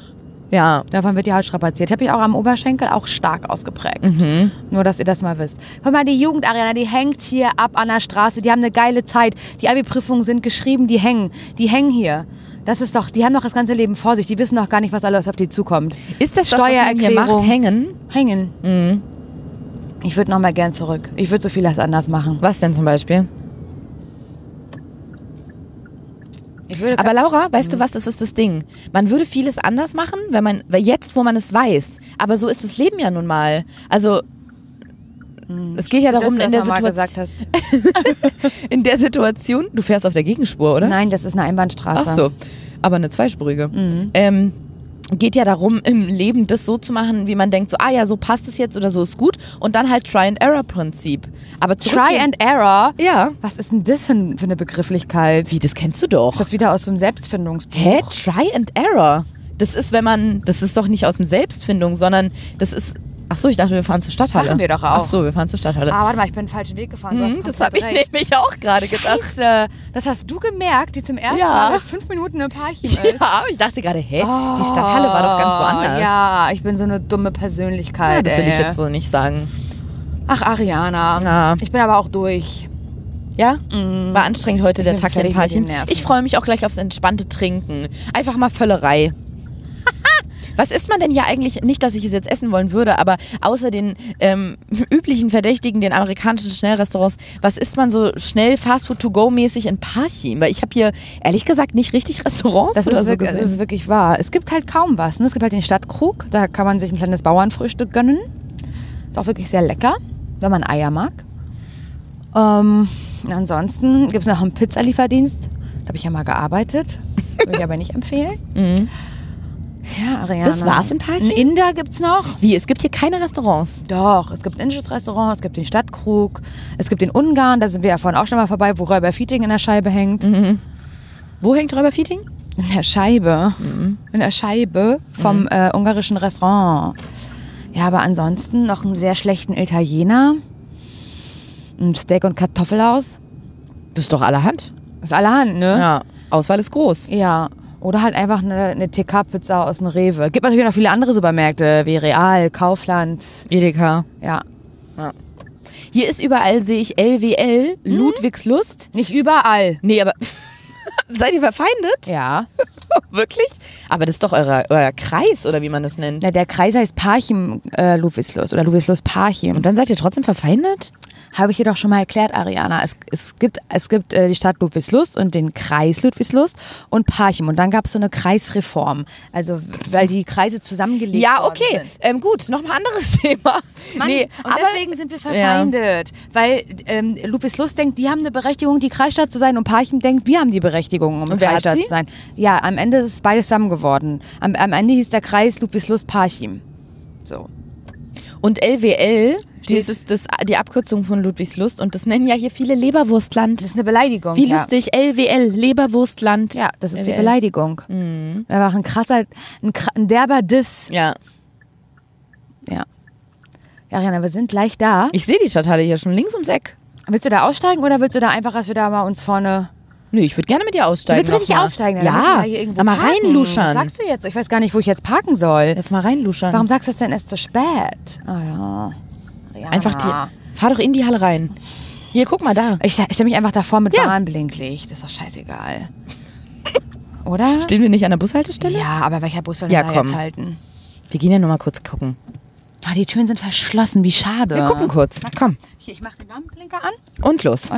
Ja. Davon wird die Haut strapaziert. Habe ich auch am Oberschenkel auch stark ausgeprägt. Nur, dass ihr das mal wisst. Guck mal, die Jugend, Ariana, die hängt hier ab an der Straße. Die haben eine geile Zeit. Die Abi-Prüfungen sind geschrieben, die hängen. Die hängen hier. Das ist doch, die haben doch das ganze Leben vor sich. Die wissen doch gar nicht, was alles auf die zukommt. Ist das, was man hier macht, hängen? Hängen. Mhm. Ich würde noch mal gern zurück. Ich würde so vieles anders machen. Was denn zum Beispiel? Aber Laura, weißt du was, das ist das Ding. Man würde vieles anders machen, weil jetzt, wo man es weiß. Aber so ist das Leben ja nun mal. Also, es geht ja darum, in der Situation, du fährst auf der Gegenspur, oder? Nein, das ist eine Einbahnstraße. Ach so, aber eine zweispurige. Geht ja darum, im Leben das so zu machen, wie man denkt, so, so passt es jetzt oder so ist gut. Und dann halt Try-and-Error-Prinzip. Aber Try and Error? Ja. Was ist denn das für eine Begrifflichkeit? Wie, das kennst du doch. Ist das wieder aus dem Selbstfindungsbuch? Hä? Try and Error? Das ist, das ist doch nicht aus dem Selbstfindung, sondern das ist... Ach so, ich dachte, wir fahren zur Stadthalle. Machen wir doch auch. Ach so, wir fahren zur Stadthalle. Warte mal, ich bin den falschen Weg gefahren. Das habe ich nämlich auch gerade gedacht. Scheiße, das hast du gemerkt, die zum ersten Mal nach 5 Minuten im Parchim ist. Ja, ich dachte gerade, die Stadthalle war doch ganz woanders. Ja, ich bin so eine dumme Persönlichkeit. Ja, das will ich jetzt so nicht sagen. Ach, Ariana, ich bin aber auch durch. Ja? War anstrengend heute der Tag in Parchim. Nerven. Ich freue mich auch gleich aufs entspannte Trinken. Einfach mal Völlerei. Was isst man denn hier eigentlich, nicht, dass ich es jetzt essen wollen würde, aber außer den üblichen Verdächtigen, den amerikanischen Schnellrestaurants, was isst man so schnell Fastfood-to-go-mäßig in Parchim? Weil ich habe hier, ehrlich gesagt, nicht richtig Restaurants das oder ist so wirklich, gesehen. Das ist wirklich wahr. Es gibt halt kaum was. Ne? Es gibt halt den Stadtkrug, da kann man sich ein kleines Bauernfrühstück gönnen. Ist auch wirklich sehr lecker, wenn man Eier mag. Ansonsten gibt es noch einen Pizzalieferdienst. Da habe ich ja mal gearbeitet. Würde ich aber nicht empfehlen. Ja, Ariana. Das war's in Parchim? Ein Inder gibt's noch. Wie, es gibt hier keine Restaurants? Doch, es gibt ein indisches Restaurant, es gibt den Stadtkrug, es gibt den Ungarn, da sind wir ja vorhin auch schon mal vorbei, wo Räuber Feeting in der Scheibe hängt. Wo hängt Räuber Feeting? In der Scheibe. In der Scheibe vom ungarischen Restaurant. Ja, aber ansonsten noch einen sehr schlechten Italiener. Ein Steak- und Kartoffelhaus. Das ist doch allerhand. Das ist allerhand, ne? Ja, Auswahl ist groß. Ja. Oder halt einfach eine TK-Pizza aus dem Rewe. Gibt natürlich noch viele andere Supermärkte, wie Real, Kaufland. Edeka. Ja. Hier ist überall, sehe ich LWL, Ludwigslust. Nicht überall. Nee, aber seid ihr verfeindet? Ja. Wirklich? Aber das ist doch euer Kreis, oder wie man das nennt. Na, der Kreis heißt Parchim Ludwigslust oder Ludwigslust Parchim. Und dann seid ihr trotzdem verfeindet? Habe ich dir doch schon mal erklärt, Ariana. Es gibt die Stadt Ludwigslust und den Kreis Ludwigslust und Parchim. Und dann gab es so eine Kreisreform. Also, weil die Kreise zusammengelegt ja, worden okay. sind. Gut, noch ein anderes Thema. Mann, nee, und deswegen sind wir verfeindet. Weil Ludwigslust denkt, die haben eine Berechtigung, die Kreisstadt zu sein. Und Parchim denkt, wir haben die Berechtigung, um Kreisstadt zu sein. Ja, am Ende ist es beides zusammen geworden. Am Ende hieß der Kreis Ludwigslust Parchim. So. Und LWL, das ist die Abkürzung von Ludwigslust und das nennen ja hier viele Leberwurstland. Das ist eine Beleidigung. Wie lustig, LWL, Leberwurstland. Ja, das ist LWL. Die Beleidigung. Einfach ein derber Diss. Ja. Ja. Ja, Ariana, wir sind gleich da. Ich sehe die Stadthalle hier schon links ums Eck. Willst du da aussteigen oder willst du da einfach, dass wir da mal uns vorne... Nö, ich würde gerne mit dir aussteigen. Du willst richtig aussteigen? Ja, mal reinluschern. Was sagst du jetzt? Ich weiß gar nicht, wo ich jetzt parken soll. Jetzt mal reinluschern. Warum sagst du es denn erst zu spät? Ah ja. Einfach fahr doch in die Halle rein. Hier, guck mal da. Ich stelle mich einfach davor mit Warnblinklicht. Das ist doch scheißegal. Oder? Stehen wir nicht an der Bushaltestelle? Ja, aber welcher Bus soll denn da jetzt halten? Wir gehen ja nur mal kurz gucken. Die Türen sind verschlossen, wie schade. Wir gucken kurz. Komm. Hier, ich mache den Warnblinker an. Und los.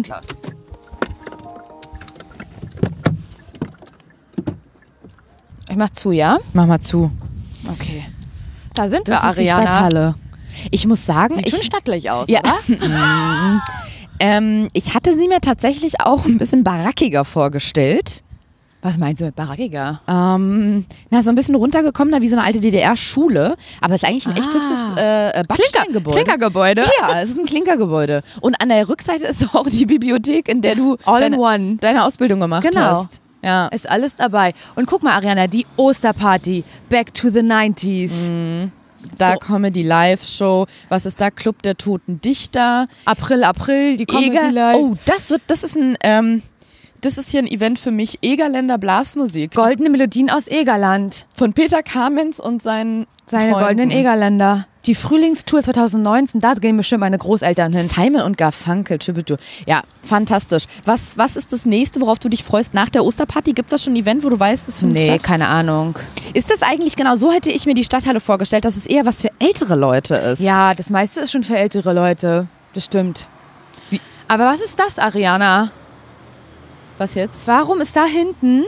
Ich mach zu, ja? Mach mal zu. Okay. Da sind das wir, ist die Ariana. Stadthalle. Ich muss sagen, sieht schon stattlich aus, ja. oder? Ich hatte sie mir tatsächlich auch ein bisschen barackiger vorgestellt. Was meinst du mit barackiger? So ein bisschen runtergekommener, wie so eine alte DDR-Schule. Aber es ist eigentlich ein echt hübsches Backsteingebäude. Klinkergebäude? Ja, es ist ein Klinkergebäude. Und an der Rückseite ist auch die Bibliothek, in der du deine Ausbildung gemacht hast. Ja. Ist alles dabei. Und guck mal, Ariana, die Osterparty. Back to the 90s. Da Comedy Live-Show. Was ist da? Club der Toten Dichter. April, die Comedy Live. Oh, das ist ein... das ist hier ein Event für mich. Egerländer Blasmusik. Goldene Melodien aus Egerland. Von Peter Kamenz und seine Seine goldenen Egerländer. Die Frühlingstour 2019, da gehen bestimmt meine Großeltern hin. Simon und Garfunkel, Tributo. Ja, fantastisch. Was ist das nächste, worauf du dich freust? Nach der Osterparty gibt es da schon ein Event, wo du weißt, es findet statt? Keine Ahnung. Ist das eigentlich genau so, hätte ich mir die Stadthalle vorgestellt, dass es eher was für ältere Leute ist? Ja, das meiste ist schon für ältere Leute. Das stimmt. Aber was ist das, Ariana? Was jetzt? Warum ist da hinten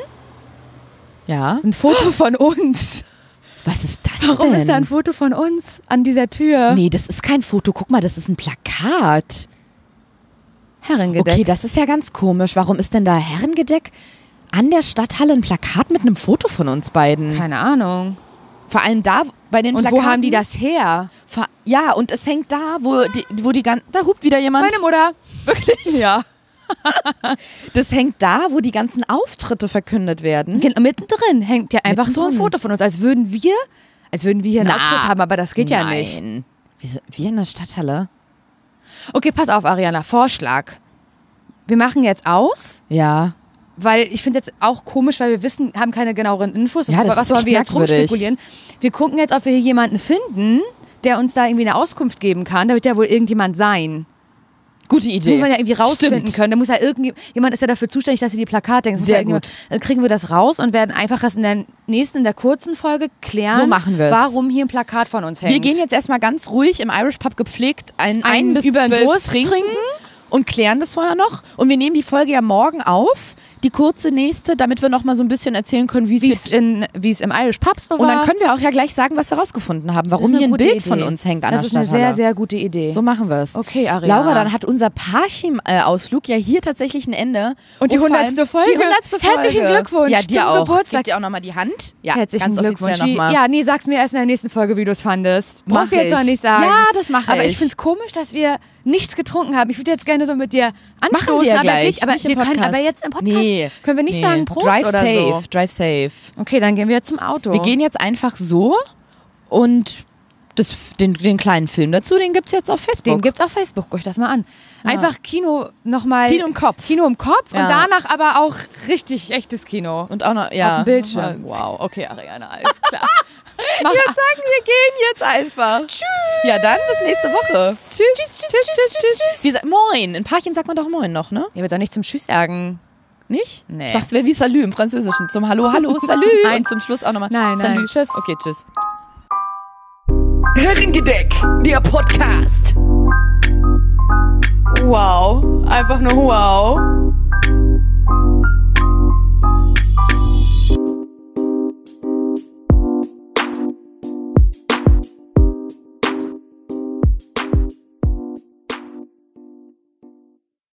Ja. ein Foto von uns? Was ist das Warum denn? ist da ein Foto von uns an dieser Tür? Nee, das ist kein Foto. Guck mal, das ist ein Plakat. Herrengedeck. Okay, das ist ja ganz komisch. Warum ist denn da Herrengedeck an der Stadthalle ein Plakat mit einem Foto von uns beiden? Keine Ahnung. Vor allem da bei den Und Plakaten. wo haben die das her? Ja, und es hängt da, wo die ganzen... Da hupt wieder jemand. Meine Mutter. Wirklich? Ja. Das hängt da, wo die ganzen Auftritte verkündet werden. Mittendrin hängt ja einfach so ein Mittendrin. Foto von uns, als würden wir hier einen Auftritt haben, aber das geht ja nicht. Wir in der Stadthalle? Okay, pass auf, Ariana, Vorschlag. Wir machen jetzt aus, Ja. weil ich finde jetzt auch komisch, weil wir haben keine genaueren Infos. Ja, das was ist sollen echt wir jetzt merkwürdig. rumspekulieren? Wir gucken jetzt, ob wir hier jemanden finden, der uns da irgendwie eine Auskunft geben kann. Da wird ja wohl irgendjemand sein. Gute Das Idee. muss man ja irgendwie rausfinden Stimmt. können. Da muss ja jemand ist ja dafür zuständig, dass sie die Plakate denken. Sehr gut. Dann kriegen wir das raus und werden einfach das in der kurzen Folge klären, So machen wir's. warum hier ein Plakat von uns hängt. Wir gehen jetzt erstmal ganz ruhig im Irish Pub gepflegt ein bis über den 12 Durst trinken und klären das vorher noch. Und wir nehmen die Folge ja morgen auf, die kurze nächste, damit wir noch mal so ein bisschen erzählen können, wie es im Irish Pub so war. Und dann können wir auch ja gleich sagen, was wir rausgefunden haben, Das warum ist eine hier ein gute Bild Idee. von uns hängt an Das der ist eine Stadthalle. sehr, sehr gute Idee. So machen wir es. Okay, Ariana. Laura, dann hat unser Parchim-Ausflug ja hier tatsächlich ein Ende. Und die vor allem 100. Folge. Die 100. Folge. Herzlichen Glückwunsch ja, dir zum auch. Geburtstag. Gib dir auch nochmal die Hand. Ja, Herzlichen ganz Glückwunsch. offiziell noch mal. Sag's mir erst in der nächsten Folge, wie du es fandest. Mach Brauchst du jetzt ich. noch nicht sagen. Ja, das mache Aber ich ich. find's komisch, dass wir nichts getrunken haben. Ich würde jetzt gerne so mit dir Machen anstoßen, wir aber gleich. nicht. Aber Nicht im wir können Podcast. aber jetzt im Podcast können wir nicht Nee. sagen Prost Drive oder safe, so. Drive safe. Okay, dann gehen wir jetzt zum Auto. Wir gehen jetzt einfach so und den kleinen Film dazu, den gibt's jetzt auf Facebook. Den gibt's auf Facebook, guck euch das mal an. Einfach Kino nochmal. Kino im Kopf. Kino im Kopf Ja. und danach aber auch richtig echtes Kino. Und auch noch, ja. Auf dem Bildschirm. Wow, okay, Ariana, alles klar. Mach Ich würde sagen, wir gehen jetzt einfach. Tschüss. Ja, dann bis nächste Woche. Tschüss. Moin. In Parchim sagt man doch Moin noch, ne? Ja, aber doch nicht zum Tschüss sagen. Nicht? Nee. Ich dachte, es wäre wie Salü im Französischen. Zum Hallo, Hallo, Salü. Nein. Und zum Schluss auch nochmal Nein, Salü. nein. Tschüss. Okay, tschüss. Herrengedeck, der Podcast. Wow, einfach nur wow.